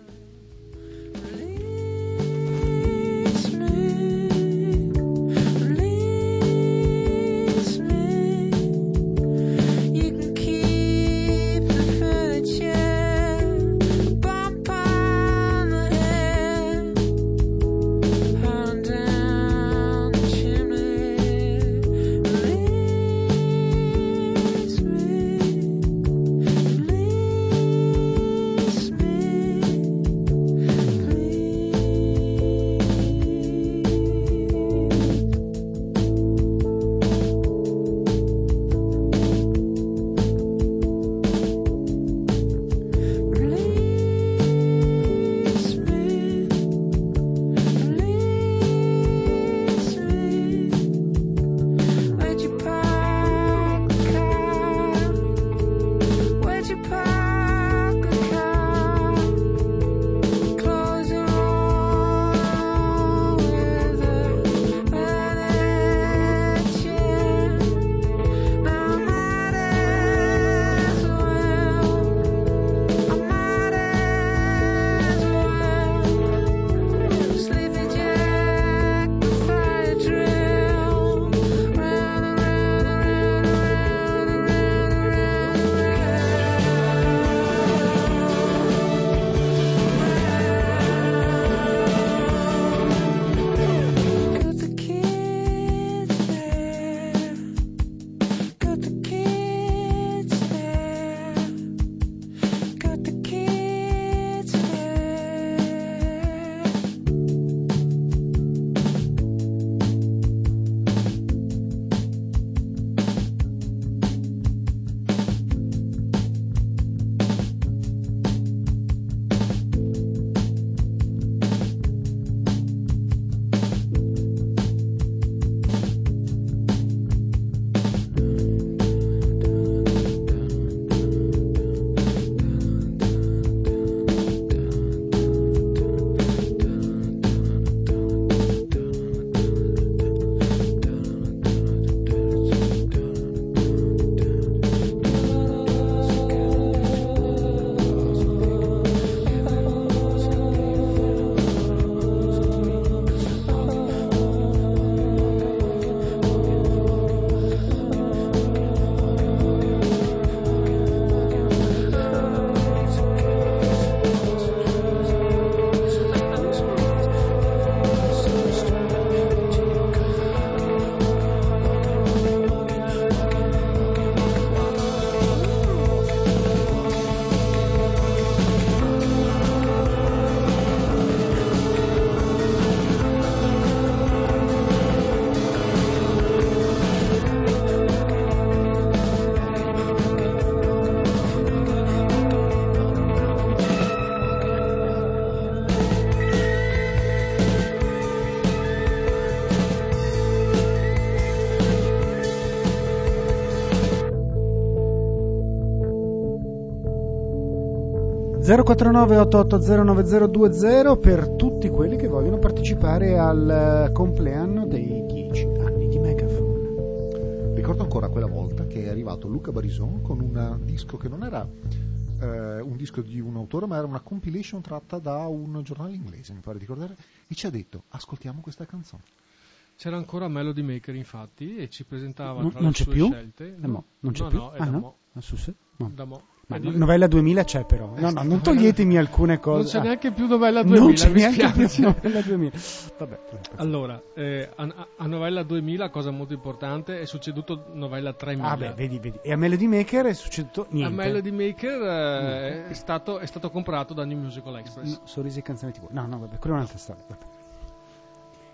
zero quattro nove otto otto zero nove zero due zero per tutti quelli che vogliono partecipare al compleanno dei dieci anni di Megaphone. Ricordo ancora quella volta che è arrivato Luca Barison con un disco che non era eh, un disco di un autore, ma era una compilation tratta da un giornale inglese, mi pare di ricordare, e ci ha detto: ascoltiamo questa canzone. C'era ancora Melody Maker, infatti, e ci presentava non, tra non le c'è sue più? scelte. Eh, mo, non c'è no, più? no, è ah, da no? mo. Ah, su, sì? No. Da mo. Ma È di- novella duemila c'è però. No, no, non toglietemi alcune cose. Non c'è Ah. neanche più novella duemila. Non c'è mi neanche più spiace. novella duemila. Vabbè. Allora, eh, a, a novella duemila, cosa molto importante, è succeduto novella tremila. Ah beh, vedi, vedi. E a Melody Maker è succeduto niente. A Melody Maker eh, è, stato, è stato comprato da New Musical Express. No, sorrisi e canzoni tivù. No, no, vabbè, quella è un'altra storia. Vabbè.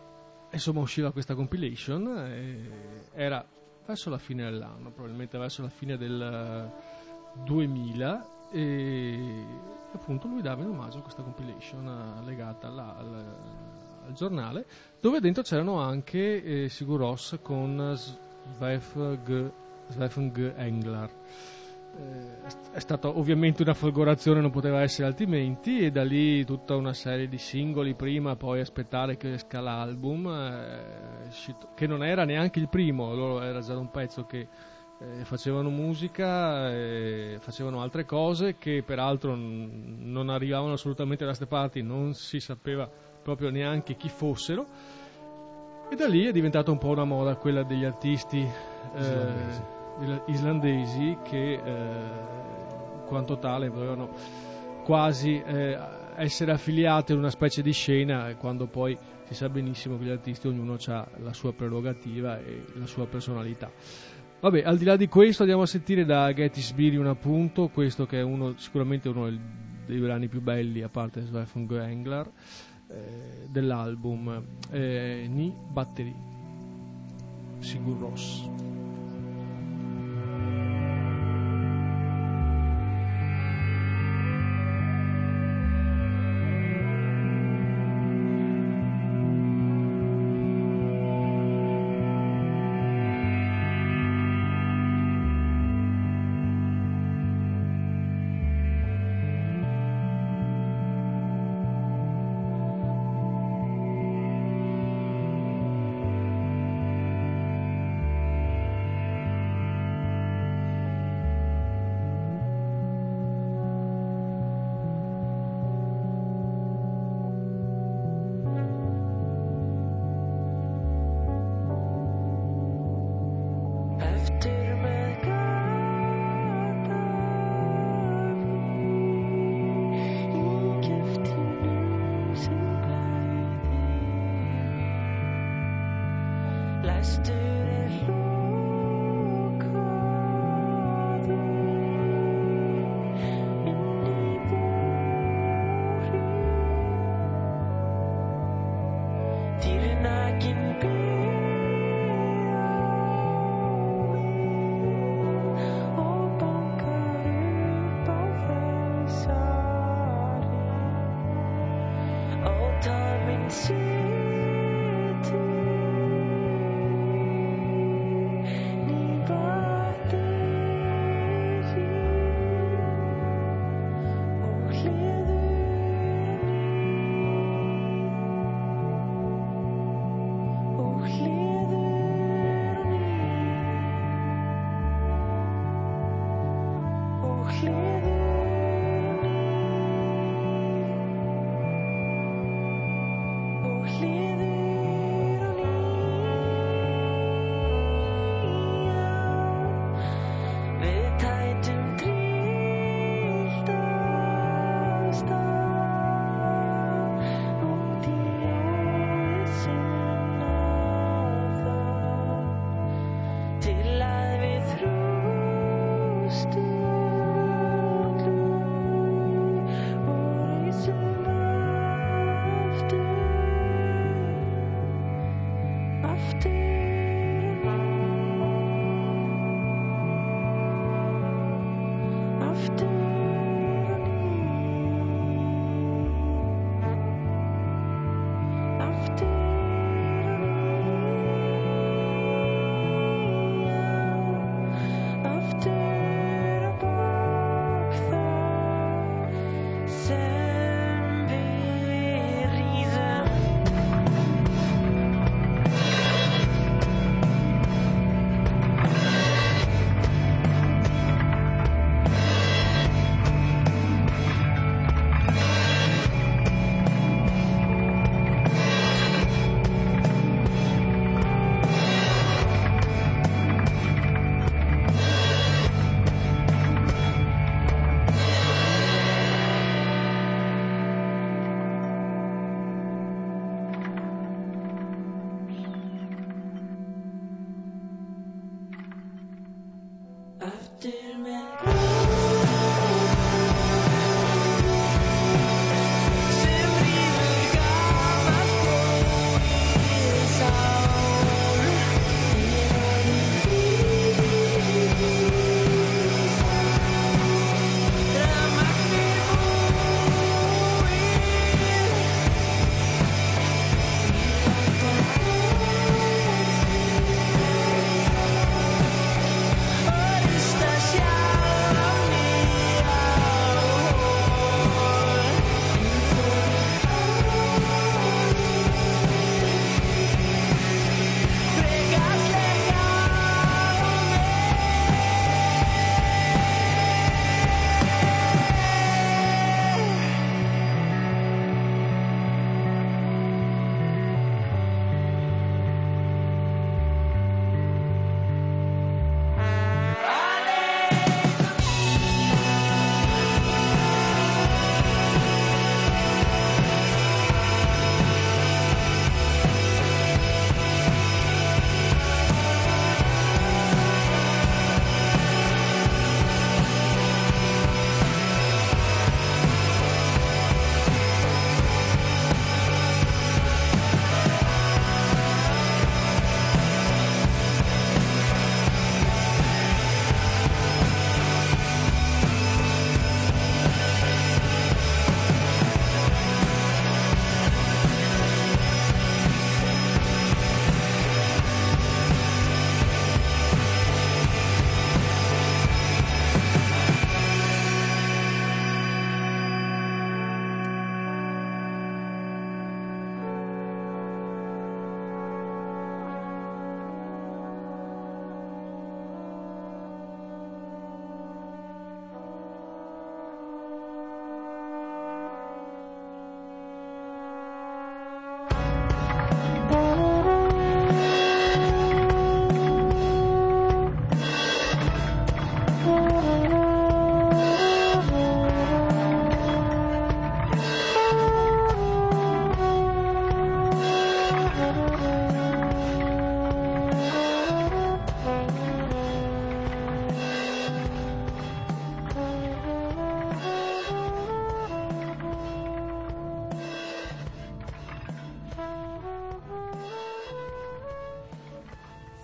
insomma usciva questa compilation, e era verso la fine dell'anno, probabilmente verso la fine del duemila, e appunto lui dava in omaggio questa compilation legata alla, al, al giornale, dove dentro c'erano anche eh, Sigur Rós con Svefn G. Englar. Eh, è stata ovviamente una folgorazione, non poteva essere altrimenti, e da lì tutta una serie di singoli prima, poi aspettare che esca l'album, eh, che non era neanche il primo, loro era già un pezzo che eh, facevano musica, eh, facevano altre cose che peraltro n- non arrivavano assolutamente da queste parti, non si sapeva proprio neanche chi fossero, e da lì è diventata un po' una moda quella degli artisti eh, islandesi che eh, in quanto tale dovevano quasi eh, essere affiliati in una specie di scena, quando poi si sa benissimo che gli artisti ognuno ha la sua prerogativa e la sua personalità. Vabbè, al di là di questo andiamo a sentire da Gettysbury un appunto, questo che è uno, sicuramente uno dei brani più belli, a parte Svefn G. Englar, eh, dell'album eh, Ni Battery, Sigur Rós.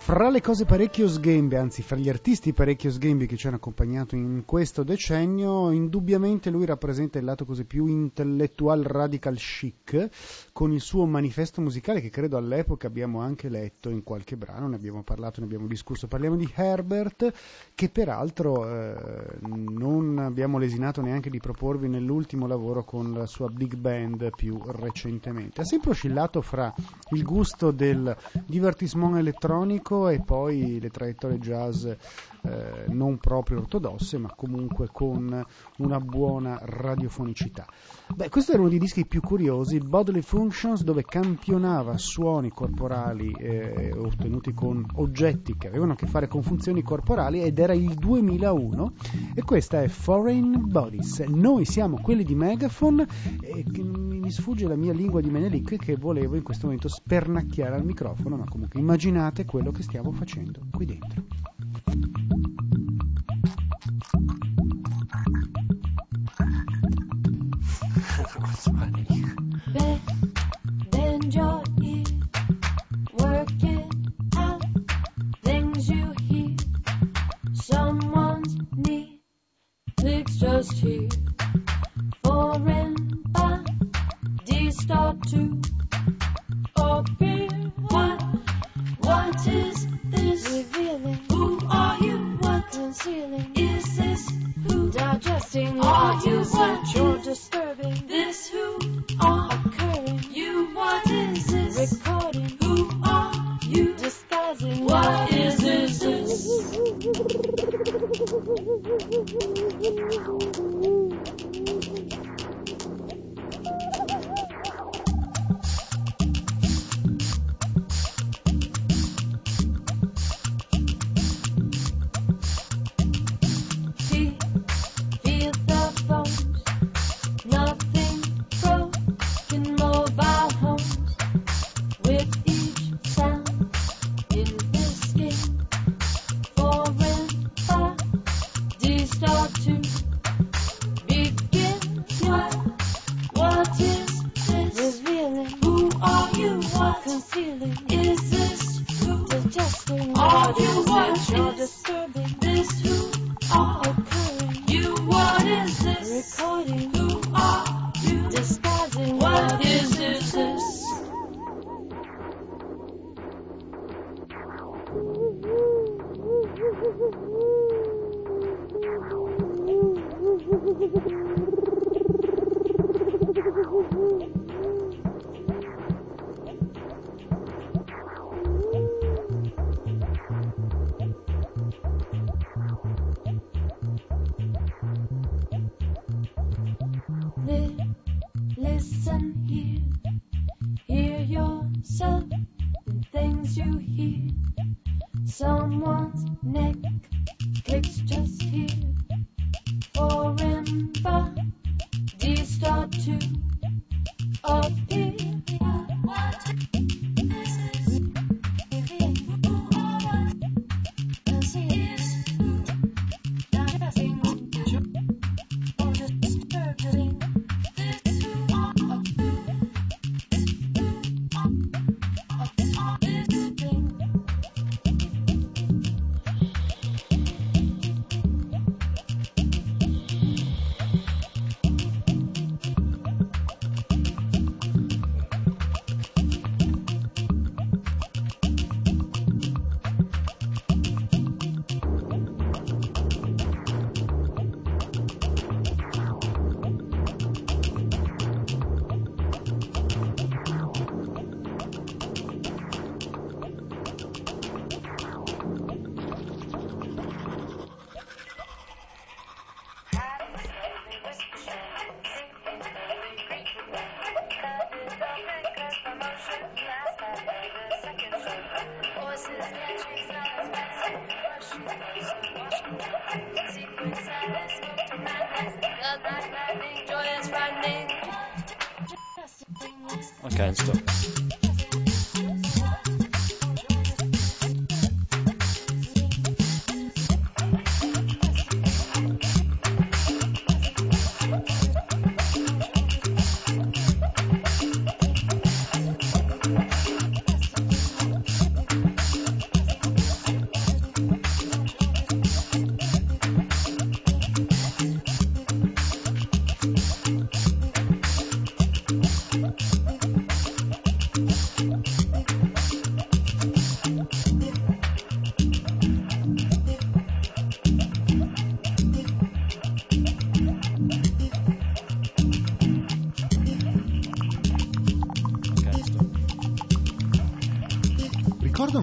Fra le cose parecchio sghembe, anzi fra gli artisti parecchio sghembi che ci hanno accompagnato in questo decennio, indubbiamente lui rappresenta il lato così più intellettual radical chic, con il suo manifesto musicale che credo all'epoca abbiamo anche letto in qualche brano, ne abbiamo parlato, ne abbiamo discusso. Parliamo di Herbert, che peraltro eh, non abbiamo lesinato neanche di proporvi nell'ultimo lavoro con la sua big band più recentemente. Ha sempre oscillato fra il gusto del divertissement elettronico e poi le traiettorie jazz eh, non proprio ortodosse, ma comunque con una buona radiofonicità. Beh, questo era uno dei dischi più curiosi, Bodily Functions, dove campionava suoni corporali eh, ottenuti con oggetti che avevano a che fare con funzioni corporali, ed era il duemilauno, e questa è Foreign Bodies. Noi siamo quelli di Megaphone, e mi sfugge la mia lingua di Menelik che volevo in questo momento spernacchiare al microfono, ma comunque immaginate quello che stiamo facendo qui dentro. Bend your ear, work it out, things you hear, someone's knee, clicks just here, foreign bodies start to appear. What, what is this? Revealing. Who are you? What? Concealing. Is this who? Digesting. Are you what? You're disturbing. This who? Are occurring. You, what is this? Recording. Who are you? Disguising. What is this? Listen here, hear yourself in things you hear. Someone's neck clicks just here. Foreign bodies start to appear. Okay, stop.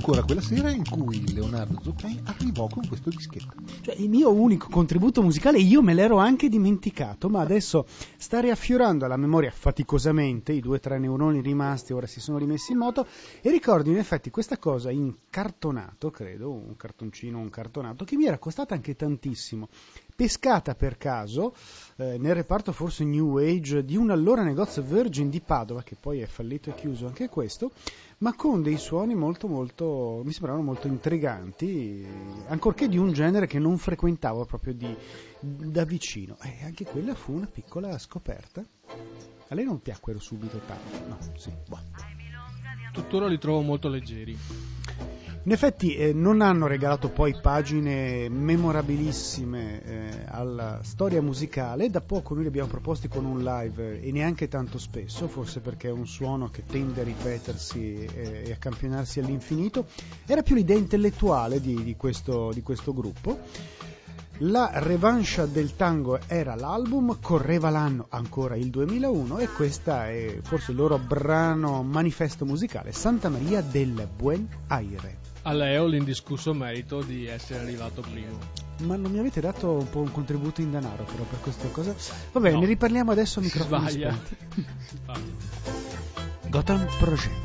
ancora quella sera in cui Leonardo Zoccai arrivò con questo dischetto. Cioè, il mio unico contributo musicale io me l'ero anche dimenticato, ma adesso sta riaffiorando alla memoria faticosamente, i due o tre neuroni rimasti ora si sono rimessi in moto, e ricordo in effetti questa cosa in cartonato, credo, un cartoncino, un cartonato, che mi era costata anche tantissimo, pescata per caso eh, nel reparto forse New Age di un allora negozio Virgin di Padova, che poi è fallito e chiuso anche questo, ma con dei suoni molto molto, mi sembravano molto intriganti, ancorché di un genere che non frequentavo proprio di, da vicino, e anche quella fu una piccola scoperta. A lei non piacquero subito tanto? No, sì, boh. Tuttora li trovo molto leggeri. In effetti eh, non hanno regalato poi pagine memorabilissime eh, alla storia musicale. Da poco noi li abbiamo proposti con un live eh, e neanche tanto spesso, forse perché è un suono che tende a ripetersi eh, e a campionarsi all'infinito. Era più l'idea intellettuale di, di, questo, di questo gruppo. La revanche del tango era l'album, correva l'anno ancora il duemilauno, e questa è forse il loro brano manifesto musicale, Santa Maria del Buen Aire. A lei ho l'indiscusso merito di essere arrivato primo. Ma non mi avete dato un po' un contributo in denaro però per queste cose? Va bene, no. Ne riparliamo adesso a microfoni Sbaglia. spenti. Gotham Project.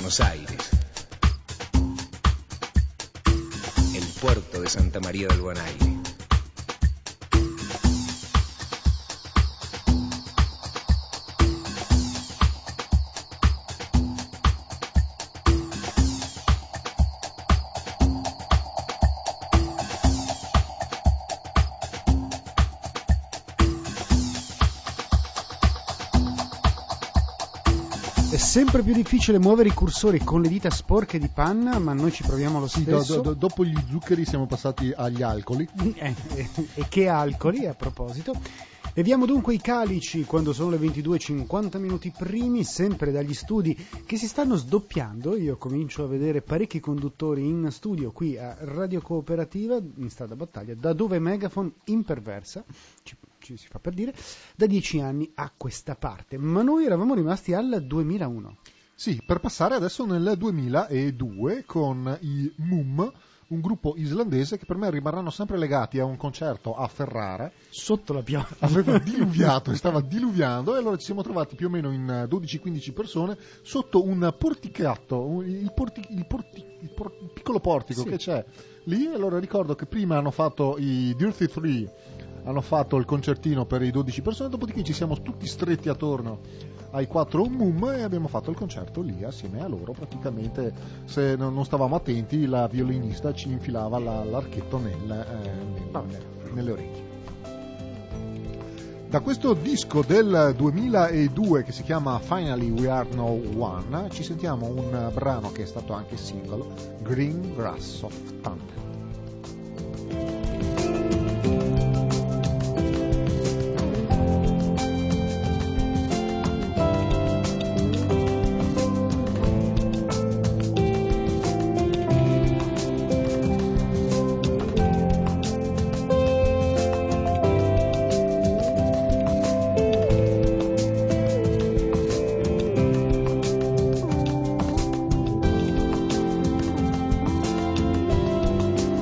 Buenos Aires, el puerto de Santa María del Buen Aire. È sempre più difficile muovere i cursori con le dita sporche di panna, ma noi ci proviamo lo Sì, stesso. do- do- dopo gli zuccheri siamo passati agli alcoli. Eh, eh, e che alcoli, a proposito. Leviamo dunque i calici quando sono le ventidue e cinquanta minuti primi, sempre dagli studi che si stanno sdoppiando. Io comincio a vedere parecchi conduttori in studio qui a Radio Cooperativa, in Strada Battaglia, da dove Megaphone imperversa, ci, ci si fa per dire, da dieci anni a questa parte. Ma noi eravamo rimasti al duemilauno. Sì, per passare adesso nel duemiladue con i Mum, un gruppo islandese che per me rimarranno sempre legati a un concerto a Ferrara. Sotto la pioggia. Aveva diluviato e stava diluviando e allora ci siamo trovati più o meno in dodici quindici persone sotto un porticato, un- il, porti- il porti- il por- il piccolo portico Sì. che c'è lì. Allora ricordo che prima hanno fatto i Dirty Three, hanno fatto il concertino per i dodici persone, dopodiché ci siamo tutti stretti attorno ai quattro Mum e abbiamo fatto il concerto lì assieme a loro. Praticamente, se non non stavamo attenti, la violinista ci infilava la- l'archetto nel, eh, nel- nelle orecchie. Da questo disco del duemiladue che si chiama Finally We Are No One ci sentiamo un brano che è stato anche singolo, Green Grass of Thunder. Thank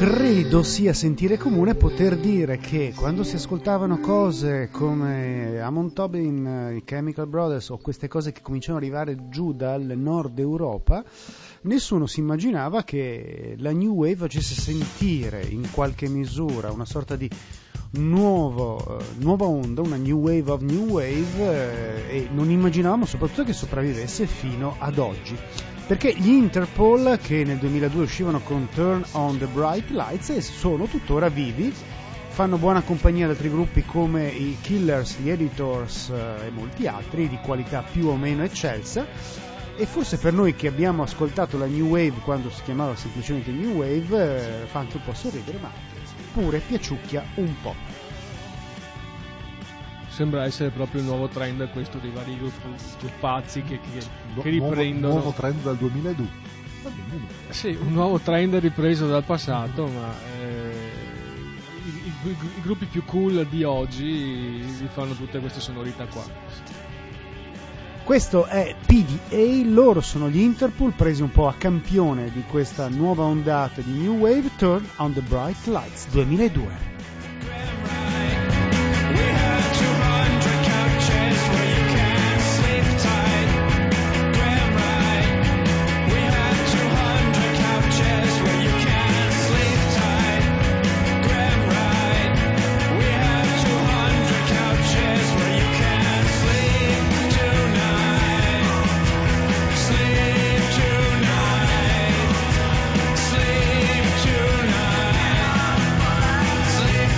credo sia sentire comune poter dire che quando si ascoltavano cose come Amon Tobin, i Chemical Brothers o queste cose che cominciano ad arrivare giù dal nord Europa, nessuno si immaginava che la New Wave facesse sentire in qualche misura una sorta di nuovo, uh, nuova onda, una New Wave of New Wave, eh, e non immaginavamo soprattutto che sopravvivesse fino ad oggi. Perché gli Interpol, che nel duemiladue uscivano con Turn on the Bright Lights, sono tuttora vivi, fanno buona compagnia ad altri gruppi come i Killers, gli Editors eh, e molti altri di qualità più o meno eccelsa, e forse per noi che abbiamo ascoltato la New Wave quando si chiamava semplicemente New Wave eh, fa anche un po' sorridere, ma pure piaciucchia un po'. Sembra essere proprio il nuovo trend questo dei vari gruppi pazzi che, che, che riprendono. Nuovo, nuovo trend dal duemiladue. Sì, un nuovo trend ripreso dal passato, ma eh, i, i, i gruppi più cool di oggi vi fanno tutte queste sonorità qua. Questo è P D A, loro sono gli Interpol, presi un po' a campione di questa nuova ondata di New Wave, Turn on the Bright Lights duemiladue. Sleep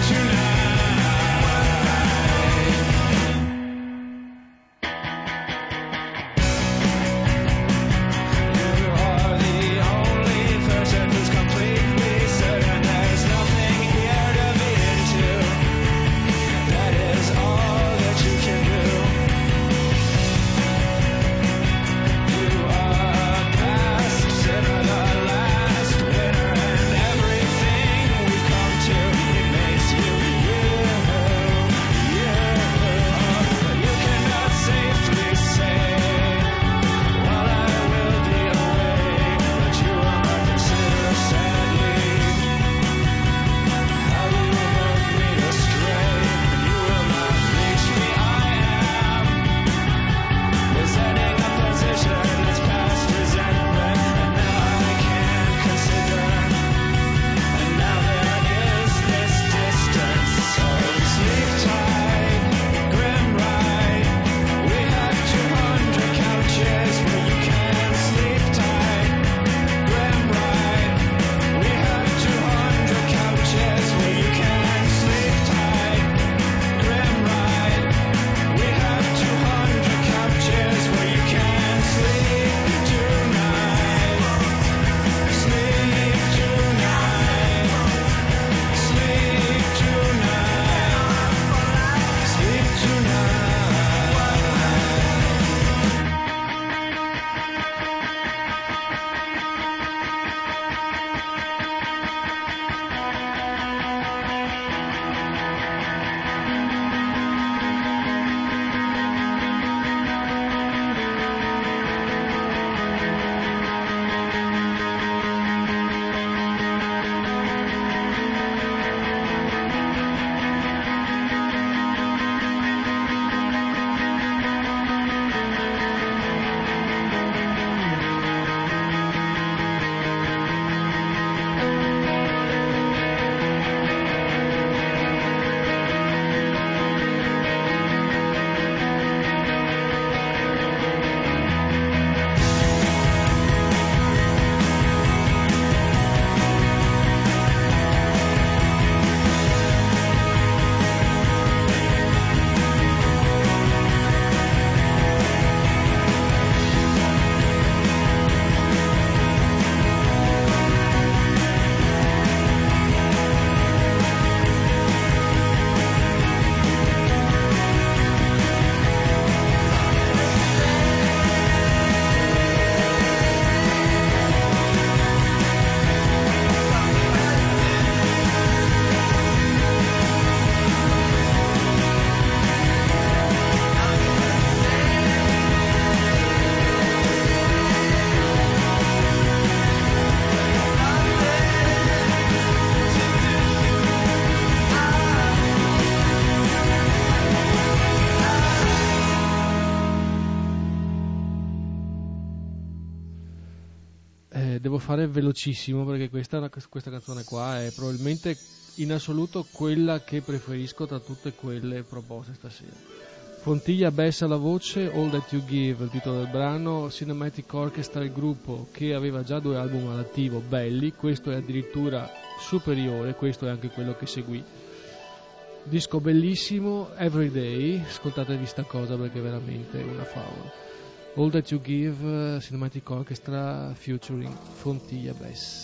fare velocissimo perché questa, questa canzone qua è probabilmente in assoluto quella che preferisco tra tutte quelle proposte stasera. Fontilla Bessa alla voce, All That You Give, il titolo del brano, Cinematic Orchestra il gruppo che aveva già due album all'attivo belli, questo è addirittura superiore, questo è anche quello che seguì. Disco bellissimo, Everyday, ascoltatevi sta cosa perché è veramente una favola. All That You Give, Cinematic Orchestra featuring Fontilla Bess.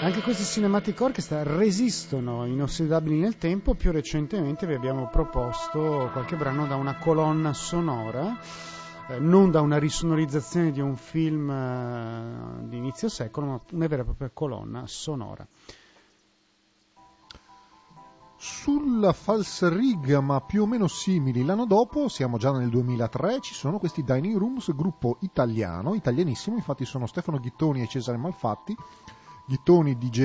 Anche questi Cinematic Orchestra resistono inossidabili nel tempo. Più recentemente vi abbiamo proposto qualche brano da una colonna sonora, eh, non da una risonorizzazione di un film eh, di inizio secolo, ma una vera e propria colonna sonora. Sulla falsariga, ma più o meno simili, l'anno dopo, siamo già nel duemilatré, ci sono questi Dining Rooms, gruppo italiano, italianissimo, infatti sono Stefano Ghittoni e Cesare Malfatti. Ghittoni D J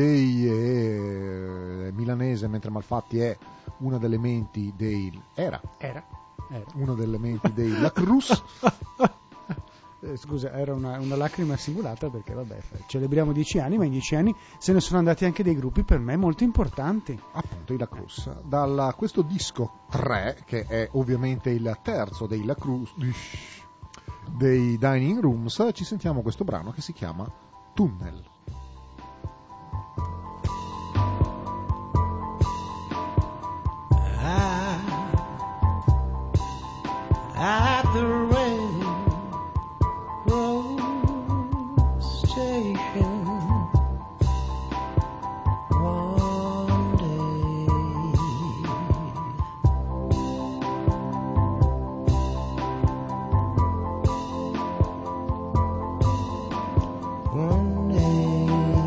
e milanese, mentre Malfatti è una delle menti dei... era, era, era. una delle menti dei La Cruz. Eh, scusa, era una, una lacrima simulata perché vabbè, celebriamo dieci anni, ma in dieci anni se ne sono andati anche dei gruppi per me molto importanti. Appunto, i La Cruz. Da questo disco tre, che è ovviamente il terzo dei La Cruz, dei Dining Rooms, ci sentiamo questo brano che si chiama Tunnel. At the railroad station one day, one day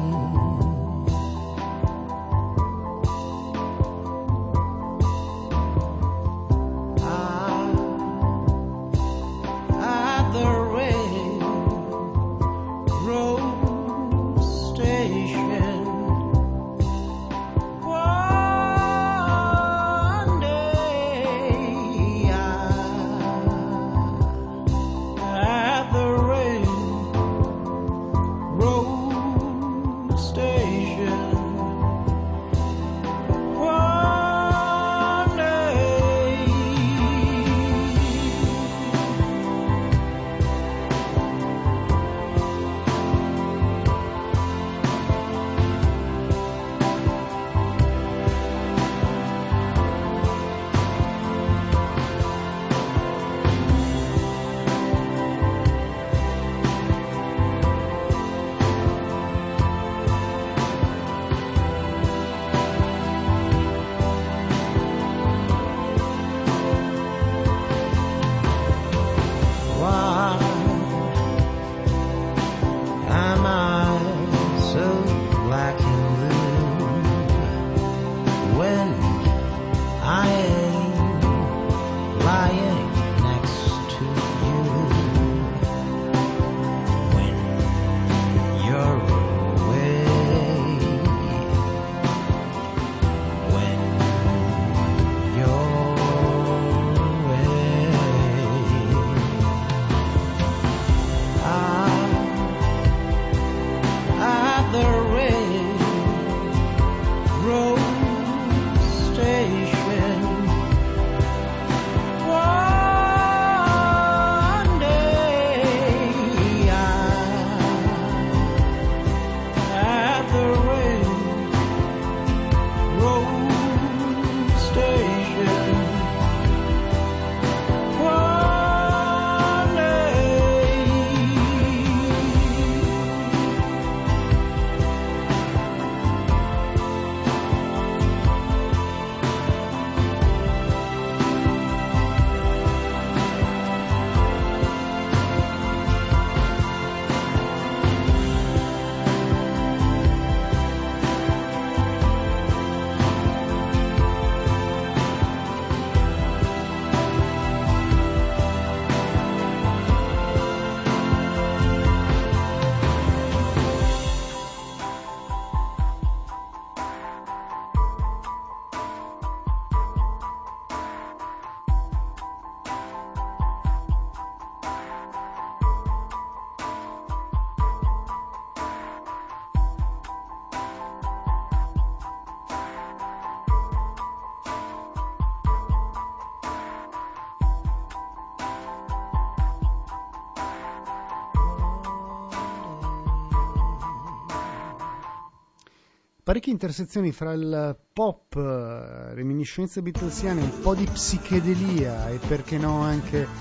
parecchie intersezioni fra il pop, reminiscenze beatlesiane, un po' di psichedelia e perché no anche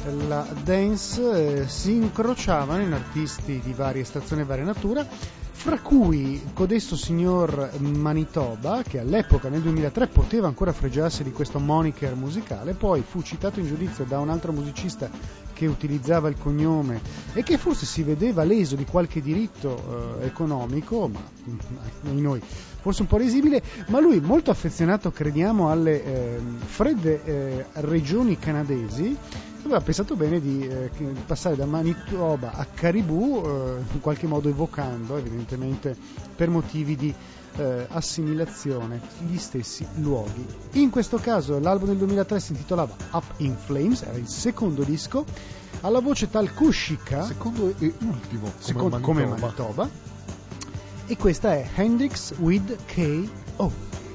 la dance eh, si incrociavano in artisti di varie stazioni e varia natura, fra cui codesto signor Manitoba, che all'epoca nel duemilatré poteva ancora fregiarsi di questo moniker musicale, poi fu citato in giudizio da un altro musicista che utilizzava il cognome e che forse si vedeva leso di qualche diritto eh, economico, ma in noi forse un po' risibile, ma lui molto affezionato, crediamo, alle eh, fredde eh, regioni canadesi, aveva pensato bene di eh, passare da Manitoba a Caribou, eh, in qualche modo evocando evidentemente per motivi di eh, assimilazione gli stessi luoghi. In questo caso l'album del duemilatré si intitolava Up in Flames, era il secondo disco, alla voce tal Kushika, secondo e ultimo come, secondo, Manitoba. come Manitoba, e questa è Hendrix with K O.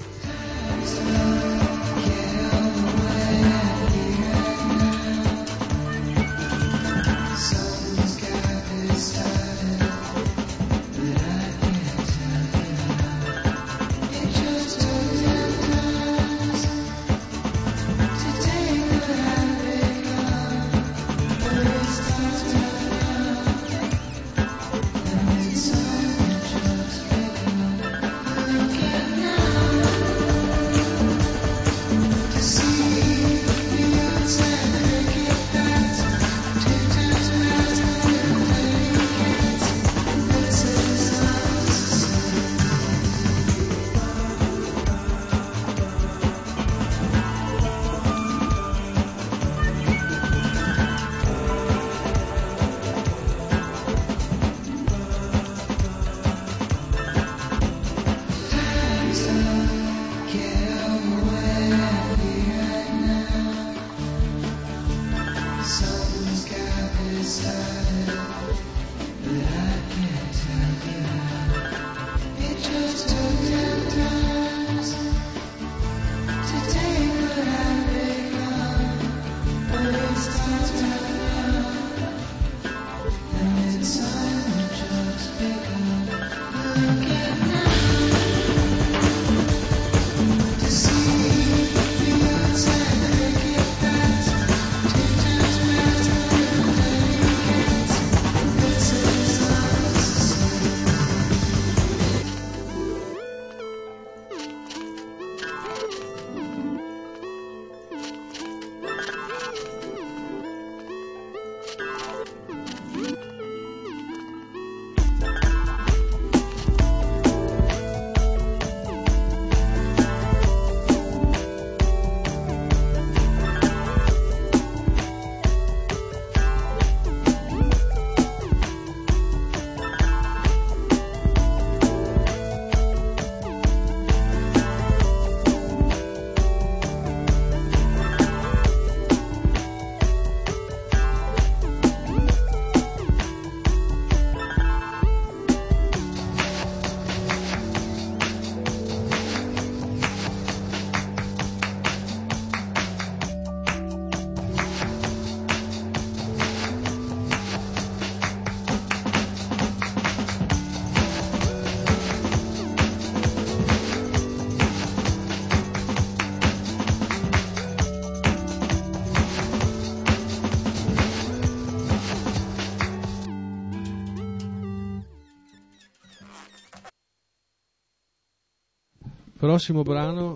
Prossimo brano,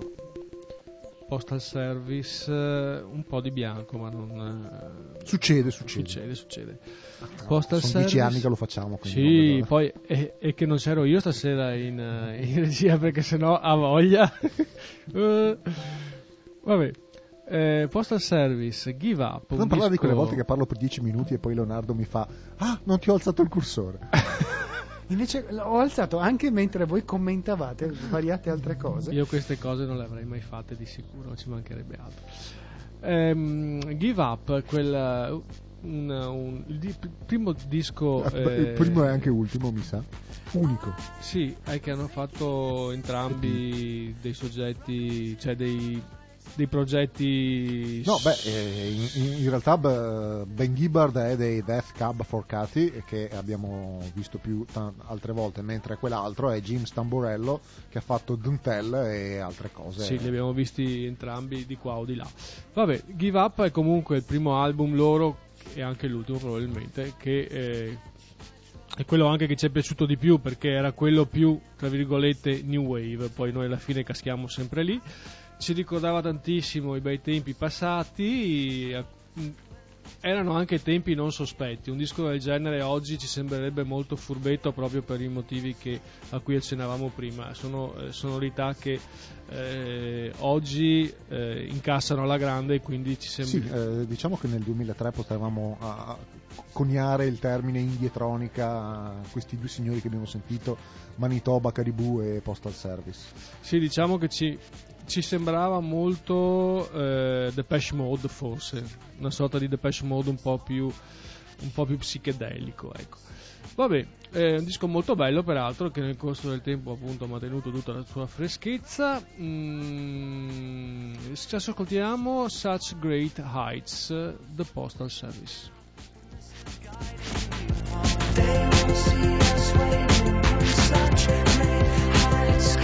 Postal Service, eh, un po' di bianco, ma non... Eh, succede, succede. Succede, succede. No, Postal sono Service, dieci anni che lo facciamo. Sì, poi e, e che non c'ero io stasera in, in regia perché sennò ha voglia. uh, vabbè. Eh, Postal Service, Give Up. Non parlare disco... di quelle volte che parlo per dieci minuti e poi Leonardo mi fa: ah, non ti ho alzato il cursore. Invece l'ho alzato anche mentre voi commentavate svariate altre cose. Io queste cose non le avrei mai fatte di sicuro, ci mancherebbe altro. Ehm, Give Up, quel, un, un, il, di, il primo disco... Eh, il primo e anche ultimo, mi sa. Unico. Sì, è che hanno fatto entrambi dei soggetti, cioè dei dei progetti. No, beh, eh, in, in realtà beh, Ben Gibbard è dei Death Cab for Cutie, che abbiamo visto più t- altre volte, mentre quell'altro è Jim Stamborello, che ha fatto Duntel e altre cose. Sì, li abbiamo visti entrambi di qua o di là. Vabbè, Give Up è comunque il primo album loro, e anche l'ultimo probabilmente, che eh, è quello anche che ci è piaciuto di più, perché era quello più, tra virgolette, new wave. Poi noi alla fine caschiamo sempre lì. Ci ricordava tantissimo i bei tempi passati, erano anche tempi non sospetti. Un disco del genere oggi ci sembrerebbe molto furbetto, proprio per i motivi che, a cui accennavamo prima. Sono eh, sonorità che eh, oggi eh, incassano alla grande, e quindi ci sembra. Sì, eh, diciamo che nel duemilatré potevamo a, coniare il termine indietronica a questi due signori che abbiamo sentito, Manitoba, Caribou e Postal Service. Sì, diciamo che ci ci sembrava molto eh, Depeche Mode, forse una sorta di Depeche Mode un po' più un po' più psichedelico, ecco. Vabbè, è un disco molto bello, peraltro, che nel corso del tempo appunto ha mantenuto tutta la sua freschezza. Mm, ci ascoltiamo Such Great Heights, The Postal Service. They will see us waiting on such great heights.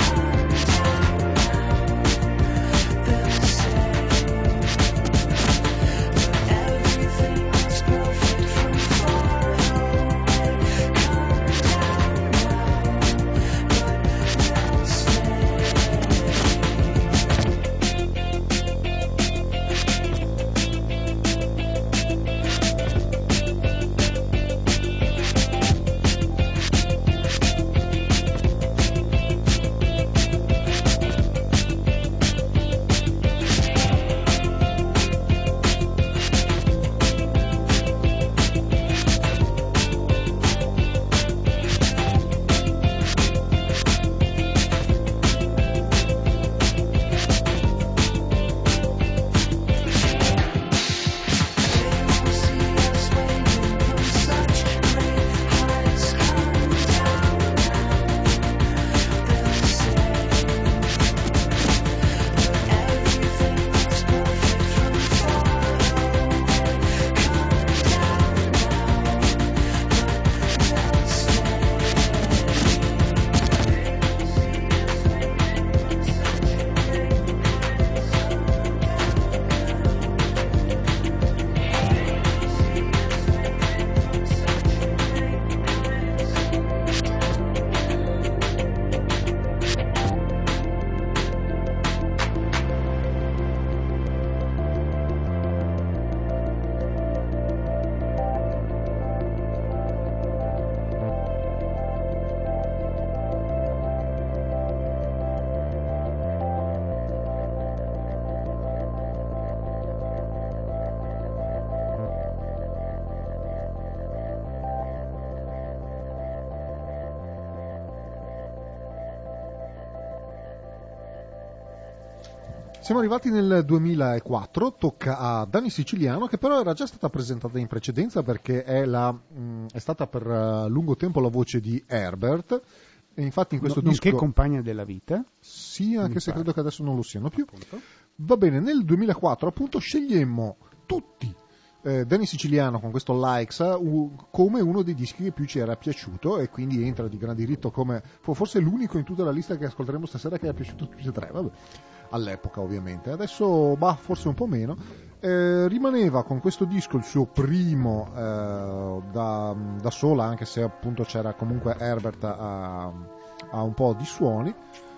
Siamo arrivati nel duemilaquattro, tocca a Dani Siciliano, che però era già stata presentata in precedenza perché è, la, mh, è stata per uh, lungo tempo la voce di Herbert, e infatti in questo no, disco... Nonché compagna della vita. Sì, anche Mi se pare. credo che adesso non lo siano più. Appunto. Va bene, nel duemilaquattro appunto scegliemmo tutti eh, Dani Siciliano con questo Likes uh, come uno dei dischi che più ci era piaciuto, e quindi entra di gran diritto come forse l'unico in tutta la lista che ascolteremo stasera che è piaciuto tutti e tre, vabbè. All'epoca ovviamente, adesso bah, forse un po' meno. Eh, rimaneva con questo disco il suo primo eh, da, da sola, anche se appunto c'era comunque Herbert a, a un po' di suoni,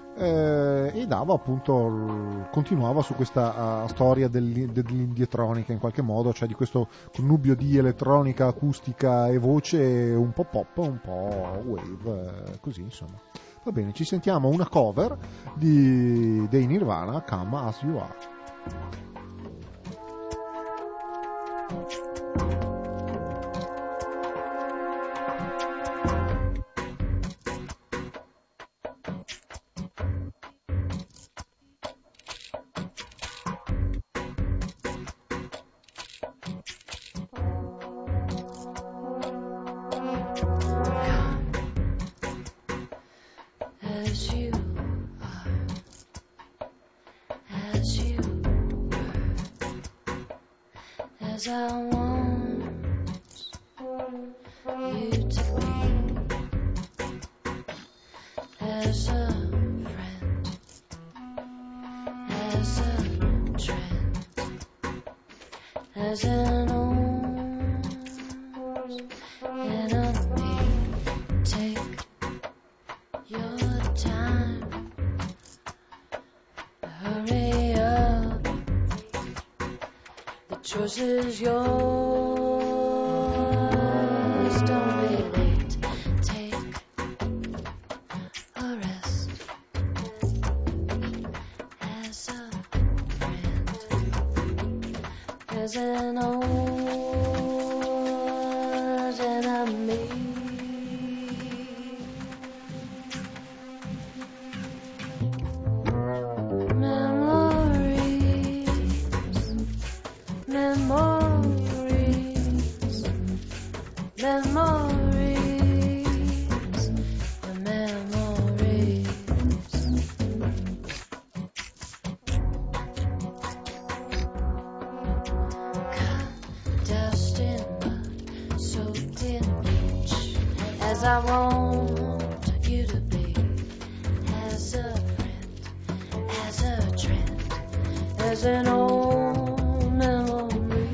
eh, e dava appunto, continuava su questa uh, storia dell'in- dell'indietronica in qualche modo, cioè di questo connubio di elettronica, acustica e voce un po' pop, un po' wave, eh, così insomma. Va bene, ci sentiamo una cover di, dei Nirvana, Come As You Are. As you are, as you 'cause I want you to be as a friend, as a trend, as an old enemy. Take your time, hurry up, the choice is yours, don't be late, take a rest, as a friend, as an old enemy. Memories, memories, the memories. Dust in mud, soaked in bleach, as I want you to be, as a friend, as a trend, as an old memory.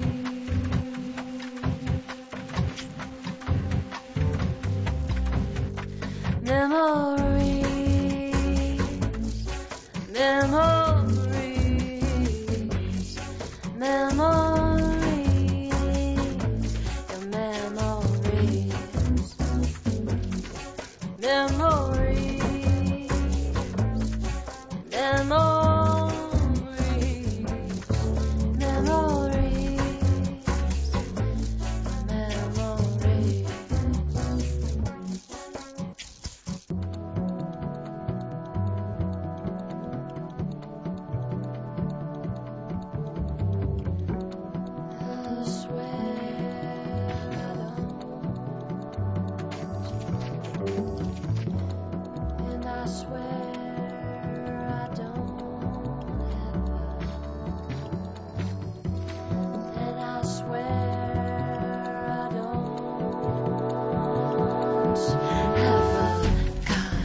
Memories, memories, memories, your memories, memories, memories, memories, memories. I swear I don't, and I swear I don't ever, and I swear I don't ever God.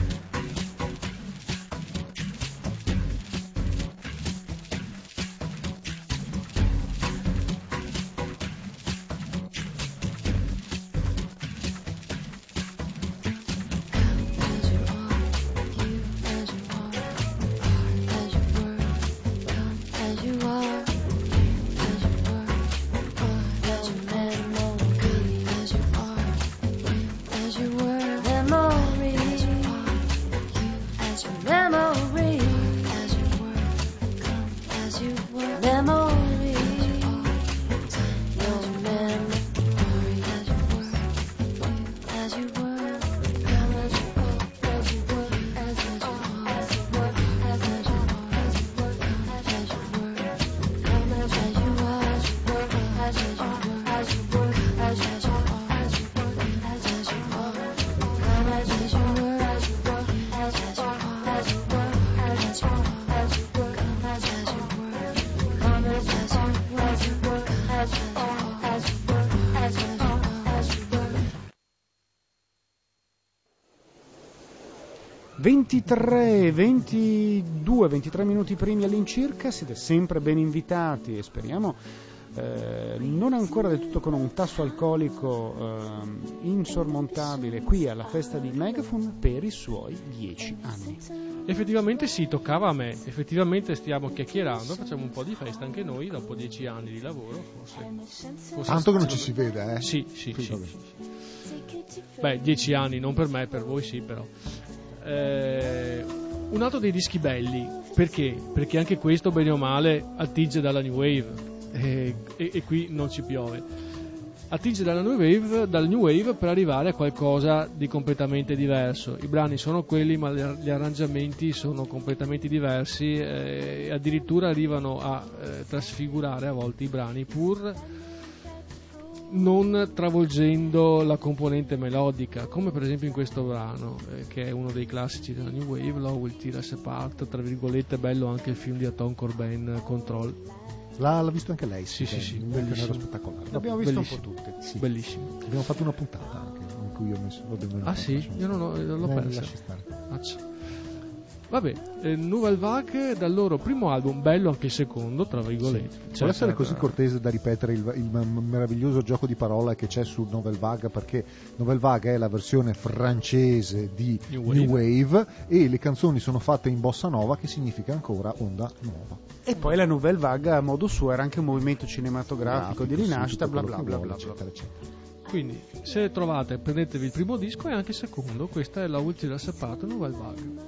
As you are, as you were, as you memory, as you are, as you were, memory, as you are, as your memory, as you were, as you were, memory, your memory, as you were, as you were, come as you are, as you were, as you are, as you were, as you are, as you were, as you were, come as you are, as you were, as you are, as you were, as you are, as you were, as you are, come as you were, as you were, as you are, as you were, as you are, as you were, come as you were, come as you were, as you were, as you are, as you were, as you are, as you were. ventitré, ventidue, ventitré minuti primi all'incirca, siete sempre ben invitati e speriamo eh, non ancora del tutto con un tasso alcolico eh, insormontabile qui alla festa di Megaphone per i suoi dieci anni. Effettivamente sì, toccava a me, effettivamente stiamo chiacchierando, facciamo un po' di festa anche noi dopo dieci anni di lavoro, forse. forse Tanto che non ci si vede, eh? Sì, sì, sì, sì, sì. Beh, dieci anni, non per me, per voi sì, però. Eh, un altro dei dischi belli, perché? Perché anche questo, bene o male, attinge dalla New Wave, e, e, e qui non ci piove. Attinge dalla New Wave, dal New Wave per arrivare a qualcosa di completamente diverso. I brani sono quelli, ma gli arrangiamenti sono completamente diversi e addirittura arrivano a eh, trasfigurare a volte i brani pur non travolgendo la componente melodica, come per esempio in questo brano eh, che è uno dei classici della New Wave, Love Will Tear Us Apart, tra virgolette bello anche il film di Tom Corbijn, Control. L'ha, l'ha visto anche lei? Sì, sì, sì, un bellissimo. spettacolare. L'abbiamo visto Bellissimo. un po' tutti. Sì. Bellissimo. Abbiamo fatto una puntata anche in cui io ho messo l'ho benvenuto. Ah sì? Io non, ho, non l'ho Eh, persa. lasci stare. Accia. Vabbè, eh, Nouvelle Vague dal loro primo album, bello anche il secondo, tra virgolette. Può Cioè, essere per- così cortese da ripetere il, il m- meraviglioso gioco di parole che c'è su Nouvelle Vague, perché Nouvelle Vague è la versione francese di New New Wave. Wave, e le canzoni sono fatte in bossa nova, che significa ancora onda nuova. E poi la Nouvelle Vague a modo suo era anche un movimento cinematografico di Grafico, sì, rinascita, tutto bla bla quello bla che bla, vuole, bla. eccetera, eccetera. Quindi, se trovate, prendetevi il primo disco e anche il secondo. Questa è la ultima separata Nouvelle Vague.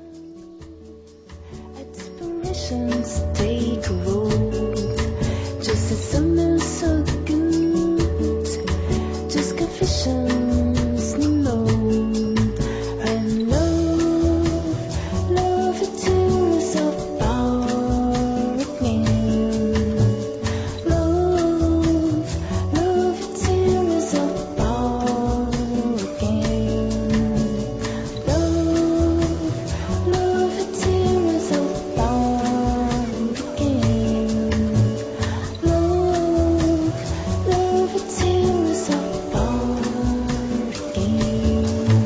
Aspirations take root, just as summer so good, just confessions alone, and love, love it tears of power again, love, love it tears of power again, love, love it tears of power again, love, love it tears of power again.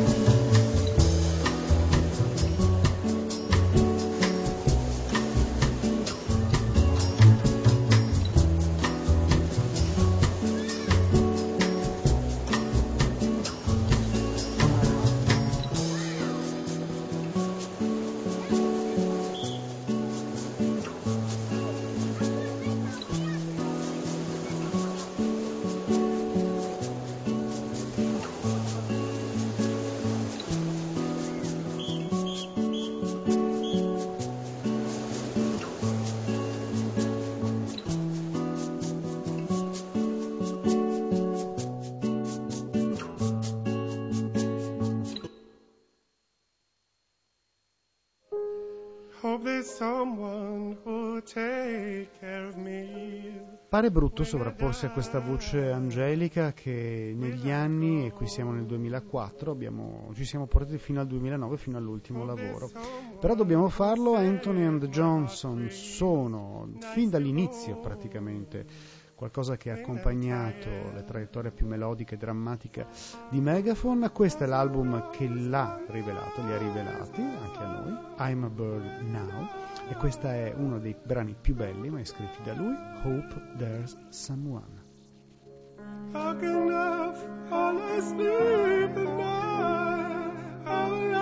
Hope there's someone who'll take care of me. Pare brutto sovrapporsi a questa voce angelica che negli anni, e qui siamo nel duemilaquattro, abbiamo, ci siamo portati fino al duemilanove, fino all'ultimo lavoro. Però dobbiamo farlo. Anthony and the Johnson sono, fin dall'inizio praticamente, qualcosa che ha accompagnato la traiettoria più melodica e drammatica di Megaphone. Questo è l'album che l'ha rivelato, li ha rivelati anche a noi, I'm a Bird Now, e questo è uno dei brani più belli mai scritti da lui, Hope There's Someone. How can I fall asleep at night? How will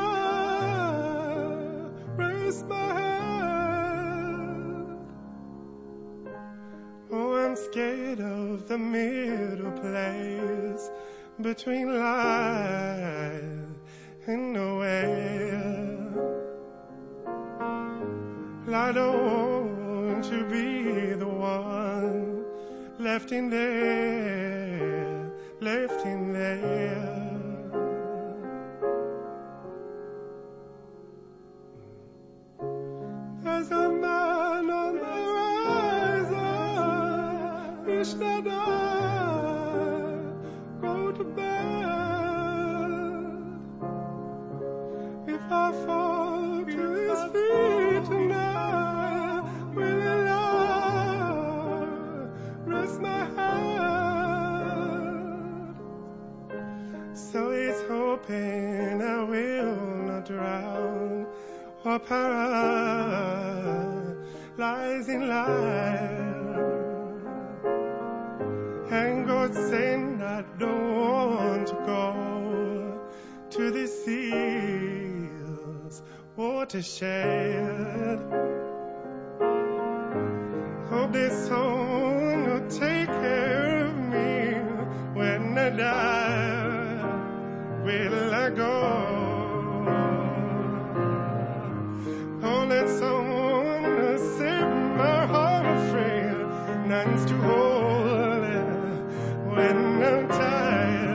I raise my head? Oh, I'm scared of the middle place between life and nowhere. I don't want to be the one left in there, left in there. There's a man on the horizon, wish that I go to bed. If I fall to his feet tonight, will I rest my head? So he's hoping I will not drown or paralyze in life. And God saying I don't want to go to the seas watershed. Hope there's someone who'll take care of me when I die. Will I go? Oh, let someone who'll save my heart free, none's to hold when I'm tired.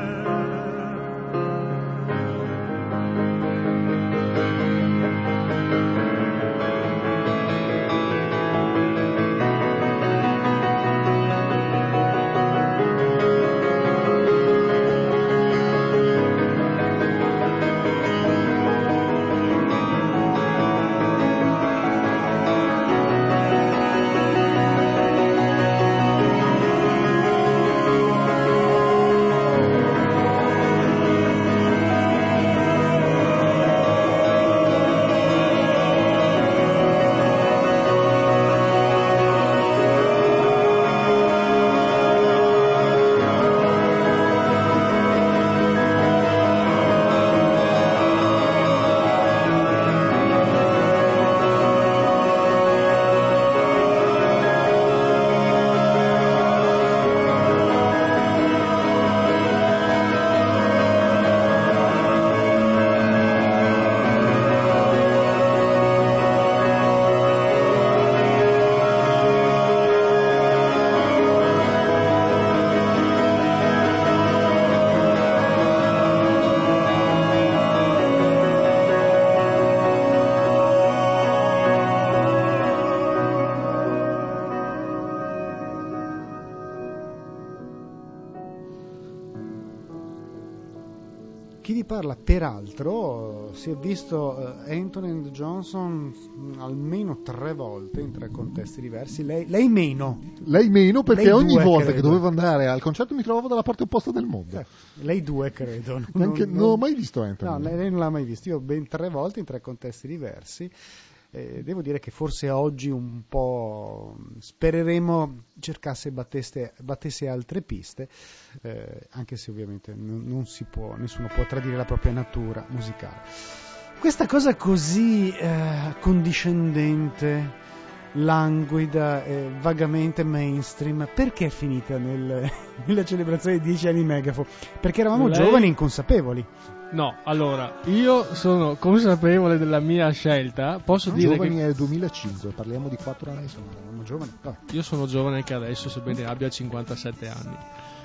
chi parla, peraltro, si è visto eh, Anthony and Johnson mh, almeno tre volte in tre contesti diversi. Lei, lei meno. Lei meno perché Lei ogni due, volta credo. che dovevo andare al concerto mi trovavo dalla parte opposta del mondo. Eh, lei due, credo. Non, Anche- non ho mai visto Anthony. No, lei, lei non l'ha mai visto. Io ben tre volte in tre contesti diversi. Eh, devo dire che forse oggi un po' spereremo cercasse e battesse, battesse altre piste, eh, anche se ovviamente non, non si può, nessuno può tradire la propria natura musicale. Questa cosa così eh, condiscendente, languida, eh, vagamente mainstream, perché è finita nel, nella celebrazione dei dieci anni di Megafon? Perché eravamo Lei- giovani e inconsapevoli. No, allora, io sono consapevole della mia scelta, posso dire Giovani che è il duemilacinque, parliamo di quattro anni fa. Eravamo giovani. Vabbè. io sono giovane anche adesso, sebbene abbia cinquantasette anni.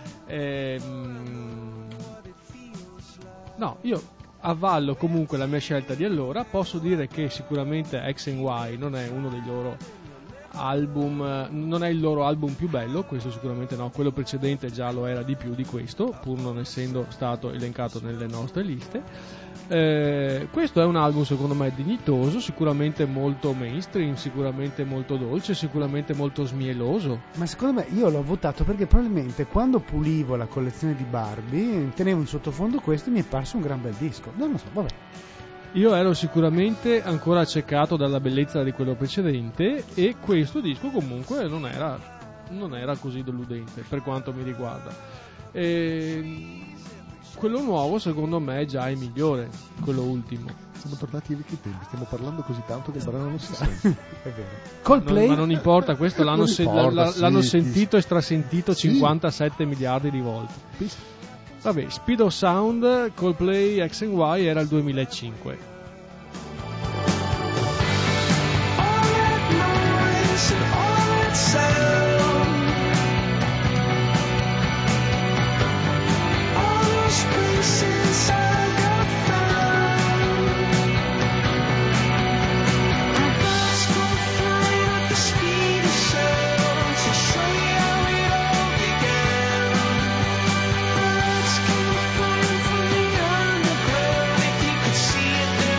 Ehm, No, io avvallo comunque la mia scelta di allora, posso dire che sicuramente X and Y non è uno dei loro album, non è il loro album più bello, questo sicuramente no, quello precedente già lo era di più di questo, pur non essendo stato elencato nelle nostre liste. Eh, questo è un album secondo me dignitoso, sicuramente molto mainstream, sicuramente molto dolce, sicuramente molto smieloso. Ma secondo me io l'ho votato perché probabilmente quando pulivo la collezione di Barbie tenevo in sottofondo questo e mi è parso un gran bel disco. Non lo so, vabbè. Io ero sicuramente ancora accecato dalla bellezza di quello precedente e questo disco comunque non era, non era così deludente per quanto mi riguarda. E quello nuovo secondo me già è migliore, quello ultimo. Siamo tornati ai vecchi tempi, stiamo parlando così tanto che il brano non si sente. È vero. Coldplay? Ma non, ma non importa, questo l'hanno, Non se- importa, la- la- sì, l'hanno sì. sentito e strasentito Sì. cinquantasette miliardi di volte. Vabbè, Speed of Sound, Coldplay X and Y era il duemilacinque. See it there.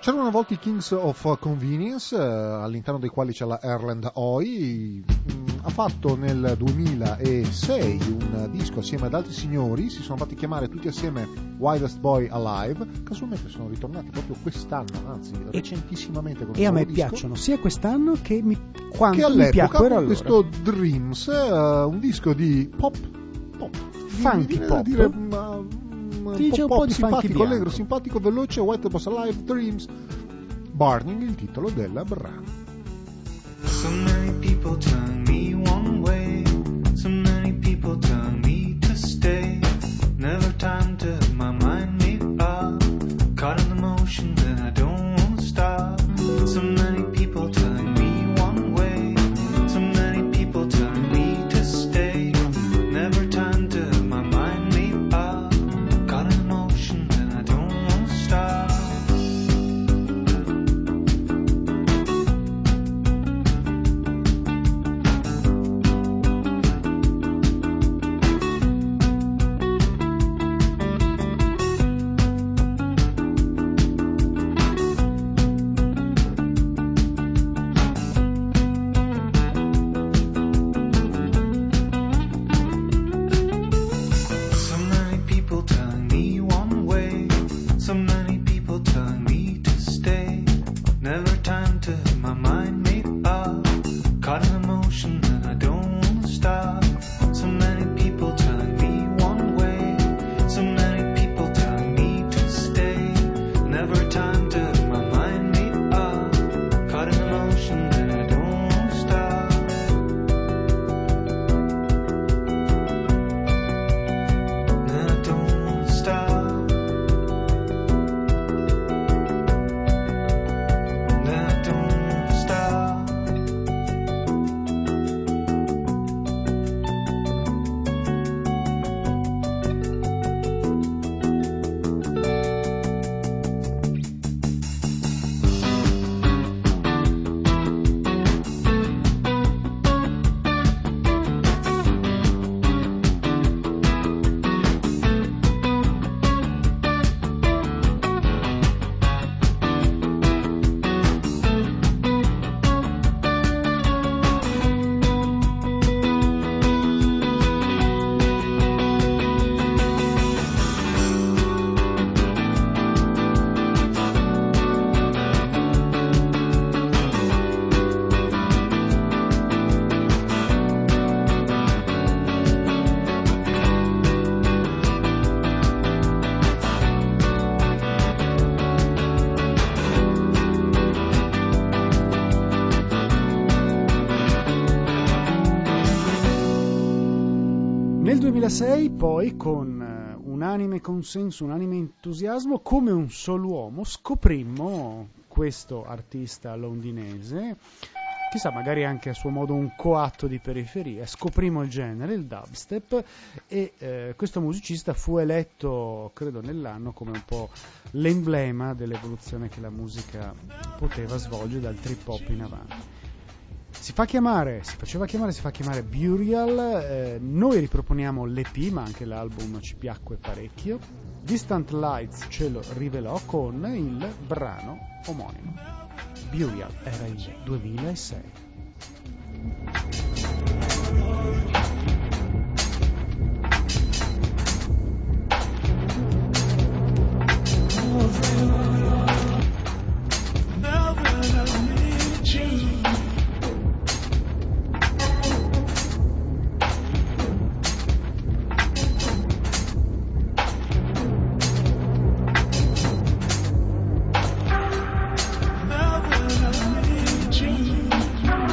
C'erano una volta i Kings of Convenience, eh, all'interno dei quali c'è la Erland Oi. Mm, ha fatto nel duemilasei un disco assieme ad altri signori, si sono fatti chiamare tutti assieme Wildest Boy Alive. Casualmente sono ritornati proprio quest'anno, anzi recentissimamente con un E a me nuovo disco. piacciono sia quest'anno che mi, quando Che mi all'epoca piacquero con allora. questo Dreams, eh, un disco di pop, pop, Funky viene da pop. dire, ma, ma Ti dice un pop, po' di funky simpatico, bianco. allegro, simpatico, veloce. White Boss Alive, Dreams, Burning, il titolo del brano. So many people telling me one way, so many people telling me to stay. Never time to my mind made up, caught in the motion that I don't want to stop. So many people telling me one way, so many people telling me to stay. Never time to my mind made up, caught in the motion that I don't want to stop. So many people telling me one way, so many people telling me to stay. Never time to my mind made up, caught in a motion that I don't want to stop. So many people telling me one way, so many people telling me to stay. Never time to my mind made up, caught in a motion that I don't want to stop. And I don't want to stop. And I don't want to stop. Nel duemilasei poi con eh, unanime consenso, unanime entusiasmo, come un solo uomo scoprimmo questo artista londinese, chissà magari anche a suo modo un coatto di periferia, scoprimmo il genere, il dubstep, e eh, questo musicista fu eletto credo nell'anno come un po' l'emblema dell'evoluzione che la musica poteva svolgere dal trip hop in avanti. Si fa chiamare, si faceva chiamare, si fa chiamare Burial, eh, noi riproponiamo l'E P, ma anche l'album ci piacque parecchio. Distant Lights ce lo rivelò con il brano omonimo. Burial era il duemilasei. Now that I need you.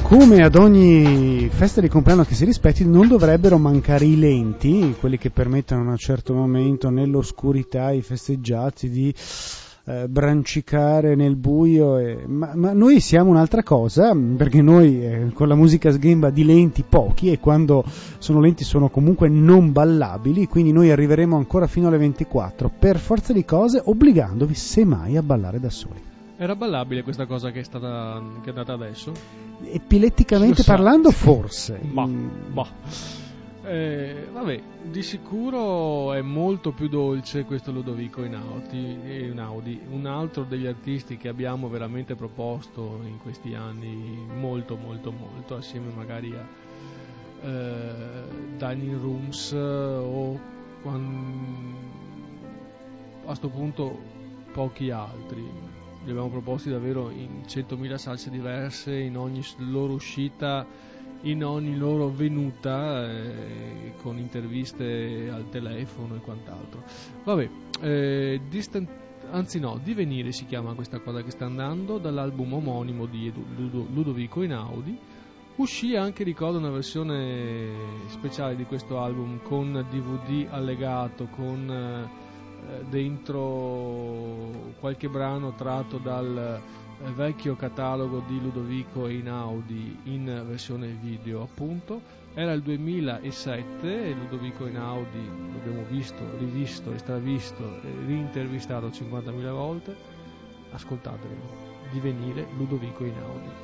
come ad ogni festa di compleanno che si rispetti non dovrebbero mancare i lenti, quelli che permettono a un certo momento nell'oscurità ai festeggiati di eh, brancicare nel buio, e... ma, ma noi siamo un'altra cosa, perché noi eh, con la musica sghemba di lenti pochi, e quando sono lenti sono comunque non ballabili, quindi noi arriveremo ancora fino alle ventiquattro per forza di cose, obbligandovi semmai a ballare da soli. Era ballabile questa cosa che è stata che è andata adesso? Epiletticamente parlando, forse. Ma, ma. Eh, vabbè, di sicuro è molto più dolce questo Ludovico Einaudi, Einaudi, un altro degli artisti che abbiamo veramente proposto in questi anni, molto molto molto, assieme magari a eh, Dining Rooms o quan- a sto punto pochi altri. Li abbiamo proposti davvero in centomila salse diverse, in ogni loro uscita, in ogni loro venuta, eh, con interviste al telefono e quant'altro. Vabbè, eh, distan- anzi no, Divenire si chiama questa cosa che sta andando, dall'album omonimo di Edu- Ludo- Ludovico Einaudi. Uscì anche, ricordo, una versione speciale di questo album con D V D allegato, con... Eh, dentro qualche brano tratto dal eh, vecchio catalogo di Ludovico Einaudi in versione video, appunto. Era il duemilasette e Ludovico Einaudi l'abbiamo visto, rivisto e stravisto e rintervistato cinquantamila volte. Ascoltatelo, Divenire, Ludovico Einaudi.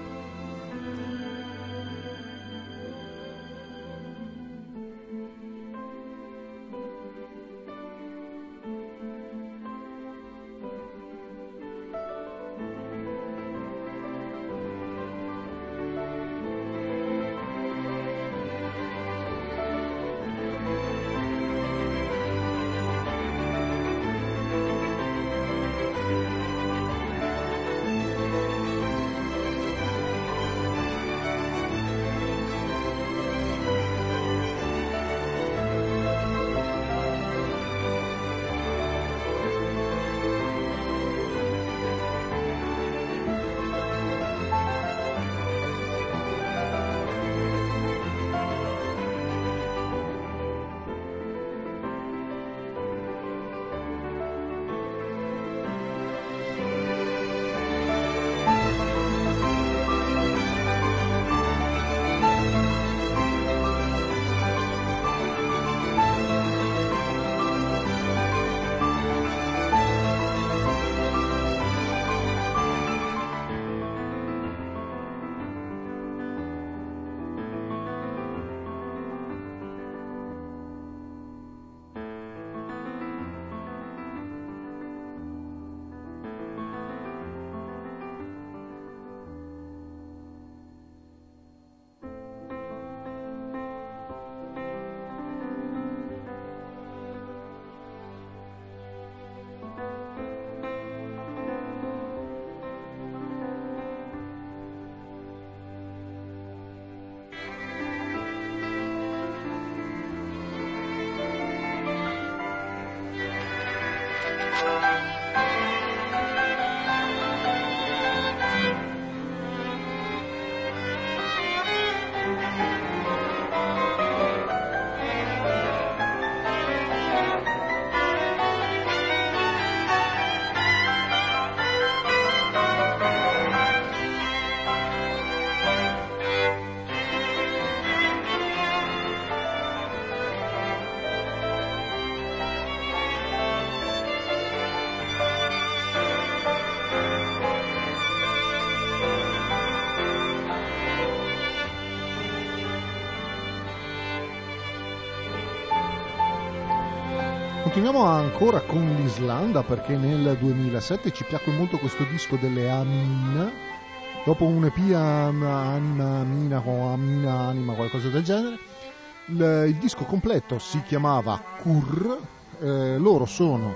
Continuiamo ancora con l'Islanda, perché nel duemilasette ci piacque molto questo disco delle Amina. Dopo un E P Anima Amina o Amina Anima, qualcosa del genere, il, il disco completo si chiamava Kur. Eh, loro sono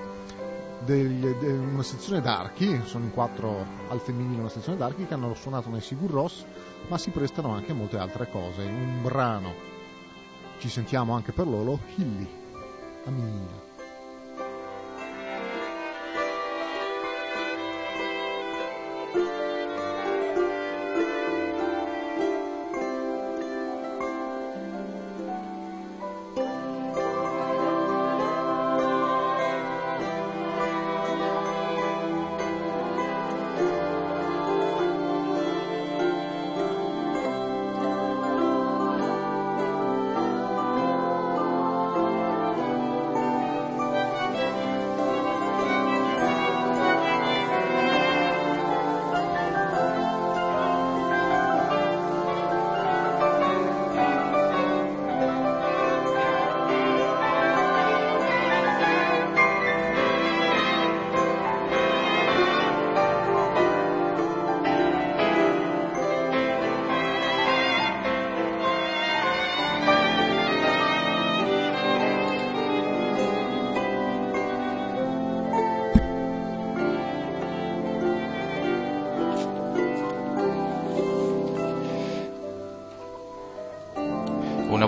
degli, de, una sezione d'archi, sono in quattro al femminile, una sezione d'archi che hanno suonato nei Sigur Rós, ma si prestano anche a molte altre cose. In un brano ci sentiamo anche per loro Hilli Amina.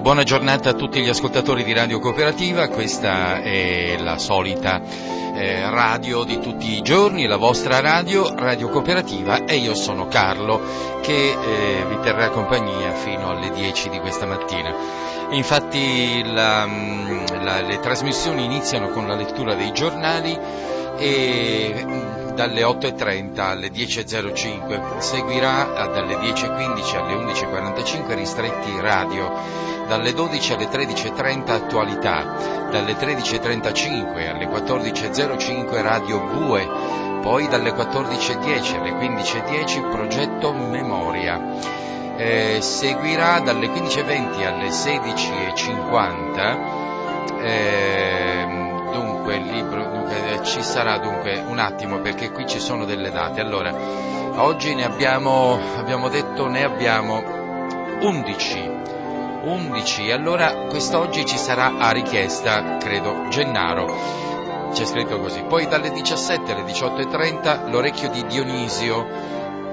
buona giornata a tutti gli ascoltatori di Radio Cooperativa, questa è la solita eh, radio di tutti i giorni, la vostra radio, Radio Cooperativa, e io sono Carlo che eh, vi terrà compagnia fino alle dieci di questa mattina. Infatti la, la, le trasmissioni iniziano con la lettura dei giornali e dalle otto e trenta alle dieci e zero cinque seguirà dalle dieci e quindici alle undici e quarantacinque Ristretti Radio, dalle dodici alle tredici e trenta Attualità, dalle tredici e trentacinque alle quattordici e zero cinque Radio Bue, poi dalle quattordici e dieci alle quindici e dieci Progetto Memoria. Eh, seguirà dalle quindici e venti alle sedici e cinquanta eh, dunque il libro dunque, ci sarà dunque un attimo perché qui ci sono delle date. Allora, oggi ne abbiamo abbiamo detto ne abbiamo undici undici, allora quest'oggi ci sarà a richiesta, credo, Gennaro, c'è scritto così. Poi dalle diciassette alle diciotto e trenta L'orecchio di Dionisio.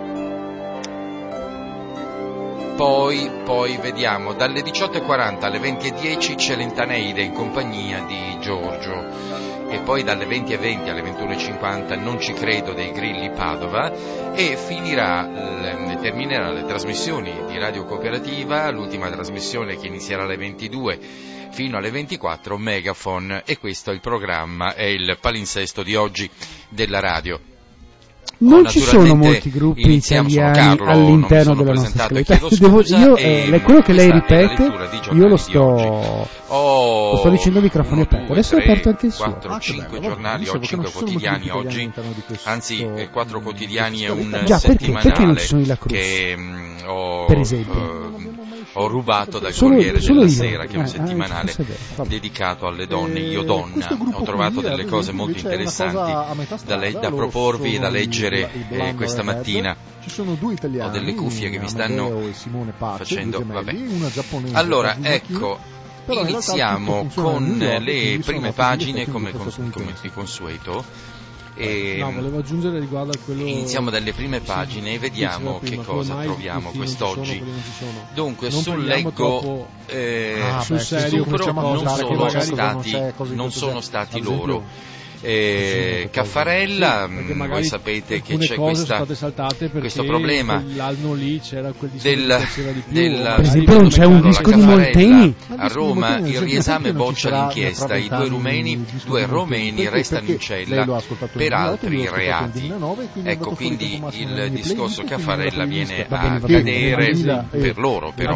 Poi, poi vediamo, dalle diciotto e quaranta alle venti e dieci Celentaneide in compagnia di Giorgio, e poi dalle venti e venti alle ventuno e cinquanta Non ci credo dei Grilli Padova, e finirà, terminerà le trasmissioni di Radio Cooperativa, l'ultima trasmissione che inizierà alle ventidue fino alle ventiquattro Megafon, e questo è il programma, è il palinsesto di oggi della radio. Non ci sono molti gruppi italiani Carlo, all'interno della nostra scaletta. Devo, io, eh, quello che lei ripete, io lo sto, oh, lo sto dicendo a microfoni aperti. Adesso è aperto anche il suo. quattro, cinque giornali, ho cinque quotidiani oggi, anzi quattro quotidiani e un Già, perché? settimanale Perché non ci sono i La Cruz? che mh, ho, per esempio. eh, ho rubato dal Solo- Corriere solo della io. Sera, che è un Ah, settimanale ah, questo è vero, vabbè. dedicato alle donne, io donna. Ho trovato delle cose molto interessanti da, le- da proporvi e da leggere eh, questa mattina. Ci sono due italiani, Ho delle cuffie che mi stanno Amedeo e Simone Pace, facendo, due gemelli, vabbè. una giapponese Allora, e una ecco, Però in realtà iniziamo tutto funziona a con New York, le quindi sono prime fatti gli pagine effetti come, di cons- questo come di consueto. E No, volevo aggiungere riguardo a quello. iniziamo dalle prime pagine e vediamo Sì, che prima, cosa come mai troviamo i film ci sono, quest'oggi. quelli non ci sono. Dunque, Non sul prendiamo leggo troppo, eh, ah, sul sul serio, stupro cominciamo a non notare che sono magari stati, non c'è, così, non così, sono ad stati esempio, loro. Eh, sì, Caffarella, Sì, perché mh, magari voi sapete che alcune c'è cose questa, sono state saltate perché questo problema quell'anno lì c'era quel disco del, che mi piaceva di più. del, magari Per esempio non c'è un la disco di Caffarella Molteni? a Roma, il riesame boccia l'inchiesta, i due rumeni, due romeni restano in cella per altri reati. Ecco, quindi il discorso Caffarella viene a cadere per loro, però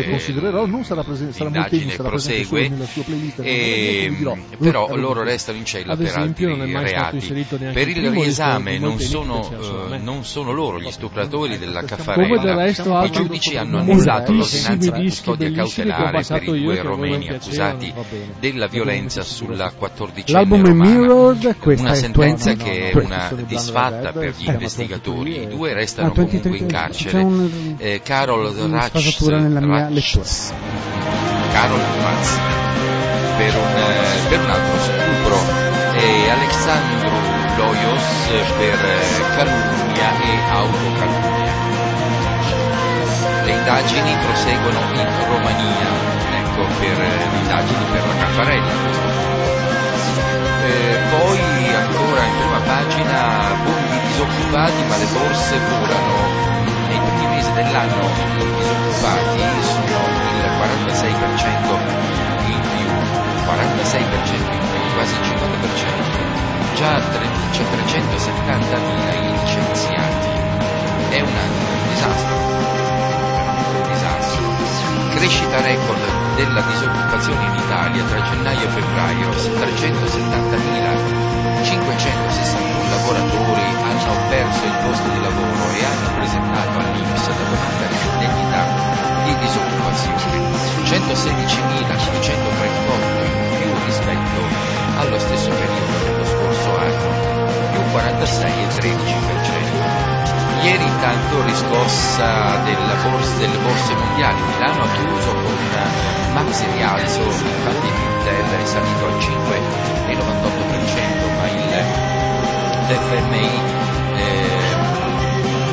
l'indagine prosegue, e, però loro restano in cella Ad per esempio, non è altri mai stato reati. inserito neanche Per il il primo riesame disco di non Molteni, sono, che piaceva solo a eh, me. non sono loro gli stupratori della Come del Caffarella. resto I altri giudici hanno annullato moltissimi l'ordinanza di dischi custodia bellissimi che ho cautelare per passato i io due che a voi non romeni piacevano, accusati va bene. della violenza sulla quattordicenne L'album è romana. Mirrored, questa Una è sentenza venti che è no, no, una no. disfatta per gli Eh, investigatori. I due restano Ah, venti, comunque in trenta, carcere. c'è un- Eh, Carol una Ratz, sfasatura nella mia Ratz- lettura. Carol Ratz per un, eh, per un altro stupro, e Alexandru Loyos per eh, calunnia e autocalunnia. Le indagini proseguono in Romania, ecco, per eh, le indagini per la Caffarella. Eh, poi ancora in prima pagina, bombi disoccupati ma le borse volano. Nei primi mesi dell'anno i disoccupati sono il quarantasei per cento in più, quarantasei per cento in più, quasi il cinquanta per cento. Già tre- c'è trecentosettantamila licenziati. È un anno, un disastro. Un disastro. Crescita record della disoccupazione in Italia tra gennaio e febbraio, trecentosettantamila cinquecentosessantuno lavoratori hanno perso il posto di lavoro e hanno presentato all'Inps la domanda di indennità di disoccupazione, centosedicimiladuecentotrentotto in più rispetto allo stesso periodo dello scorso anno, più quarantasei virgola tredici per cento. Ieri intanto riscossa della borsa, delle borse mondiali, Milano ha chiuso con un maxi rialzo, infatti l'Intel è salito al cinque virgola novantotto per cento, ma il F M I eh,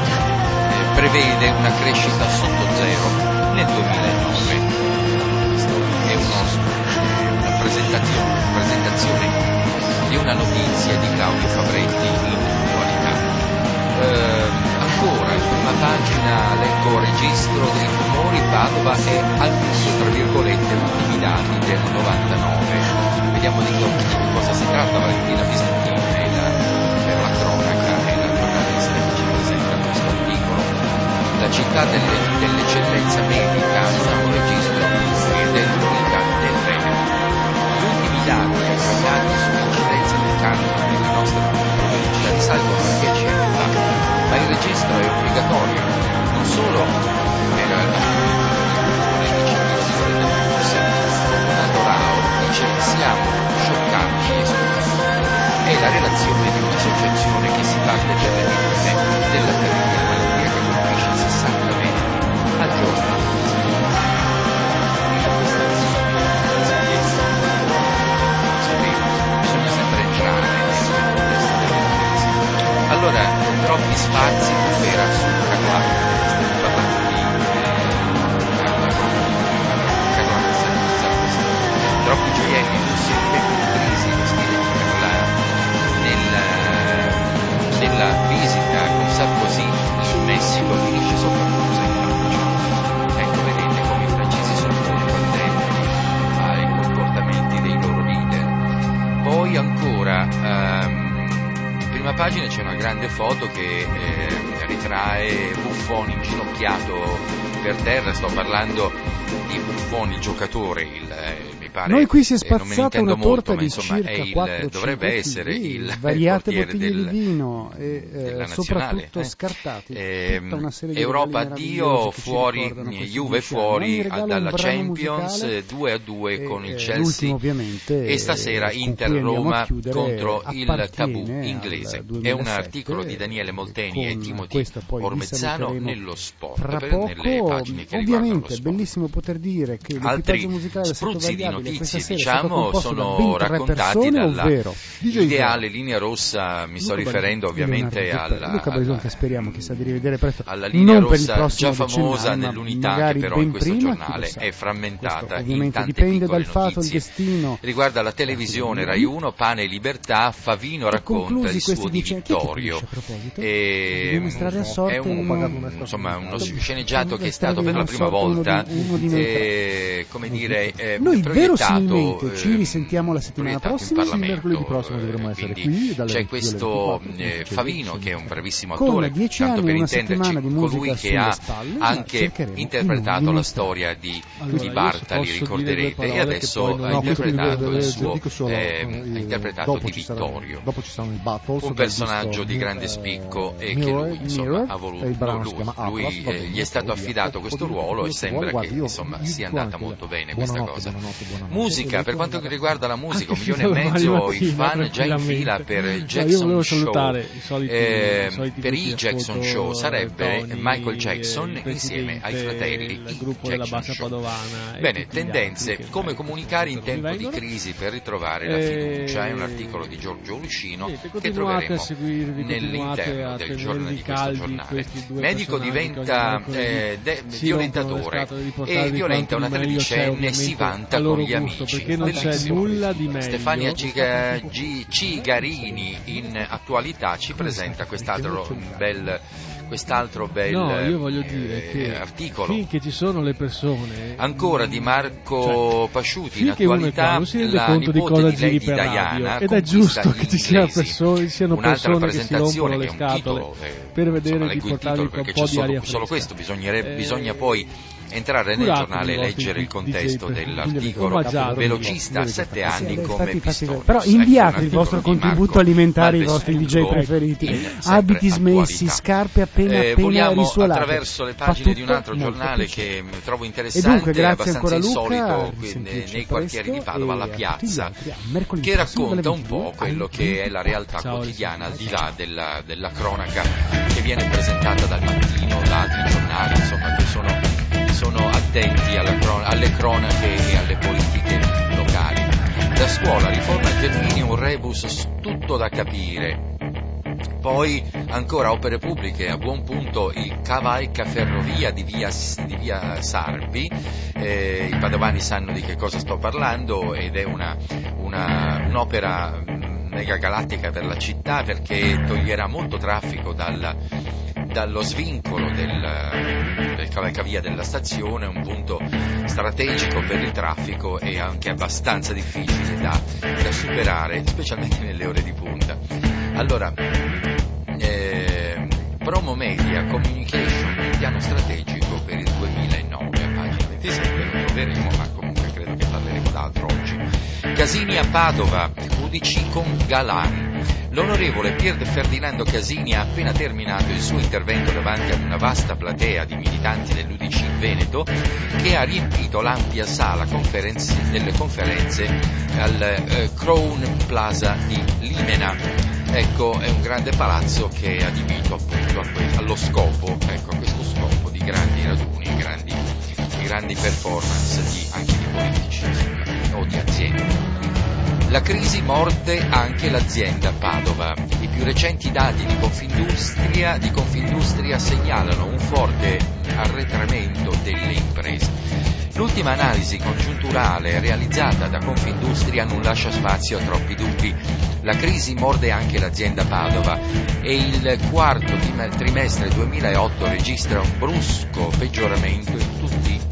prevede una crescita sotto zero nel duemilanove. Questo uno, una presentazione, presentazione di una notizia di Claudio Fabretti in attualità. Eh, ancora, in prima pagina leggo registro dei tumori, Padova è al punto, tra virgolette, ultimi dati del novantanove. Vediamo di, di cosa si tratta. Valentina Visentini è la, per la cronaca, è la giornalista che ci presenta questo articolo. La città delle, dell'eccellenza medica, siamo registro ed dell'unità del Veneto. Gli ultimi dati aggregati sull'incidenza del cancro nella nostra provincia risalgono a dieci anni fa, ma il registro è obbligatorio non solo per la Fernando Rao dice siamo scioccati e stupiti. È la relazione di un'associazione che si batte per le vittime della terribile malattia che colpisce sessanta veneti al giorno. Bisogna sempre entrare allora, troppi spazi per assunta stiamo parlando di troppi gioielli, lussi e tempi di crisi, lo stile nella, nella visita con Sarkozy in Messico finisce soprattutto in Francia. Ecco, vedete come i francesi sono molto attenti ai comportamenti dei loro leader. Poi ancora ehm, in prima pagina c'è una grande foto che eh, ritrae Buffon inginocchiato per terra. Sto parlando di Buffon, il giocatore, il, eh, mi pare. Noi qui si è eh, non me ne spazzata intendo una torta molto, ma di insomma circa è il, quattro dovrebbe essere il variate portiere bottiglie del, di vino e eh, soprattutto eh. scartati. Eh, tutta una serie di Europa regali addio, meravigliosi che ci fuori ricordano questi Juve dieci anni. fuori Ogni regalo dalla un brano Champions musicale due a due con e, il eh, Chelsea l'ultimo ovviamente e stasera con Inter cui andiamo a Roma chiudere contro il appartiene tabù al inglese. È un duemilasette, articolo di Daniele Molteni e con Timothy questo poi vi Ormezzano saluteremo nello sport, fra per- poco. nelle pagine che riguardano Ovviamente lo è sport. bellissimo poter dire che Altri l'equipaggio musicale del spruzzi di variabile questa notizie, sera è stato diciamo, composto da sono ben tre raccontati persone, dalla ovvero D J ideale linea rossa, mi sto Luca riferendo Barisoni, ovviamente Leonardo alla, Luca Barisoni, che speriamo chissà di rivedere presto, alla linea non per il rossa prossimo già famosa decennale, ma nell'unità che magari però ben in questo prima, chi giornale lo sa. è frammentata Questo in ovviamente tante dipende piccole dal fato, il notizie. destino. Riguarda la televisione Rai uno, Pane e Libertà, Favino racconta conclusi il suo questi di dieci anni, chi è che Vittorio. finisce, a proposito? E, Dobbiamo estrarre a sorte è un, uno- insomma, uno sceneggiato che è estrarre stato per a la prima sorte uno volta di- uno di noi tre. eh, come dire eh, Noi proiettato verosimilmente eh, ci risentiamo la settimana proiettato in prossima. Parlamento. mercoledì prossimo dovremo essere Quindi qui dalle c'è ventidue alle questo ventiquattro, eh, succede, Favino succede. che è un bravissimo Con attore, dieci tanto anni, per una intenderci, settimana di musica colui che sulle ha spalle, ma anche cercheremo interpretato di la non storia di, Allora, di io Bartali, posso ricorderete, dire due e parole adesso che poi non- ha No, questo vi interpretato devo- il vi suo dico solo, eh, eh, ha interpretato dopo di ci sarà- Vittorio. dopo ci saranno i battles Un del personaggio disco di grande eh, spicco e che Mirror, lui insomma Mirror, ha voluto e il brano lui, si chiama lui, Atlas, va eh, bene, gli è stato via. affidato questo Potete dire ruolo quello e che sembra vuoi, che guarda, io insomma vi sia dico andata anche- molto bene questa buonanotte, cosa. buonanotte, buonanotte. Musica, per quanto riguarda la musica, un Anche milione e fino a mezzo domani i mattina, fan già in fila per tranquillamente. il No, Jackson io volevo Show. salutare i soliti- Eh, i soliti per gruppi il Jackson ascolto, Show sarebbe Tony, Michael Jackson il insieme ai fratelli il i gruppo della Jackson Bassa Show. Padovana e Bene, tutti gli tendenze, altri che come vengono, comunicare in tempo di vengono. crisi per ritrovare la Eh, fiducia, è un articolo di Giorgio Lucino Niente, che continuate troveremo a seguirvi, continuate nell'interno a del giorno tenervi di questo caldi giornale. questi due Medico personaggi che diventa ogni mercoledì eh, de- si rompono le violentatore scatole di e portarvi violenta una quanto di meglio c'è, tredicenne e si ovviamente, vanta a loro con gli gusto, amici. perché non c'è Bellissimo. nulla di meglio. Stefania Giga- Gi- Cigarini in attualità ci presenta quest'altro bel, quest'altro bel No, io voglio dire eh, che articolo. finché ci sono le persone, Ancora di Marco Cioè, Pasciuti in finché uno è qua, attualità non si rende la conto di nipote cosa di giri Lady per radio, Diana ed è conquista giusto gli che ci siano inglesi. persone, siano Un'altra persone che si presentazione rompono le che è un scatole titolo, eh, per vedere insomma, di leggo il portarvi titolo un perché po' c'è di solo, aria solo fresca. questo, bisognerebbe, Eh, bisogna poi entrare nel curatevi giornale e i vostri leggere il D J contesto preferiti, dell'articolo. omaggiatevi. Velocista a sette anni Sì, come infatti, infatti, Pistorius. però Ecco, inviate un il vostro articolo di contributo Marco alimentare ai vostri D J Valdesutto preferiti, in sempre abiti smessi, attualità. scarpe appena Eh, appena vogliamo risuolate. attraverso le Fa pagine di un tutto altro molto giornale piacere. che mi trovo E interessante, dunque, grazie abbastanza ancora Luca, insolito qui risentirci nei quartieri di presto Padova, e la a tutti gli piazza, altri, a mercoledì che prossimo racconta dalle un po' ventidue quello alle che è la realtà Ciao, quotidiana, al di là della, della cronaca che viene presentata dal Mattino, da altri giornali, insomma, che sono, sono attenti alla cron- alle cronache e alle politiche locali. Da scuola, riforma Gelmini, un rebus tutto da capire. Poi ancora opere pubbliche, a buon punto il Cavalca Ferrovia di via, di via Sarpi, eh, i padovani sanno di che cosa sto parlando, ed è una, una, un'opera mega galattica per la città, perché toglierà molto traffico dal, dallo svincolo del, del cavalcavia della stazione, un punto strategico per il traffico e anche abbastanza difficile da, da superare, specialmente nelle ore di punta. Allora, eh, Promo Media Communication, il piano strategico per il duemilanove, a pagina ventisette, lo troveremo, ma comunque credo che parleremo d'altro oggi. Casini a Padova, U D C con Galan. L'onorevole Pier Ferdinando Casini ha appena terminato il suo intervento davanti a una vasta platea di militanti dell'U D C Veneto, che ha riempito l'ampia sala conferenze, delle conferenze al eh, Crown Plaza di Limena. Ecco, è un grande palazzo che è adibito appunto a que- allo scopo, ecco, a questo scopo di grandi raduni, grandi, di grandi performance di, anche di politici o di aziende. La crisi morde anche l'azienda Padova. I più recenti dati di Confindustria, di Confindustria segnalano un forte arretramento delle imprese. L'ultima analisi congiunturale realizzata da Confindustria non lascia spazio a troppi dubbi. La crisi morde anche l'azienda Padova e il quarto trimestre duemilaotto registra un brusco peggioramento in tutti